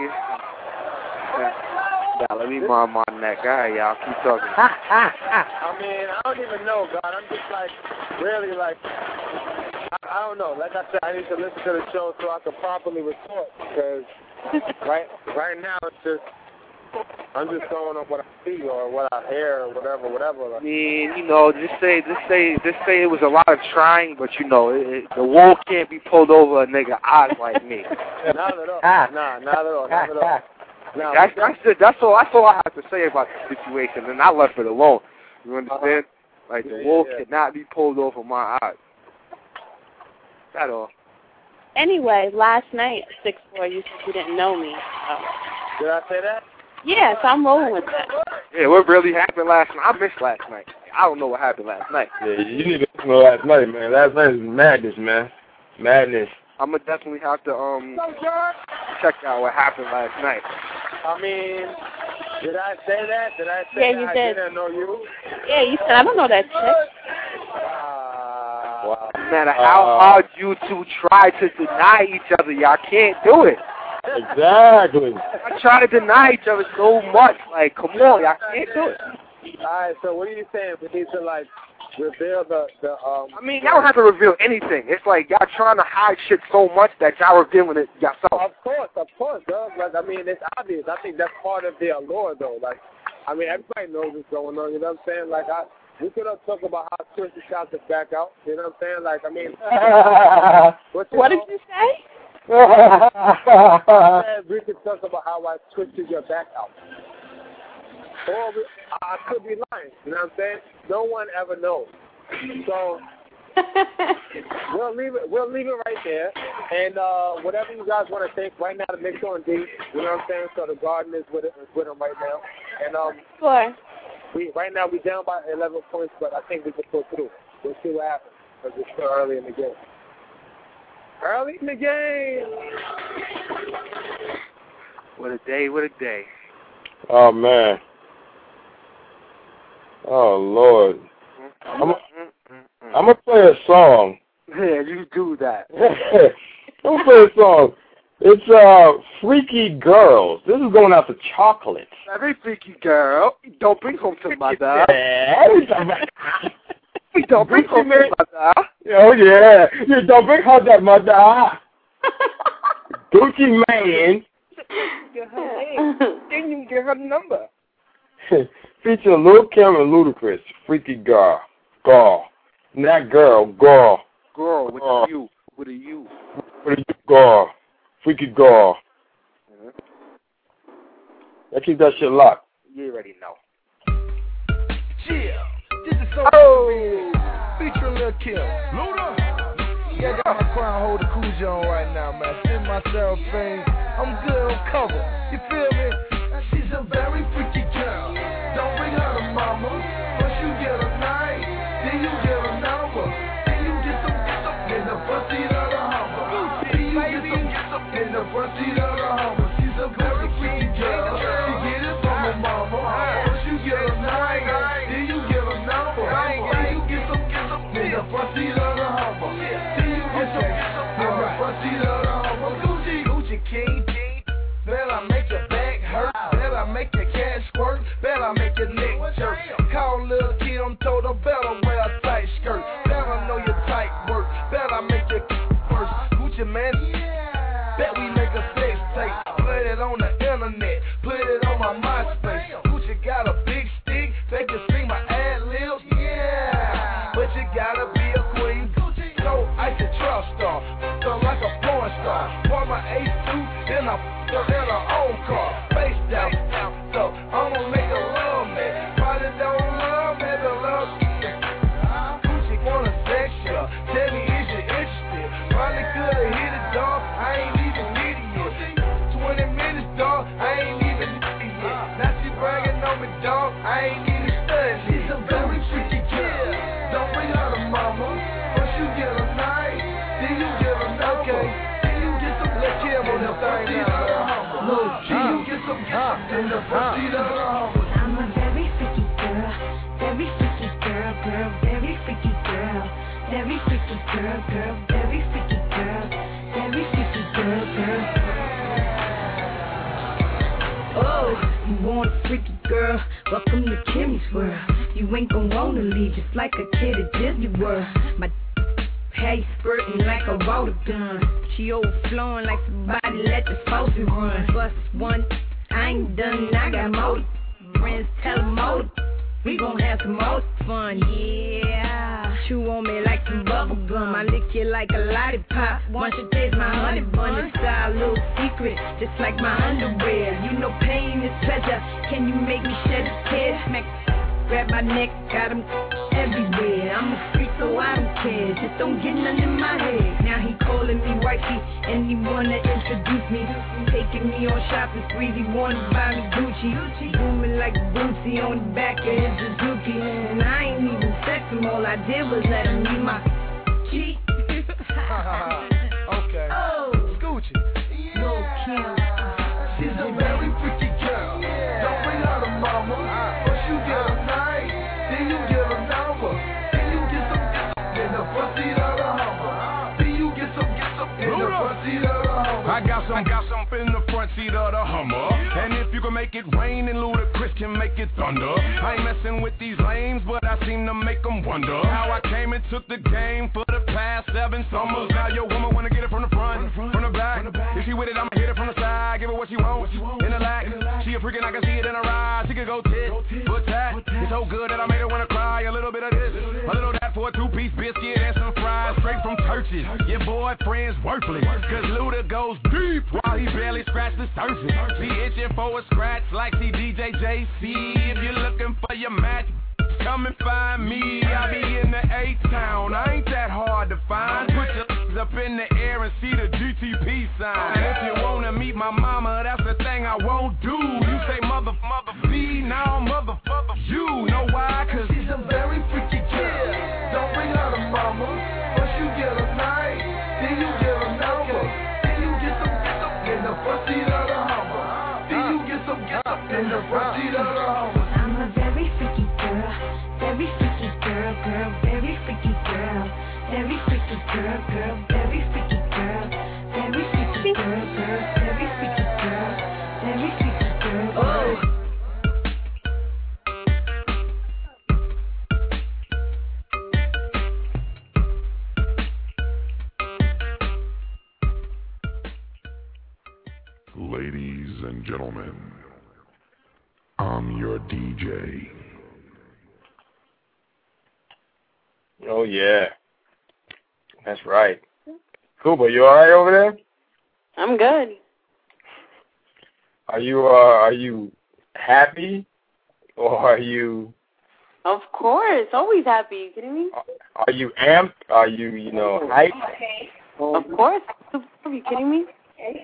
Yeah, let me mind my neck. All right, y'all. Keep talking. I mean, I don't even know, God. I'm just, like, really, like... I don't know. Like I said, I need to listen to the show so I can properly report because right now it's just I'm just going on what I see or what I hear or whatever. I mean, you know, just say it was a lot of trying, but you know, the wool can't be pulled over a nigga eyes like me. Not at all. Not at all. No, that's all I have to say about the situation, and I left it alone. You understand? Like the wool cannot be pulled over my eyes. At all. Anyway, last night, 6'4", you said you didn't know me. Did I say that? Yeah, so I'm rolling with that. Yeah, what really happened last night? I missed last night. I don't know what happened last night. Yeah, you need to know last night, man. Last night was madness, man. Madness. I'm gonna definitely have to check out what happened last night. I mean, did I say that? Did I say yeah, you that did. I didn't know you? Yeah, you said I don't know that chick. No matter how hard you two try to deny each other, y'all can't do it. Exactly. I try to deny each other so much. Like, come on, y'all can't do it. All right, so what are you saying? We need to, like, reveal the I mean, y'all don't have to reveal anything. It's like y'all trying to hide shit so much that y'all revealing it yourself. Of course, dog. Like, I mean, it's obvious. I think that's part of the allure, though. Like, I mean, everybody knows what's going on. You know what I'm saying? Like, we could talk about how Twisted shot the back out. You know what I'm saying? Like, I mean, what did you say? We could talk about how I twisted your back out. Or I could be lying. You know what I'm saying? No one ever knows. So we'll leave it right there. And whatever you guys want to think right now, the mix on D. You know what I'm saying? So the Garden is with him right now. And Sure. Right now we're down by 11 points, but I think we can pull through. We'll see what happens because it's still early in the game. Early in the game. What a day! What a day! Oh man. Oh Lord. I'm gonna play a song. Yeah, you do that. I'm gonna play a song. It's Freaky Girls. This is going out to Chocolate. Every freaky girl, don't bring home to mother. We don't bring home to mother. Oh yeah, you don't bring home to mother. Gucci Man. Then you give her the number. Featuring Lil Kim and Ludacris. Freaky Girl. Not girl. Girl. With a U. With a U. With a U. Girl. Freaky Girl. Let's keep that shit locked. You already know. Chill. This is so featuring Lil Kim. Luda. Yeah, I got my crown holder Coogee on right now, man. Spin myself fame. I'm good on cover. You feel me? She's a very freaky girl. Don't bring her to mama. First you get a night, then you get a number. Then you get some in the front seat of the Hummer. Then you get some in the front seat of the Hummer. She's a very freaky girl. She get it from her mama. First you get a night, then you get a number. Then you get some in the front seat of the Hummer. Then you get some in the front I make it first. Gucci man, bet we make a sex tape. Put it on the internet, put it on my MySpace. Gucci got a big stick, they can sing my ad libs. Yeah, but you gotta be a queen. So I can trust star, so like a porn star. For my A2, then I f*** her in her own car. Face down, so I'ma make her love me. Probably don't love me, but love Gucci wanna sex ya. Tell me, is you interested? Probably could've hit it, dog. I ain't even need it yet. 20 minutes, dog. I ain't even need it yet. Now she bragging on me, dog. I ain't even studying. She's a very freaky girl. Don't bring her to mama. First you get a night, then you get a okay. Then you get some black cam on the front seat of the Hummer. Look, you get some in the front seat of the Hummer. I'm a very freaky girl, very freaky girl, girl, very freaky girl, very freaky girl, girl, very freaky girl, very freaky girl, girl. Oh, you want a freaky girl? Welcome to Kimmy's world. You ain't gon' wanna leave just like a kid at Disney World. My hair skirting like a water gun. She overflowing like somebody let the faucet run. Bust one, I ain't done, I got more. Friends tell them more. We gon' have some more fun, yeah. Chew on me like some bubble gum. I lick you like a lollipop. Once you taste my honey bun, it's our little secret, just like my underwear. You know pain is pleasure. Can you make me shed a tear? Smack, grab my neck, got them everywhere. I'm a freak, so I don't care. Just don't get none in my head. Now he calling me wifey, and he wanna introduce me. Taking me on shopping sprees, he wanna buy me Gucci. Booming like Bootsy on the back of his Suzuki. And I ain't even sex him, all I did was let him meet my cheek. Okay. Oh, Gucci. no kill. She's a very freaky girl. Don't bring her to mama. First you get a night, then you get a number. Then you get some in the front seat of the Hummer. Then you get some in the front seat of the Hummer. I got some in the front seat of the Hummer. And if you can make it rain, then Ludacris can make it thunder. I ain't messing with these lames, but I seem to make them wonder how I came and took the game for the past 7 summers. Now your woman wanna get it from the front, from the back. If she with it, I'ma hit it from the side. Give her what she wants, in the lack. She a freakin', I can see it in her eyes. She can go tit, foot tat. It's so good that I made her wanna cry. A little bit of this, a little that for a 2-piece biscuit and some fries straight from Church's. Your boyfriend's worthless, cause Luda goes deep while he barely scratched the surface. She itching for a scratch like she DJ JC. If you're looking for your match, come and find me. I be in the A-Town. I ain't that hard to find. Put your up in the air and see the GTP sign. And if you wanna meet my mama, that's the thing I won't do. You say mother B, now mother you. Know why? Cause she's a very freaky girl. Don't bring her to mama. First you get a night, then you get a number. Then you get some in the front seat of the Hummer. Then you get some in the front seat of the Hummer. I'm a very freaky girl, very freaky girl, girl, very freaky girl, very freaky girl, girl, very freaky girl, very freaky girl, girl, very freaky girl, very freaky girl. Oh. Ladies and gentlemen, I'm your DJ. Oh yeah, that's right. Kuba, you all right over there? I'm good. Are you happy, or are you? Of course, always happy. You kidding me? Are you amped? Are you hyped? Of course. Are you kidding me?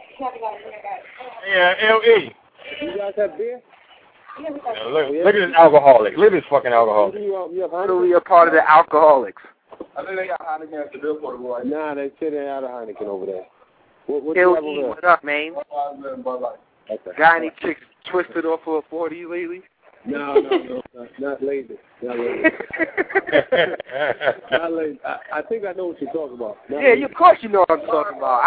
Yeah, L.E. You guys have beer? Look at this alcoholic. Look at this fucking alcoholic. Literally a part of the alcoholics. I think they got Heineken at the billboard. Nah, they said they had a Heineken over there. What What up, man? Okay. Got any chicks twisted off of a 40 lately? No, not lately. Not lately. I think I know what you're talking about. Of course you know what I'm talking about.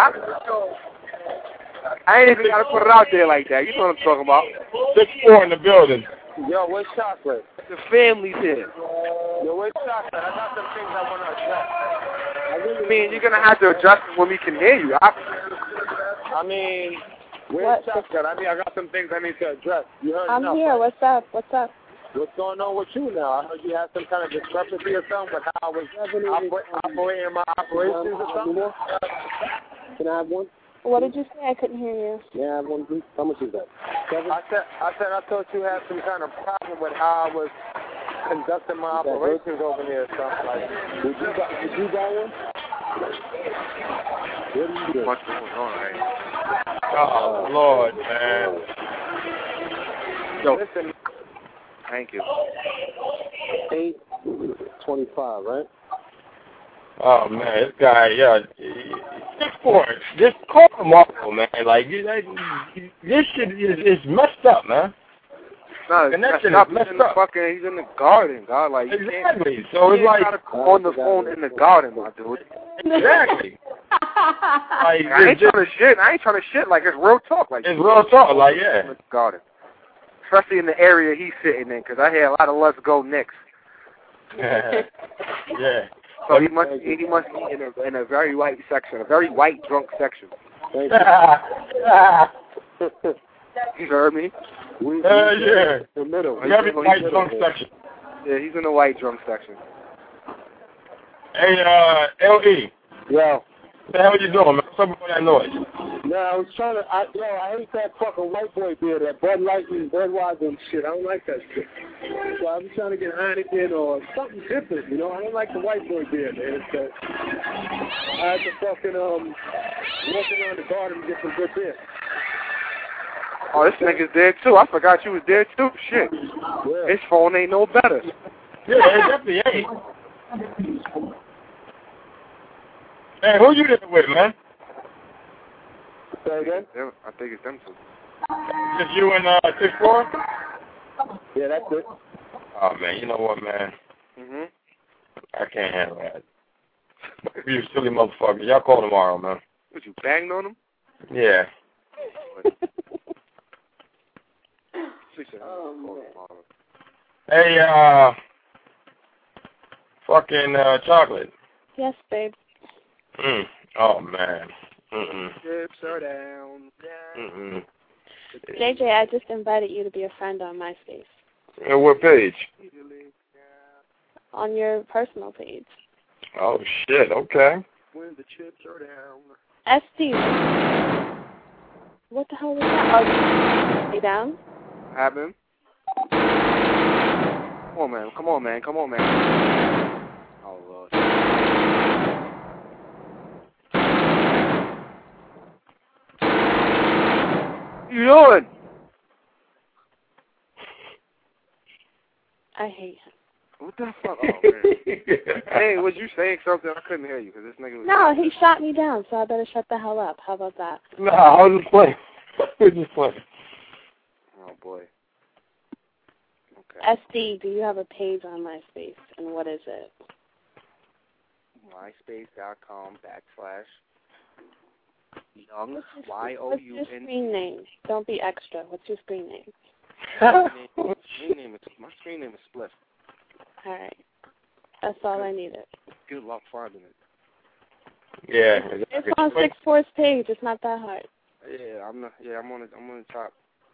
I ain't even got to put it out there like that. You know what I'm talking about. 6'4" in the building. Yo, where's chocolate? The family's here. Yo, where's chocolate? I got some things I want to address. I really mean, you're gonna have to adjust it when we can hear you. I mean, where's Shotgun? I got some things I need to address. You heard I'm enough, here. right? What's up? What's up? What's going on with you now? I heard you had some kind of discrepancy or something with how I was operating my operations or something. Can I have one? What did you say? I couldn't hear you. Yeah, I have one, please. How much is that? I said I thought you had some kind of problem with how I was conducting my operations over there or something like that. Did you got one? What are you doing? What's going on right now? Oh, Lord, man. Yo, listen. Thank you. 8:25, right? Oh, man, this guy, yeah. 6'4", just call him off, man. Like, this shit is messed up, man. No, and that shit up. is messed up. He's in the garden, God. Like, exactly. So it's like on the phone in the garden, my dude. Exactly. Like, I ain't trying to shit. Like, it's real talk. Like, it's real talk. Like, yeah. In the garden, especially in the area he's sitting in, because I hear a lot of Let's Go Knicks. Yeah. So he must be in a very white section, a very white drunk section. Thank you heard me? Yeah. The middle. Very white drunk section. Yeah, he's in the white drunk section. Hey, L.E. Yo. What the hell you doing, man? What's up with that noise? No, I was trying to. I hate that fucking white boy beer, that Bud Light and Budweiser and shit. I don't like that shit. So I was trying to get Heineken or something different, you know. I don't like the white boy beer, man. So I had to fucking walk around the garden and get some good beer. Oh, this nigga's dead too. I forgot you was dead too. Shit. Yeah. His phone ain't no better. Yeah, it definitely ain't. Hey, who you there with, man? Say again? I think it's them two. Just you and 6'4"? Yeah, that's it. Oh, man, you know what, man? Mhm. I can't handle that. You silly motherfuckers. Y'all call tomorrow, man. What, you banged on him? Yeah. Hey, fucking chocolate. Yes, babe. Oh, man. Chips are down. JJ, I just invited you to be a friend on MySpace. And what page? On your personal page. Oh, shit, okay. When the chips are down. SD. What the hell was that? Oh, you down? Happened. Come on, man. Oh, Lord. What you doing? I hate him. What the fuck? Oh, man. Hey, was you saying something? I couldn't hear you because this nigga was... No, he shot me down, so I better shut the hell up. How about that? No, I was just playing. Oh, boy. Okay. SD, do you have a page on MySpace, and what is it? MySpace.com/Young, What's your screen name? Don't be extra. What's your screen name? My screen name is Spliff. All right. That's all I needed. Good luck finding it. Yeah. It's on 6'4's page. It's not that hard. Yeah, I'm on the top.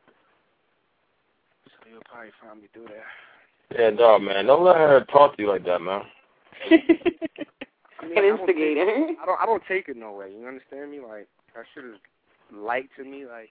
So you'll probably find me through there. Yeah, dog, man. Don't let her talk to you like that, man. An instigator. I don't take it no way. You understand me? Like, that shit is light to me. Like,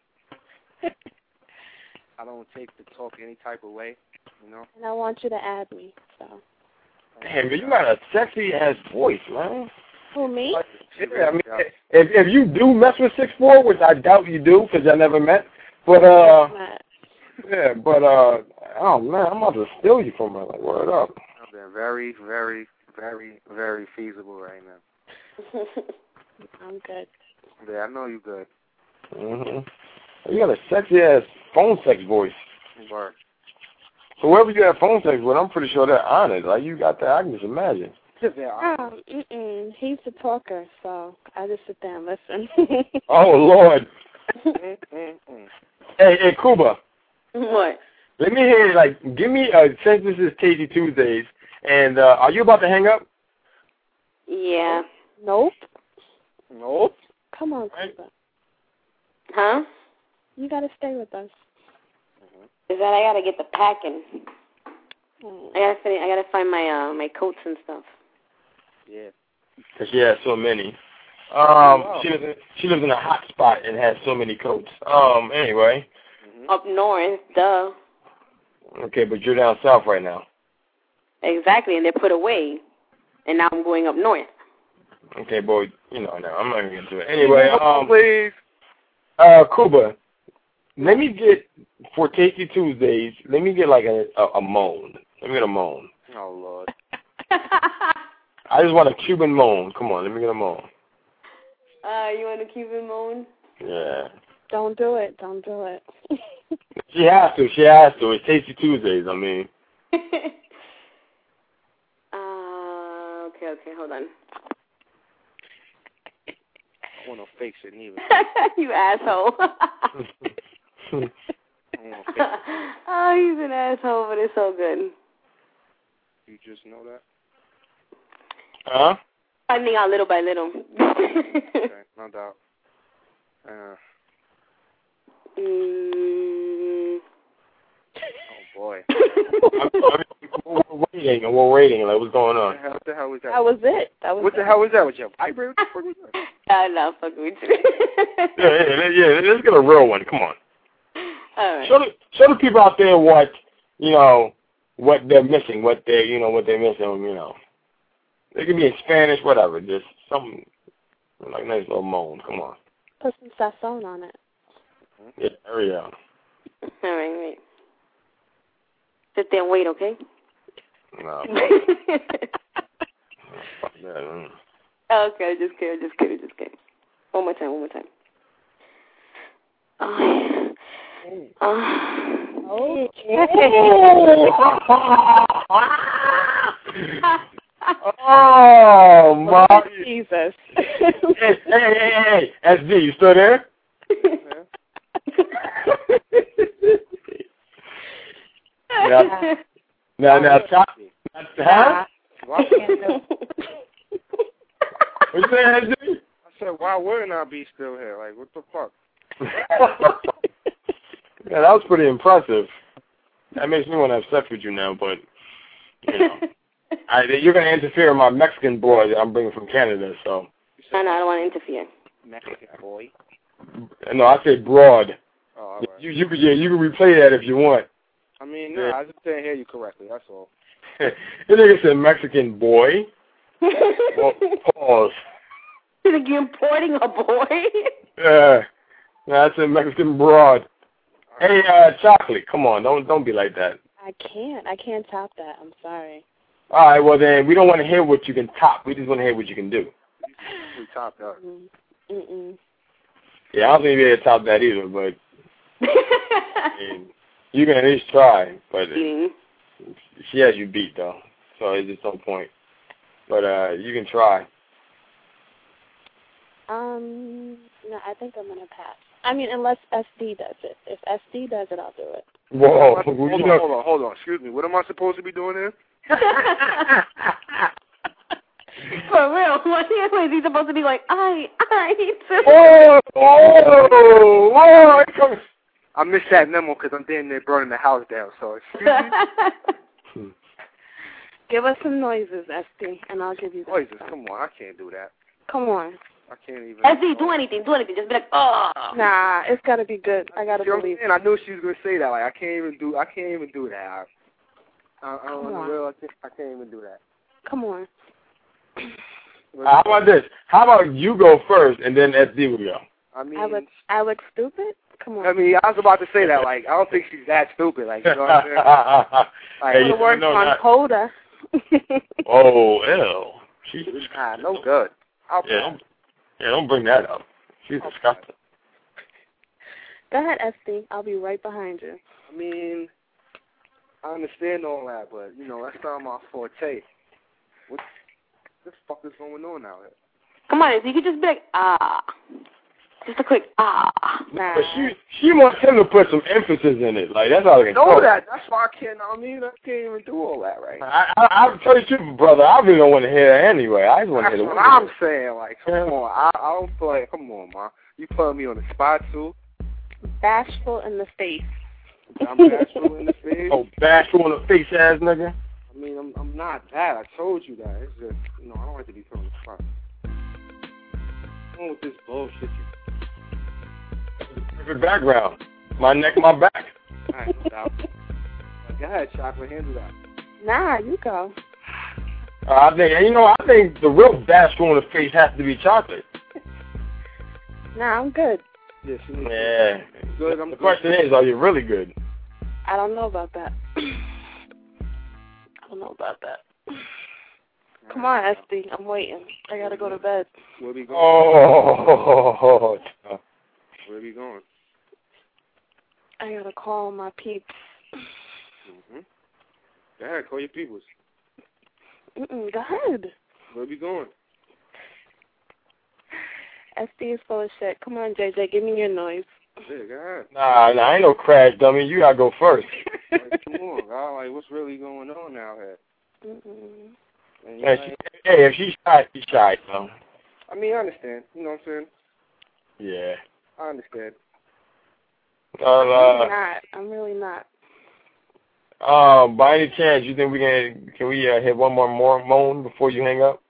I don't take the talk any type of way, you know? And I want you to add me, so. Damn, but you got a sexy-ass voice, man. Who, me? Yeah, I mean, if you do mess with 6'4", which I doubt you do because I never met, but, yeah, but, oh, man, I'm about to steal you from her. Like, word up. I've been very, very, very, very feasible right now. I'm good. Yeah, I know you good. You got a sexy-ass phone sex voice. Word. So whoever you have phone sex with, I'm pretty sure they're on it. Like, you got that, I can just imagine. He's the talker, so I just sit there and listen. Oh, Lord. Hey, Cuba. What? Let me hear, like, give me, since this is Tasty Tuesdays, and are you about to hang up? Yeah. Nope. Nope. Come on, Cuba. Huh? You gotta stay with us. Is that I gotta get the packing. I gotta find my my coats and stuff. Yeah. Cause she has so many. She lives in a hot spot and has so many coats. Anyway. Up north, duh. Okay, but you're down south right now. Exactly, and they're put away, and now I'm going up north. Okay, boy, you know now. I'm not gonna get into it. Anyway, please. Cuba, let me get for Tasty Tuesdays. Let me get like a moan. Let me get a moan. Oh Lord. I just want a Cuban moan. Come on, let me get a moan. You want a Cuban moan? Yeah. Don't do it. Don't do it. She has to. She has to. It's Tasty Tuesdays. I mean. Okay. Hold on. I want no fake shit neither. You asshole. Oh, he's an asshole, but it's so good. You just know that? Huh? Finding out little by little. Okay, no doubt. Oh boy. We're waiting. Like, what's going on? What the hell was that? That was it. What the hell was that with you? Vibrate? What the fuck was that? No, fuck with you. yeah. Let's get a real one. Come on. All right. Show the people out there what they're missing, what they're missing. It can be in Spanish, whatever. Just something like nice little moan. Come on. Put some sazon on it. Yeah, hurry up. All right, wait. Sit there and wait, okay? No. Fuck that. Okay, just kidding. One more time. Oh my Jesus. Hey, SD, you still there? Now, huh? What you saying, SD? I said, why wouldn't I be still here? Like, what the fuck? Yeah, that was pretty impressive. That makes me want to have sex with you now, but, you're going to interfere with my Mexican boy that I'm bringing from Canada, so. No, I don't want to interfere. Mexican boy? No, I said broad. Oh, all right. You can replay that if you want. I mean, no, I just didn't hear you correctly, that's all. You nigga said Mexican boy? Well, pause. You think you're importing a boy? Yeah. That's a Mexican broad. Hey, Chocolate, come on, don't be like that. I can't top that. I'm sorry. All right, well then, we don't want to hear what you can top. We just want to hear what you can do. We topped that. Yeah, I don't think you'll be able to top that either, but you can at least try. But she has you beat, though, so it's just no point. But you can try. No, I think I'm gonna pass. I mean, unless SD does it. If SD does it, I'll do it. Whoa! Hold on. Excuse me. What am I supposed to be doing here? For real? What is he supposed to be like? I too. Whoa! I missed that memo because I'm damn near burning the house down. So excuse me. Give us some noises, SD, and I'll give you that. Noises? Come on, I can't do that. Come on. I can't even. SD, do anything. Just be like, oh. Nah, it's gotta be good. I gotta believe. I knew she was gonna say that. Like I can't even do that. I can't even do that. Come on. How about this? How about you go first and then SD will go? I mean, I look stupid? Come on. I mean, I was about to say that. Like, I don't think she's that stupid. Like, you know what I'm saying? Like, hey, work on Coda. Oh, ew. She's no good. Don't bring that up. She's disgusting. Go ahead, SD. I'll be right behind you. I mean, I understand all that, but, that's not my forte. What the fuck is going on out here? Come on, you could just be like, ah. Just a quick Nah. But she wants him to put some emphasis in it. Like, that's all I can know tell. that. That's why I can't even do all that right now. I'll tell you the truth, brother. I really don't want to hear that anyway. I just want to hear the That's what I'm saying. Like, come on. I don't feel like, come on, ma. You putting me on the spot, too? Bashful in the face. I'm bashful in the face? Oh, bashful in the face ass nigga? I mean, I'm not that. I told you that. It's just, I don't like to be put on the spot. What's wrong with this bullshit? Perfect background. My neck, my back. All right, no doubt. Go ahead, Chocolate. Handle that. Nah, you go. I think the real bashful in the face has to be Chocolate. Nah, I'm good. Yes, yeah. Good. The question is, are you really good? I don't know about that. Come on, Esty. I'm waiting. I gotta go to bed. Where we going? Oh. Where we going? I gotta call my peeps. Go ahead, call your peoples. Go ahead. Where we going? SD is full of shit. Come on, JJ, give me your noise. Yeah, go ahead. Nah, I ain't no crash dummy. You gotta go first. Like, come on, God. Like, what's really going on now here? If she's shy, she's shy, so. I mean, I understand. You know what I'm saying? Yeah. I understand. I'm really not. By any chance, you think can we hit one more moan before you hang up?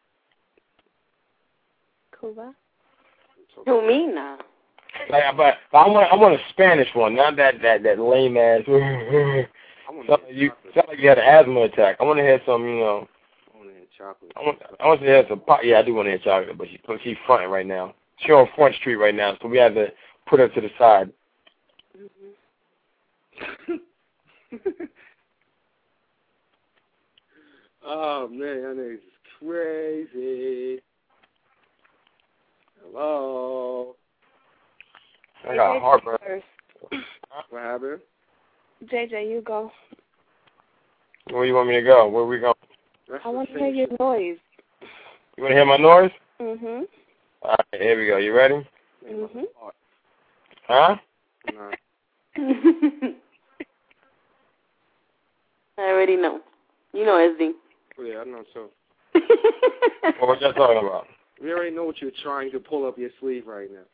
Cuba? Who, me now? But I want a Spanish one, not that lame ass. Sound like you had an asthma attack. I want to hear some, I want to hear chocolate. I want to hear some pop. Yeah, I do want to hear chocolate, but she's fronting right now. She's on Front Street right now, so we have to put her to the side. Oh man, that nigga's crazy. Hello. I got heartburn. What happened? JJ, you go. Where you want me to go? Where we going? I want to hear your noise. You want to hear my noise? Mhm. All right, here we go. You ready? Mhm. Huh? No. I already know. You know SD. Yeah, I know so. What y'all talking about? We already know what you're trying to pull up your sleeve right now.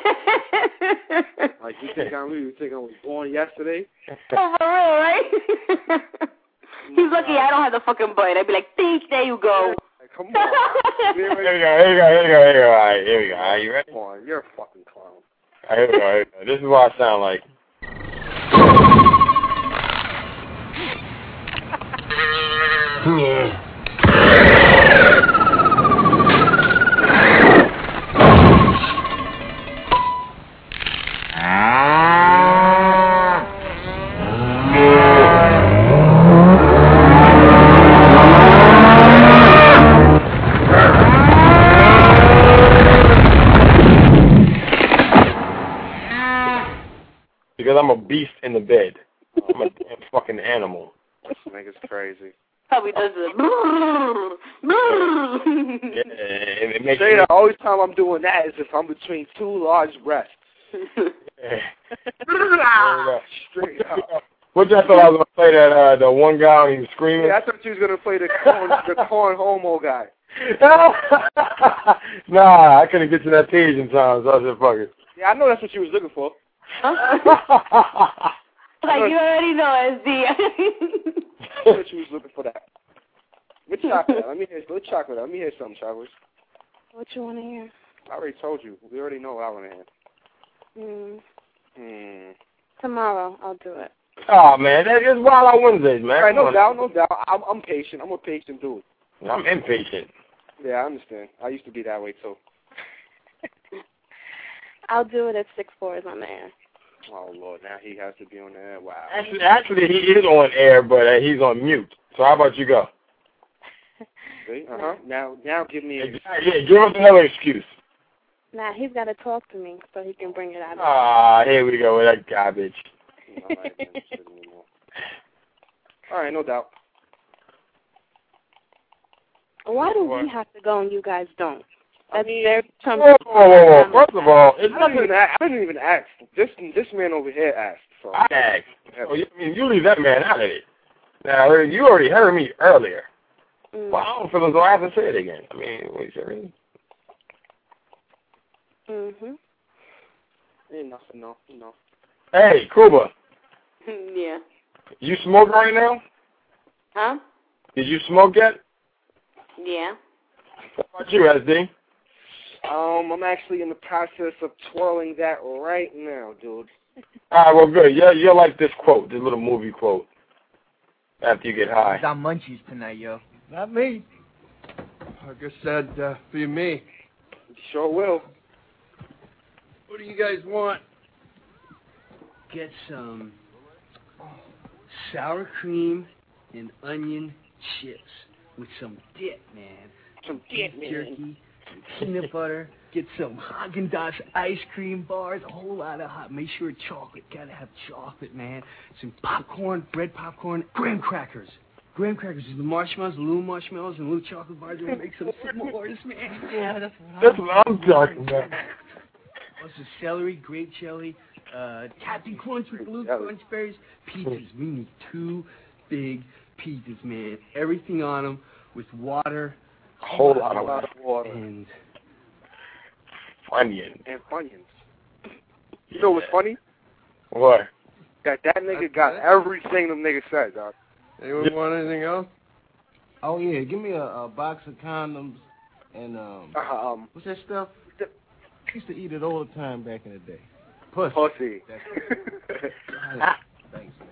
Like, you think I was born yesterday? Oh, for real, right? He's lucky I don't have the fucking button. I'd be like, think, there you go. Like, come on. Here we go. All right, here we go. All right, you ready? Come on, you're a fucking clown. All right, here we go. This is what I sound like. Because I'm a beast in the bed. I'm a damn fucking animal. This nigga's crazy. Probably does it. It makes Say the only time I'm doing that is if I'm between two large breasts. Straight up. What y'all thought I was gonna play that the one guy when he was screaming? Yeah, I thought you was gonna play the corn homo guy. Nah, I couldn't get to that page in time, so I said fuck it. Yeah, I know that's what you was looking for. Like, you already know, SD. I know that you was looking for that. With chocolate. Let me hear something, chocolate. What you want to hear? I already told you. We already know what I want to hear. Tomorrow, I'll do it. Oh, man, that is Wild Out Wednesdays, man. All right, no doubt. I'm patient. I'm a patient dude. I'm impatient. Yeah, I understand. I used to be that way, too. I'll do it at 6-4 is on the air. Oh, Lord, now he has to be on the air. Wow. Actually, he is on air, but he's on mute. So how about you go? See? Now give me a... Yeah, give us another excuse. Nah, he's got to talk to me so he can bring it out. Ah, here we go with that garbage. All right, no doubt. Why do we have to go and you guys don't? That's very Trump. Whoa. First of all, it's I didn't even ask. This man over here asked. So I asked. So you leave that man out of it. Now, you already heard me earlier. Well, I don't feel as though I have to say it again. I mean, what you saying? Ain't nothing, no. Hey, Kuba. Yeah. You smoke right now? Huh? Did you smoke yet? Yeah. What about you, SD? I'm actually in the process of twirling that right now, dude. All right, well, good. You'll like this quote, this little movie quote, after you get high. Got munchies tonight, yo. Not me. Like I said, for me. Sure will. What do you guys want? Get some sour cream and onion chips with some dip, man. Some dip, man. Jerky, some peanut butter. Get some Haagen-Dazs ice cream bars, a whole lot of hot. Make sure chocolate. Gotta have chocolate, man. Some popcorn, bread popcorn, graham crackers. Graham crackers is the marshmallows, the little marshmallows, and little chocolate bars. We're gonna make some s'mores, man. Yeah, that's what I'm talking about. Also celery, grape jelly, Captain Crunch with blue crunch berries, pizzas. We need 2 big pizzas, man. Everything on them with water. A whole lot of water. And onions. And onions. You know what's funny? What? That nigga got everything them niggas said, dog. Anyone want anything else? Oh yeah, give me a box of condoms and what's that stuff? I used to eat it all the time back in the day. Pussy. Thanks, man.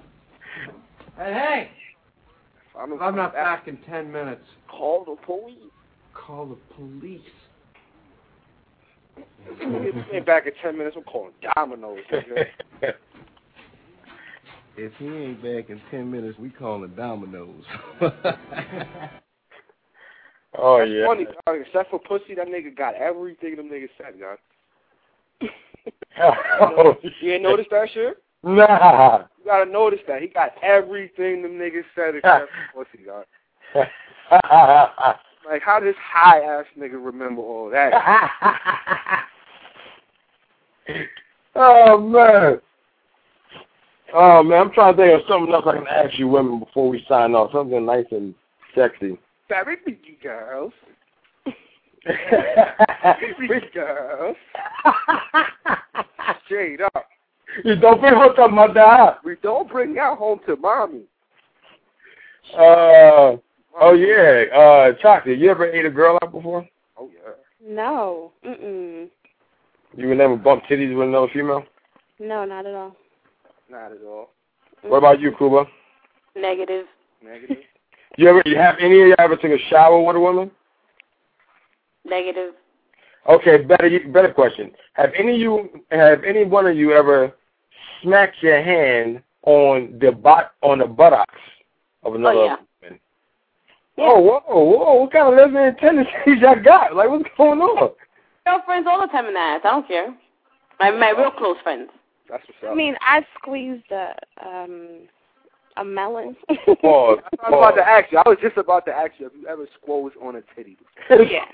Hey! I'm not back in 10 minutes. Call the police. Call the police. Ain't back in 10 minutes. I'm calling Domino's. If he ain't back in 10 minutes, we calling Domino's. Oh, yeah. Funny, dog. Except for pussy, that nigga got everything them niggas said, dog. You ain't noticed that shit? Nah. You gotta notice that. He got everything them niggas said except for pussy, dog. Like, how does high-ass nigga remember all that? Oh, man. Oh, man, I'm trying to think of something else I can ask you women before we sign off. Something nice and sexy. Very big girls. Big girls. Straight up. You don't bring home to my dad. We don't bring out home to mommy. Oh, yeah. Chocolate, you ever ate a girl out before? Oh, yeah. No. Mm-mm. You would never bump titties with another female? No, not at all. Not at all. What about you, Kuba? Negative. You have any of you ever took a shower with a woman? Negative. Okay, better question. Have any one of you ever smacked your hand on the buttocks of another woman? Yeah. Oh, whoa! What kind of lesbian tendencies y'all got? Like, what's going on? Girlfriends all the time in the ass. I don't care. My real close friends. That's what's up. I mean, I squeezed a melon. I was about to ask you. I was just about to ask you if you ever squoze on a titty. Yeah.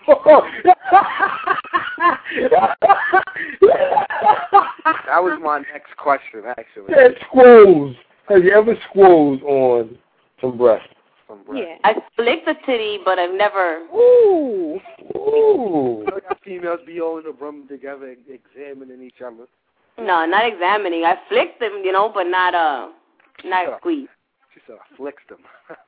That was my next question, actually. Yeah, squoze. Have you ever squoze on some breast? Yeah. I flicked a titty, but I've never. Ooh. Females be all in the room together, examining each other. No, not examining. I flicked them, but not squeeze. She said I flicked them.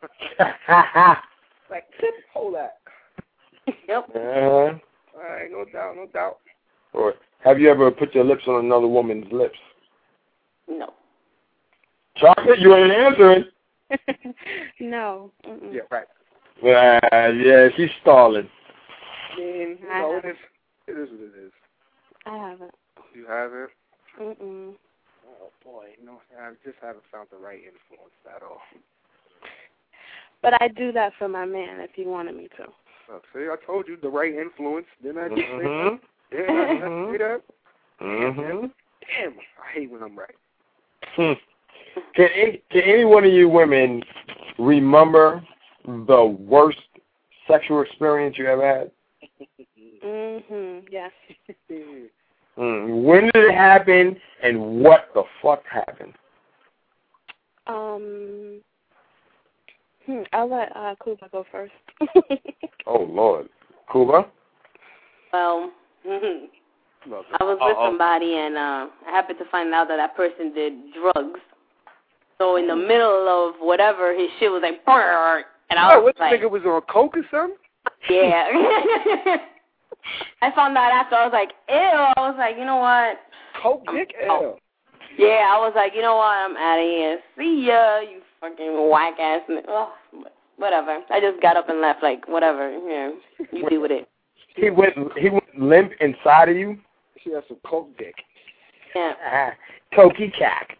Like, hold that. Yep. Uh-huh. All right, no doubt. Or have you ever put your lips on another woman's lips? No. Chocolate, you ain't answering. No. Mm-mm. Yeah, right. Yeah, she's stalling. I mean, it is what it is. I haven't. You haven't? Mm-mm. Oh, boy. No, I just haven't found the right influence at all. But I do that for my man if he wanted me to. Oh, see, I told you the right influence. Didn't I just say that? Yeah, I say that. Damn, I hate when I'm right. Can any one of you women remember the worst sexual experience you ever had? Yes. When did it happen, and what the fuck happened? I'll let Kuba go first. Oh, Lord. Kuba? Well, I was with somebody, and I happened to find out that person did drugs. So in the middle of whatever, his shit was like, brrr, and I was what like, nigga was on coke or something? Yeah. I found out after. I was like, ew. I was like, you know what? Coke dick? Ew. Yeah, I was like, you know what? I'm out of here. See ya, you fucking whack ass. Whatever. I just got up and left. Like, whatever. Yeah, you deal with it. He went limp inside of you? She has some coke dick. Yeah. Cokey cack.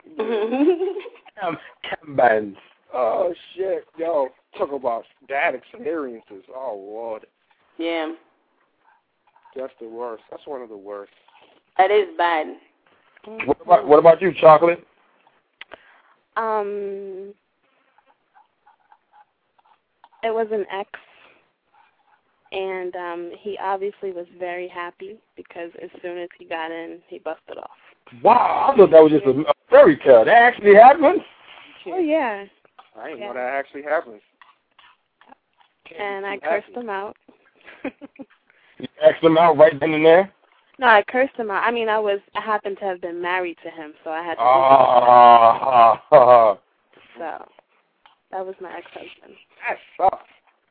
Bands. Oh shit, yo! Talk about bad experiences. Oh Lord. Yeah. That's the worst. That's one of the worst. That is bad. What about you, Chocolate? It was an ex, and he obviously was very happy because as soon as he got in, he busted off. Wow, I thought that was just a fairy tale. That actually happened? Oh, yeah. I didn't know that actually happens. And I cursed him out. You asked him out right then and there? No, I cursed him out. I mean, I happened to have been married to him, so I had to So, that was my ex-husband. That sucks.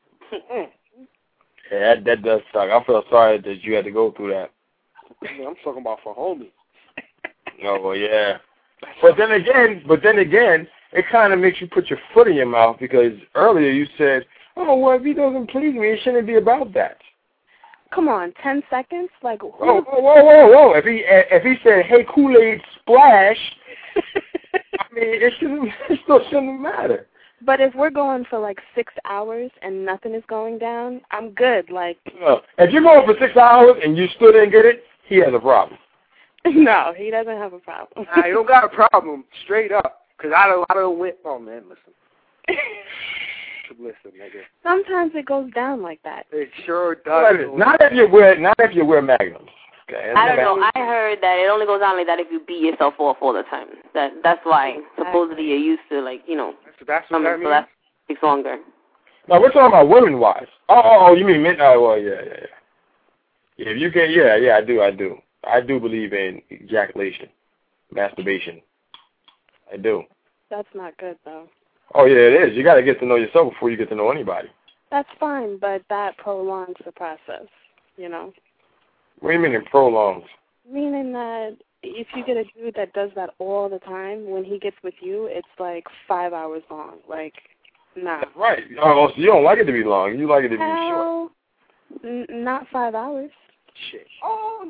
Yeah, that does suck. I feel sorry that you had to go through that. I'm talking about for homie. Oh, well, yeah. But then again, it kind of makes you put your foot in your mouth because earlier you said, oh, well, if he doesn't please me, it shouldn't be about that. Come on, 10 seconds? Like, whoa. If he said, hey, Kool-Aid splash, I mean, it still shouldn't matter. But if we're going for like 6 hours and nothing is going down, I'm good. Like, if you're going for 6 hours and you still didn't get it, he has a problem. No, he doesn't have a problem. Nah, he don't got a problem, straight up. Because I don't win. Oh, man, listen. Listen, nigga. Sometimes it goes down like that. It sure does. Not if you wear magnums. Okay, I don't know. I heard that it only goes down like that if you beat yourself off all the time. That's why supposedly you're used to, like, you know. That's what that means? So that takes longer. No, we're talking about women-wise. Oh, you mean men? Oh, well, yeah. Yeah, if you can, yeah, I do. I do believe in ejaculation, masturbation. I do. That's not good, though. Oh, yeah, it is. You got to get to know yourself before you get to know anybody. That's fine, but that prolongs the process, you know? What do you mean it prolongs? Meaning that if you get a dude that does that all the time, when he gets with you, it's like 5 hours long. Like, nah. That's right. Oh, so you don't like it to be long. You like it to be short. Not 5 hours. Shit. Oh,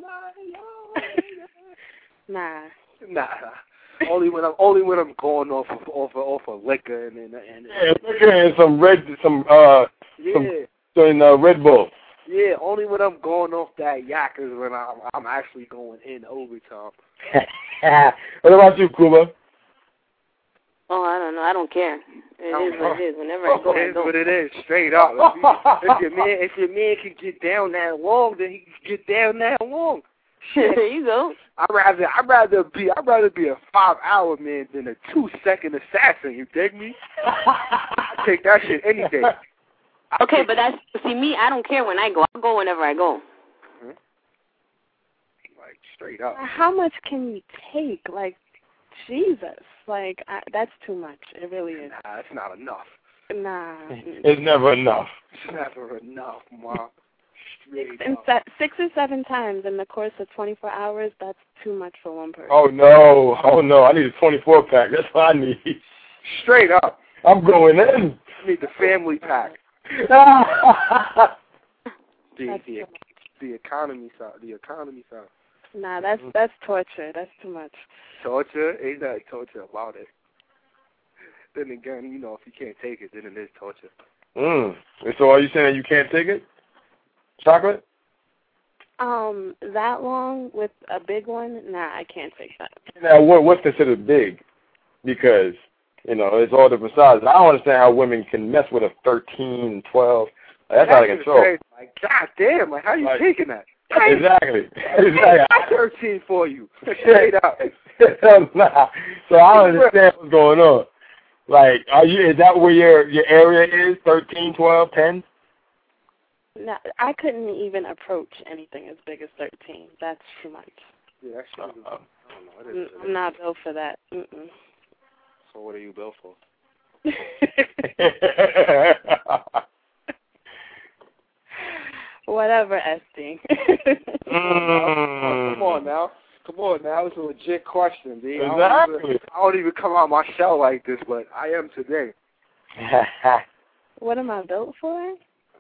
Nah. Only when I'm going off of liquor and liquor and some Red Bull. Yeah, only when I'm going off that yak is when I'm actually going in overtime. What about you, Kuba? Oh, I don't know. I don't care. It is what it is. Whenever I go, it is what it is. Straight up. If your man can get down that long, then he can get down that long. There you go. I'd rather be a 5-hour man than a 2-second assassin. You dig me? I take that shit any day. Okay, but see me. I don't care when I go. I'll go whenever I go. Like straight up. How much can you take? Like, Jesus. Like, that's too much. It really is. Nah, it's not enough. Nah. It's never enough. It's never enough, Ma. 6 or 7 times in the course of 24 hours, that's too much for one person. Oh, no. I need a 24-pack. That's what I need. Straight up. I'm going in. I need the family pack. the economy side. Nah, that's torture. That's too much. Torture? Ain't nothing torture about it. Then again, you know, if you can't take it, then it is torture. So are you saying that you can't take it? Chocolate? That long with a big one? Nah, I can't take that. Now, what's considered big? Because, you know, it's all different sizes. I don't understand how women can mess with a 13, 12. That's out of control. Like, God damn, like, how you taking that? Exactly. I'm 13 for you. Straight up. Nah. So I don't understand what's going on. Like, is that where your area is? 13, 12, 10? No, I couldn't even approach anything as big as 13. That's too much. Yeah, that's true. I don't know. I'm not built for that. Mm-mm. So what are you built for? Whatever, Esty. Come on now. It's a legit question, D. Exactly. I don't even come out my shell like this, but I am today. What am I built for?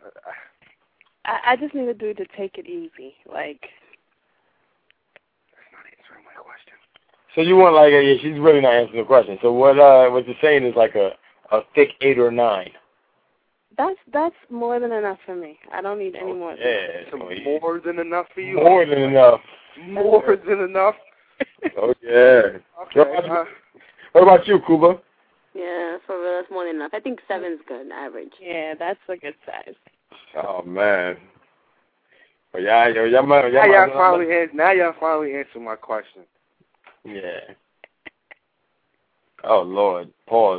I just need a dude to take it easy. Like. That's not answering my question. So you want she's really not answering the question. So what you're saying is like a thick 8 or 9. That's more than enough for me. I don't need any more. More than enough for you? More than enough. More than enough? Oh, yeah. Okay. What about you, Kuba? Yeah, for real, that's more than enough. I think 7's good, average. Yeah, that's a good size. Oh, man. Well, now y'all finally answered my question. Yeah. Oh, Lord. Pause.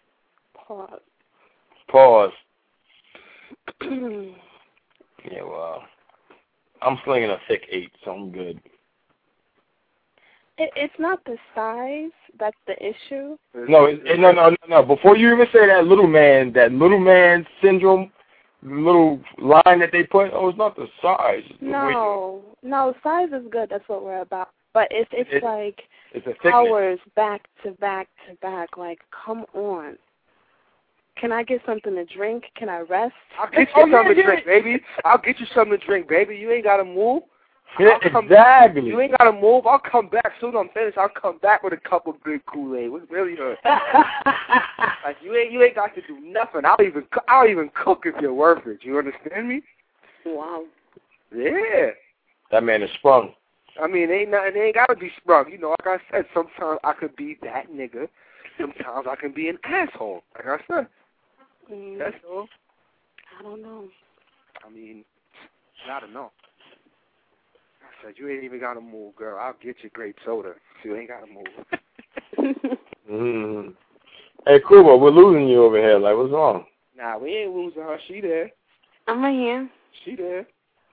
Yeah, well, I'm slinging a thick 8, so I'm good. It's not the size that's the issue. No. Before you even say that little man syndrome, little line that they put, it's not the size. No, size is good. That's what we're about. But it's like it's a hours back to back to back. Like, come on. Can I get something to drink? Can I rest? I'll get you something to drink, baby. I'll get you something to drink, baby. You ain't got to move. Yeah, exactly. You ain't got to move. I'll come back. Soon as I'm finished, I'll come back with a cup of good Kool-Aid. What's really hurt? Like, you ain't got to do nothing. I'll even cook if you're worth it. You understand me? Wow. Yeah. That man is sprung. I mean, it ain't got to be sprung. You know, like I said, sometimes I could be that nigga. Sometimes I can be an asshole. Like I said. That's all. I don't know. I mean, you gotta know. I said, you ain't even gotta move, girl. I'll get you grape soda. You ain't gotta move. Hey, Kuba, we're losing you over here. Like, what's wrong? Nah, we ain't losing her. She there. I'm right here. She there.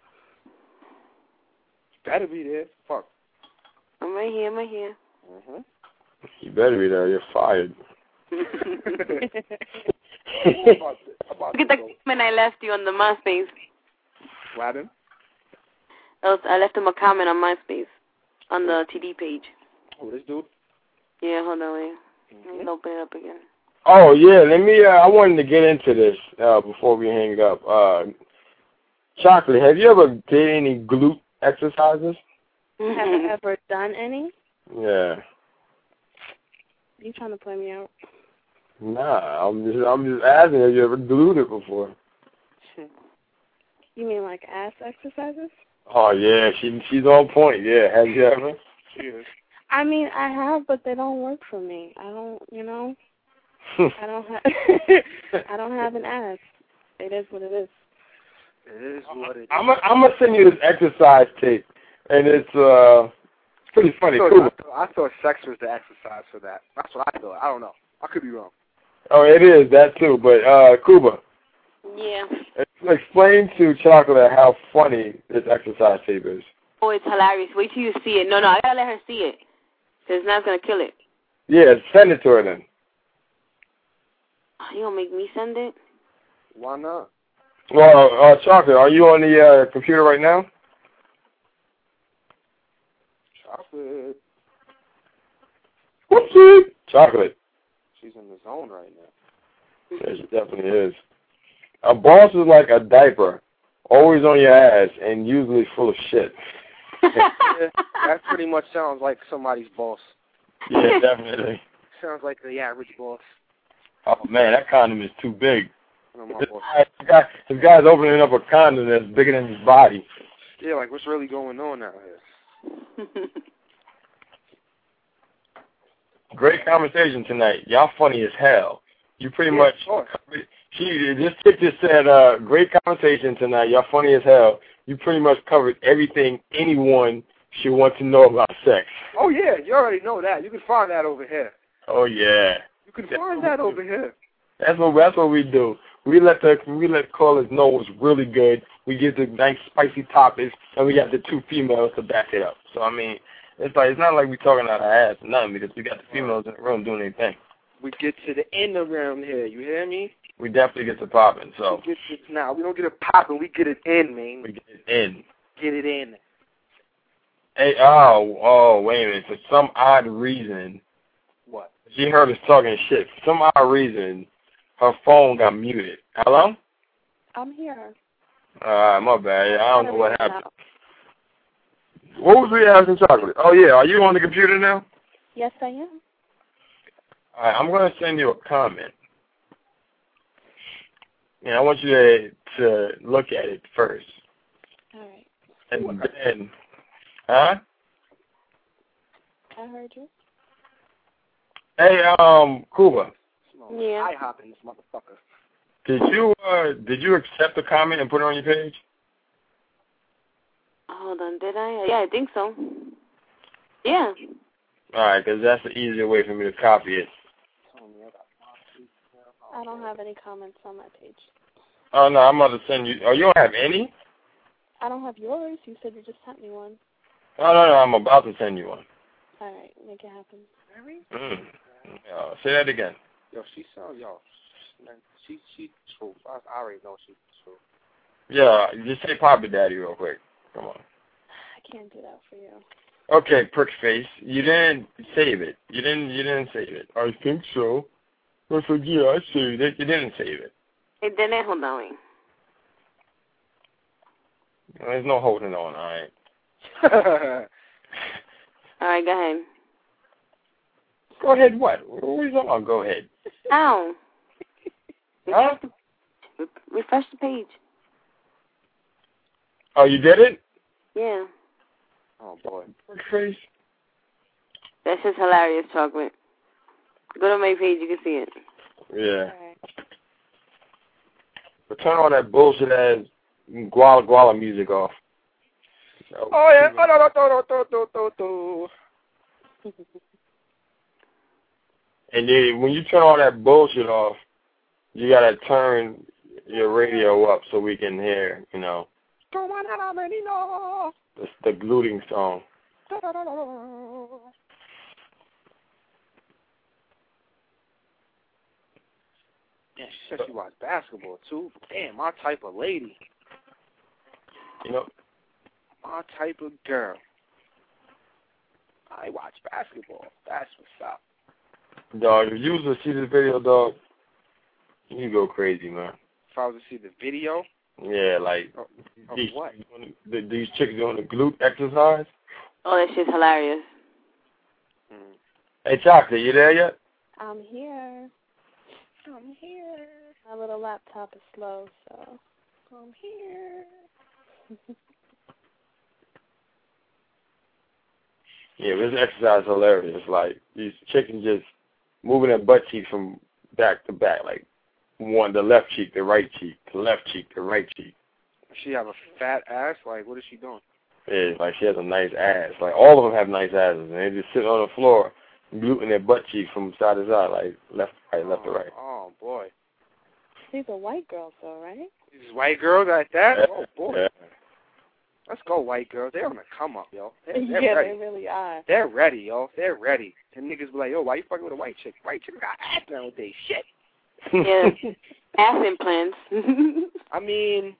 Better be there. Fuck. I'm right here. Mm-hmm. You better be there. You're fired. Look at the comment I left you on the MySpace. What happened? I left him a comment on MySpace, on the TD page. Oh, this dude? Yeah, hold on, wait. Let me open it up again. Oh, yeah, let me, I wanted to get into this before we hang up. Chocolate, have you ever did any glute exercises? Have I ever done any? Yeah. You trying to play me out? Nah, I'm just asking, have you ever glued before? You mean like ass exercises? Oh yeah, she's on point. Yeah, have you ever? Cheers. I mean, I have, but they don't work for me. I don't, I don't have, I don't have an ass. It is what it is. It is what it is. I'm gonna send you this exercise tape, and it's pretty funny. I thought sex was the exercise for that. That's what I thought. I don't know. I could be wrong. Oh, it is that too. But Kuba. Yeah. Explain to Chocolate how funny this exercise tape is. Oh, it's hilarious. Wait till you see it. No, I gotta let her see it, because now it's gonna kill it. Yeah, send it to her then. You gonna make me send it? Why not? Well, Chocolate, are you on the computer right now? Chocolate. Whoopsie. Chocolate. She's in the zone right now. Yeah, she definitely is. A boss is like a diaper, always on your ass and usually full of shit. Yeah, that pretty much sounds like somebody's boss. Yeah, definitely. Sounds like the average boss. Oh, man, that condom is too big. No, my boss. This guy's opening up a condom that's bigger than his body. Yeah, like, what's really going on out here? Great conversation tonight. Y'all funny as hell. You pretty much... This chick just said, great conversation tonight. Y'all funny as hell. you pretty much covered everything anyone should want to know about sex. Oh, yeah, you already know that. You can find that over here. Oh, yeah. You can find that over here. That's what we do. We let callers know what's really good. We give the nice spicy topics, and we got the two females to back it up. So, I mean, it's not like we talking out our ass or nothing, because we got the females in the room doing their thing. We get to the end around here. You hear me? We definitely get to popping. So we don't get it popping. We get it in, man. We get it in. Get it in. Hey, wait a minute. For some odd reason, what? She heard us talking shit. For some odd reason, her phone got muted. Hello? I'm here. My bad. I don't know what happened. What was we asking Chocolate? Oh, yeah. Are you on the computer now? Yes, I am. All right. I'm going to send you a comment. And I want you to look at it first. All right. And then, huh? I heard you. Hey, Cuba. Yeah. I hop in this motherfucker. Did you accept the comment and put it on your page? Hold on, did I? Yeah, I think so. Yeah. All right, because that's the easier way for me to copy it. I don't have any comments on my page. Oh, no, I'm about to send you. Oh, you don't have any? I don't have yours. You said you just sent me one. Oh, no, I'm about to send you one. All right, make it happen. Say that again. Yo, she sounds, man, she true. I already know she's true. Yeah, just say Papa Daddy real quick. Come on. I can't do that for you. Okay, prick face. You didn't save it. You didn't save it. I think so. I said, yeah, I saved it. You didn't save it. It didn't. Hold on. There's no holding on, all right? All right, go ahead. Go ahead what? What are you talking about, go ahead? Ow. Huh? Refresh the page. Oh, you did it? Yeah. Oh, boy. Prick face. That's just hilarious, Chocolate. Go to my page, you can see it. Yeah. But turn all that bullshit ass Guala Guala music off. Oh, yeah. And then when you turn all that bullshit off, you gotta turn your radio up so we can hear, the gluting song. Yeah, she said she watched basketball, too. Damn, my type of lady. My type of girl. I watch basketball. That's what's up. Dog, if you was to see this video, dog, you go crazy, man. If I was to see the video? Yeah, like, what? These chicks doing the glute exercise. Oh, that shit's hilarious. Hey, Chocolate, you there yet? I'm here. My little laptop is slow, so I'm here. Yeah, this exercise is hilarious. Like, these chickens just moving their butt cheeks from back to back, like the left cheek, the right cheek, the left cheek, the right cheek. Does she have a fat ass? Like, what is she doing? Yeah, like she has a nice ass. Like, all of them have nice asses, and they just sit on the floor, gluting their butt cheeks from side to side, like left to right, left to right. Oh, boy. These are white girls, though, right? These white girls like that? Yeah. Oh, boy. Yeah. Let's go, white girls. They're on the come up, yo. They're yeah, ready. they really are. They're ready, yo. They're ready. And niggas be like, yo, why you fucking with a white chick? White chick got ass nowadays. Shit. Yeah. Ass implants. I mean,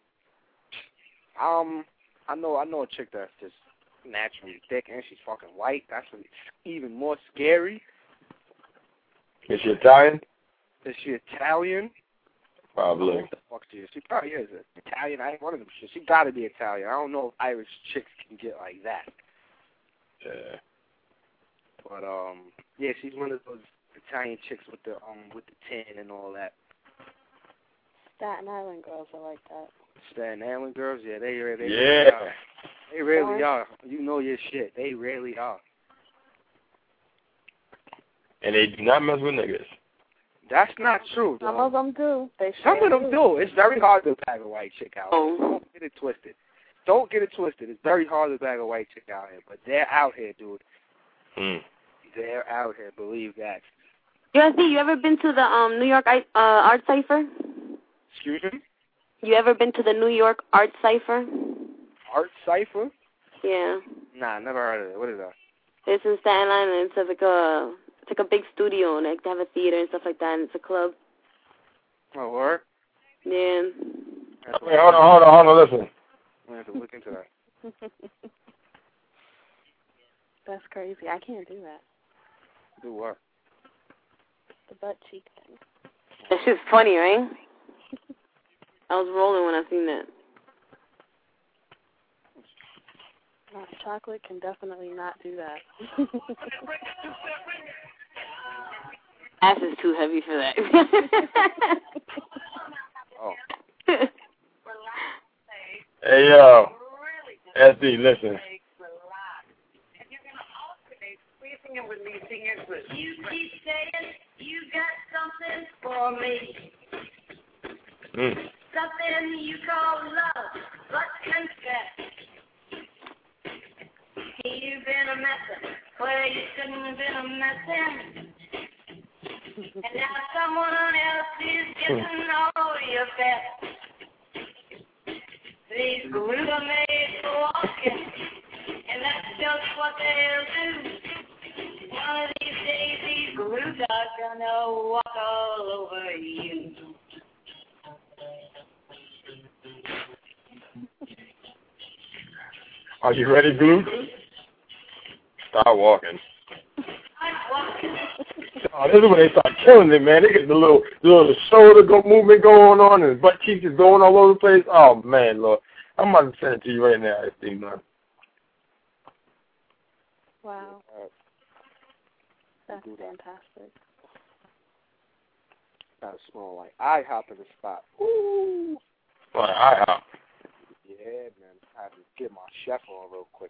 I know a chick that's just naturally thick and she's fucking white. That's even more scary. Is she Italian? Is she Italian? Probably. What the fuck she is? She probably is Italian. I ain't one of them shit. She gotta be Italian. I don't know if Irish chicks can get like that. Yeah. But yeah, she's one of those Italian chicks with the tin and all that. Staten Island girls are like that. Staten Island girls, yeah, they yeah. Really are. They really are. You know your shit. They really are. And they do not mess with niggas. That's not true, though. Some of them do. Some of them do. It's very hard to pack a white chick out. Don't get it twisted. don't get it twisted. It's very hard to bag a white chick out here, but they're out here, dude. They're out here. Believe that. USD, you ever been to the New York Art Cipher? Excuse me? You ever been to the New York Art Cipher? Art Cipher? Yeah. Nah, never heard of it. What is that? It's in Staten Island. It's like a big studio, and they have a theater and stuff like that, and it's a club. Oh, word? Yeah. Wait, hold on, listen. I have to look into that. That's crazy. I can't do that. Do what? The butt cheek thing. That shit's funny, right? I was rolling when I seen that. Chocolate can definitely not do that. Ass is too heavy for that. Oh. Hey, yo. SD, listen. You keep saying you got something for me. Something you call love, but confess. You've been a messin' where you shouldn't have been a messin'. And now someone else is getting all your best. These grooves are made for walking, and that's just what they'll do. One of these days, these grooves are gonna walk all over you. Are you ready, Glue? Start walking. Oh, this is when they start killing it, man. They get the little shoulder movement going on, and butt cheeks is going all over the place. Oh man, Lord, I'm about to send it to you right now, SD, man. Wow, that's fantastic. Gotta smell like IHOP in the spot. Ooh. Like IHOP. Yeah, man. I have to get my chef on real quick.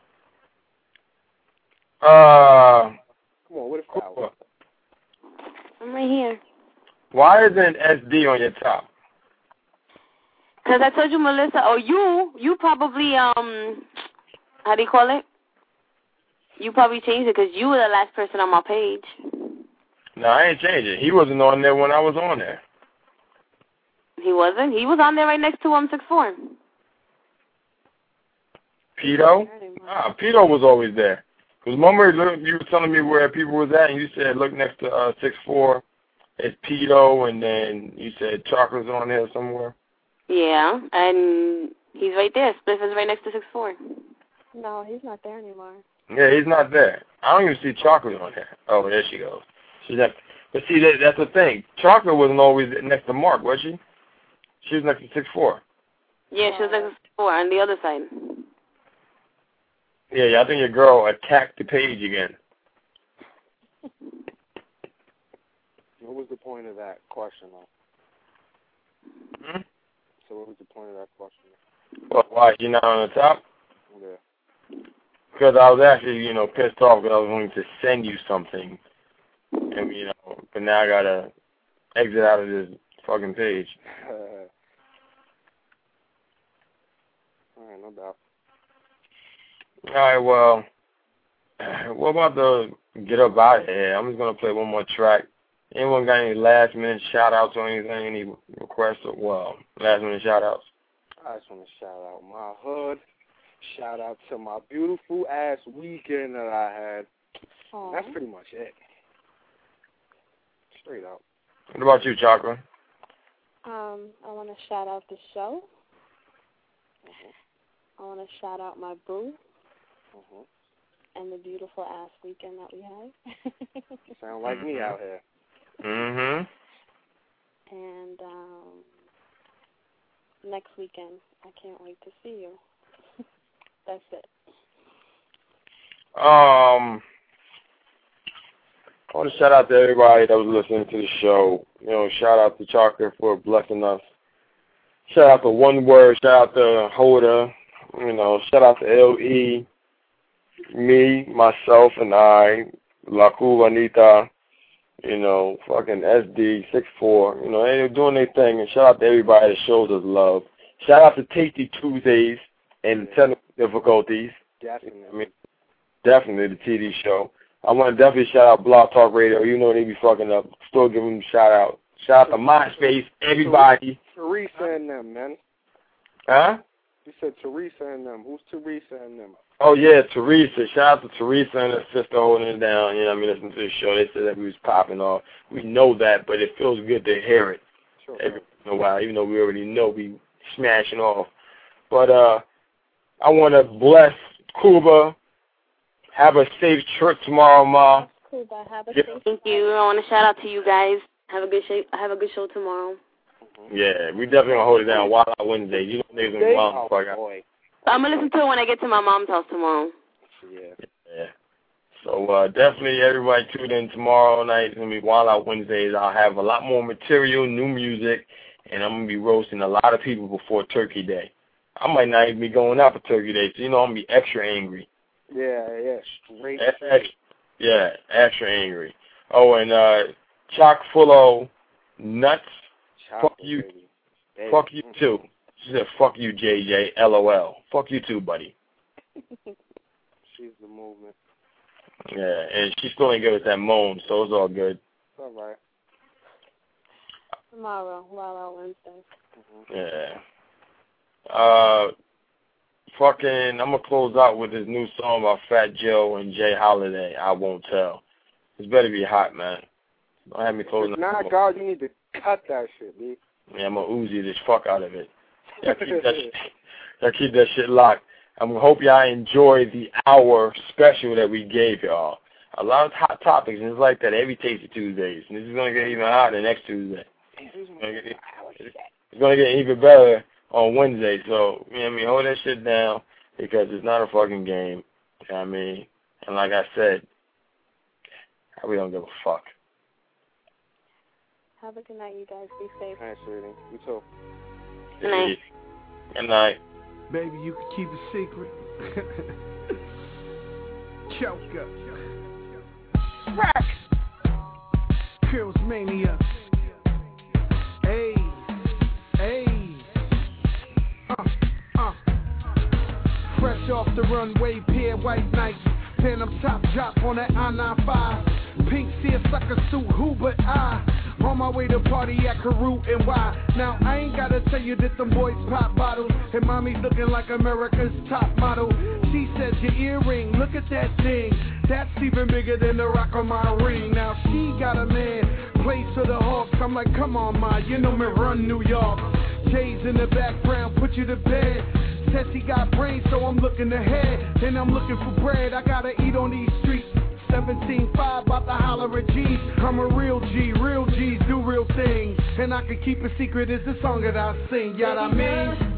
Come on, what if I I'm right here. Why isn't SD on your top? Because I told you, Melissa, you probably, how do you call it? You probably changed it because you were the last person on my page. No, I ain't changed it. He wasn't on there when I was on there. He wasn't? He was on there right next to 6'4". Pito? Pito was always there. Because remember, you were telling me where people was at, and you said, look next to 6'4", it's Pito, and then you said Chocolate's on there somewhere. Yeah, and he's right there. Spliff is right next to 6'4". No, he's not there anymore. Yeah, he's not there. I don't even see Chocolate on there. Oh, there she goes. She's next. But see, that's the thing. Chocolate wasn't always next to Mark, was she? She was next to 6'4". Yeah, she was next to 6'4" on the other side. Yeah, I think your girl attacked the page again. What was the point of that question, though? So what was the point of that question? Well, why is she not on the top? Yeah. Because I was actually, pissed off because I was going to send you something. And, but now I got to exit out of this fucking page. All right, no doubt. All right, well, what about the get up out of here? I'm just going to play one more track. Anyone got any last-minute shout-outs or anything, any requests? Well, last-minute shout-outs? I just want to shout out my hood. Shout out to my beautiful-ass weekend that I had. Aww. That's pretty much it. Straight up. What about you, Chakra? I want to shout out the show. I want to shout out my boo. And the beautiful ass weekend that we had. Sound like me out here. Mm-hmm. And next weekend, I can't wait to see you. That's it. I want to shout out to everybody that was listening to the show. Shout out to Chocolate for blessing us. Shout out to One Word. Shout out to Hoda. Shout out to L.E., me, myself, and I, La Cubanita, fucking SD, 6'4", they're doing their thing. And shout out to everybody that shows us love. Shout out to Tasty Tuesdays. and technical difficulties. Definitely. I mean, definitely the TD show. I want to definitely shout out Blog Talk Radio. You know they be fucking up. Still give them a shout out. Shout out to MySpace, everybody. Teresa and them, man. Huh? You said Teresa and them. Who's Teresa and them? Oh, yeah, Teresa. Shout out to Teresa and her sister holding it down. You know what I mean? Listening to the show. They said that we was popping off. We know that, but it feels good to hear it every once in a while, even though we already know we smashing off. But I want to bless Cuba. Have a safe trip tomorrow, Ma. Cuba, have a safe. Thank you. I want to shout out to you guys. Have a good show tomorrow. Yeah, we definitely gonna hold it down. Wild Out Wednesday. You know niggas gonna be wild fuck out. I'm gonna listen to it when I get to my mom's house tomorrow. Yeah. So definitely everybody tune in tomorrow night. It's gonna be Wild Out Wednesdays. I'll have a lot more material, new music, and I'm gonna be roasting a lot of people before Turkey Day. I might not even be going out for Turkey Day, so you know I'm gonna be extra angry. Yeah, straight. Extra angry. Oh, and chock full of nuts. Fuck you. Fuck you too. She said, fuck you, JJ. LOL. Fuck you too, buddy. She's the movement. Yeah, and she still ain't give us that moan, so it's all good. It's all right. Tomorrow, Wild Out Wednesday. Yeah. Fucking, I'm going to close out with this new song by Fat Joe and Jay Holiday, I Won't Tell. It's better be hot, man. Don't have me closing out. Nah, God, you need to cut that shit, B. Yeah, I'm going to Uzi this fuck out of it. Y'all keep that shit locked. I hope y'all enjoy the hour special that we gave y'all. A lot of hot topics, and it's like that every Tasty Tuesdays. And this is going to get even hotter next Tuesday. It's going to get even better on Wednesday. So, you know what I mean, hold that shit down because it's not a fucking game. You know what I mean? And like I said, we don't give a fuck. Have a good night, you guys. Be safe. All right, sweetie. You too. Good night. Good night. Baby, you can keep a secret. Choke up. Rack. Pills Mania. Hey. Fresh off the runway, pair white nights. Phantom top drop on that I-95. Pink seersucker suit, who but I? On my way to party at Karoo and Y. Now I ain't gotta tell you that them boys pop bottles. And mommy's looking like America's top model. She says your earring, look at that thing. That's even bigger than the rock on my ring. Now she got a man, plays for the Hawks. I'm like, come on, ma, you know me run New York. Jay's in the background, put you to bed. Says he got brains, so I'm looking ahead. And I'm looking for bread, I gotta eat on these streets. 17.5, about to holler at G's. I'm a real G, real G's do real things. And I can keep a secret, is the song that I sing, you know what I mean?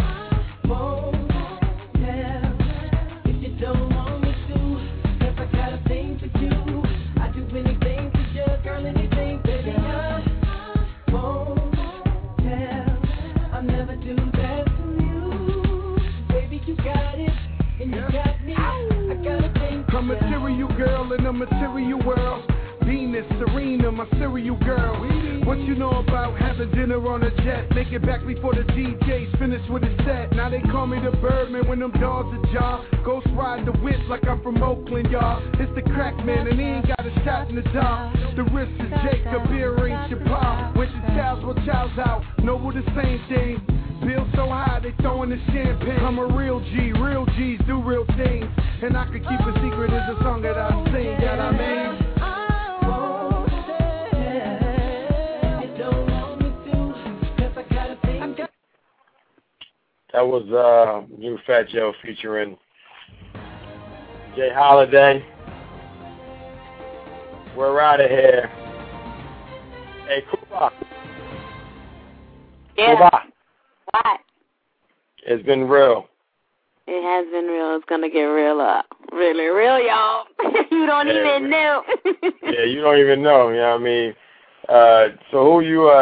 If you don't want me to, if I got a thing for you, I do anything for you, girl, anything, baby, I won't tell. I'll never do that to you. Baby, you got it, and you got me. I got a thing for you. A material girl in a material world. Venus, Serena, my serial girl. What you know about having dinner on a jet? Make it back before the DJ's finished with his set. Now they call me the Birdman when them dogs are jaw. Ghost ride the whip like I'm from Oakland, y'all. It's the crack man and he ain't got a shot in the dark. The wrist is Jacob, earrings Chappelle. When the child's what child's out, Noble the same thing. Bill so high, they throwing the champagne. I'm a real G, real G's do real things. And I can keep a secret, is a song that I sing, you know what I mean? That was new Fat Joe featuring Jay Holiday. We're out of here. Hey, Kuba. Yeah. Kuba. What? It's been real. It has been real. It's gonna get realer. Really real, y'all. You don't even know. Yeah, you don't even know. You know what I mean? So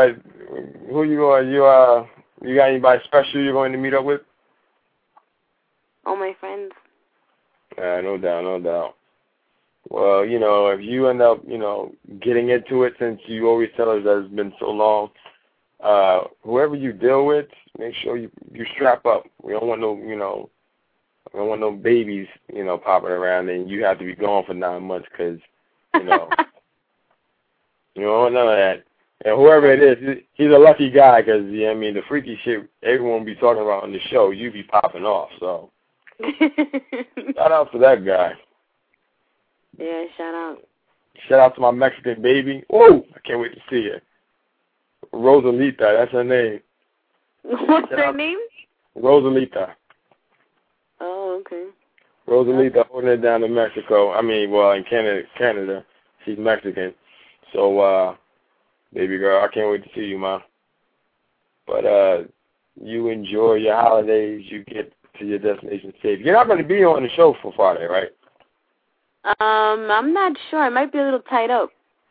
you got anybody special you're going to meet up with? All my friends. No doubt. Well, you know, if you end up, you know, getting into it, since you always tell us that it's been so long, whoever you deal with, make sure you strap up. We don't want no, you know, I don't want no babies, you know, popping around, and you have to be gone for 9 months because, you know, you don't want none of that. And whoever it is, he's a lucky guy because, yeah, I mean, the freaky shit everyone be talking about on the show, you be popping off. So, shout out to that guy. Yeah, shout out. Shout out to my Mexican baby. Whoa, I can't wait to see her. Rosalita, that's her name. What's her name? Rosalita. Oh, okay. Rosalita holding it down in Mexico. I mean, well, in Canada, she's Mexican. So, baby girl, I can't wait to see you, Ma. But you enjoy your holidays. You get to your destination safe. You're not going to be on the show for Friday, right? I'm not sure. I might be a little tied up.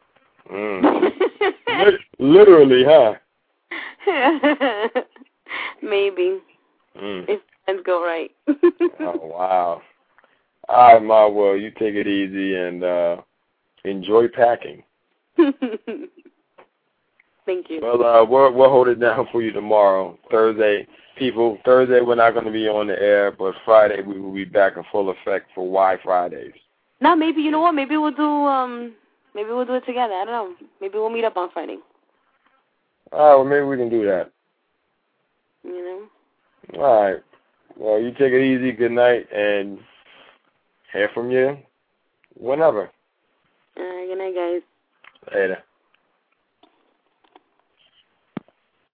Literally, huh? Maybe. If things go right. Oh, wow. All right, Ma, well, you take it easy and enjoy packing. Thank you. Well, we'll hold it down for you tomorrow, Thursday. People, Thursday we're not going to be on the air, but Friday we will be back in full effect for Why Fridays. No, maybe, you know what, maybe we'll do it together. I don't know. Maybe we'll meet up on Friday. All right, well, maybe we can do that. You know? All right. Well, you take it easy. Good night, and hear from you whenever. All right, good night, guys. Later.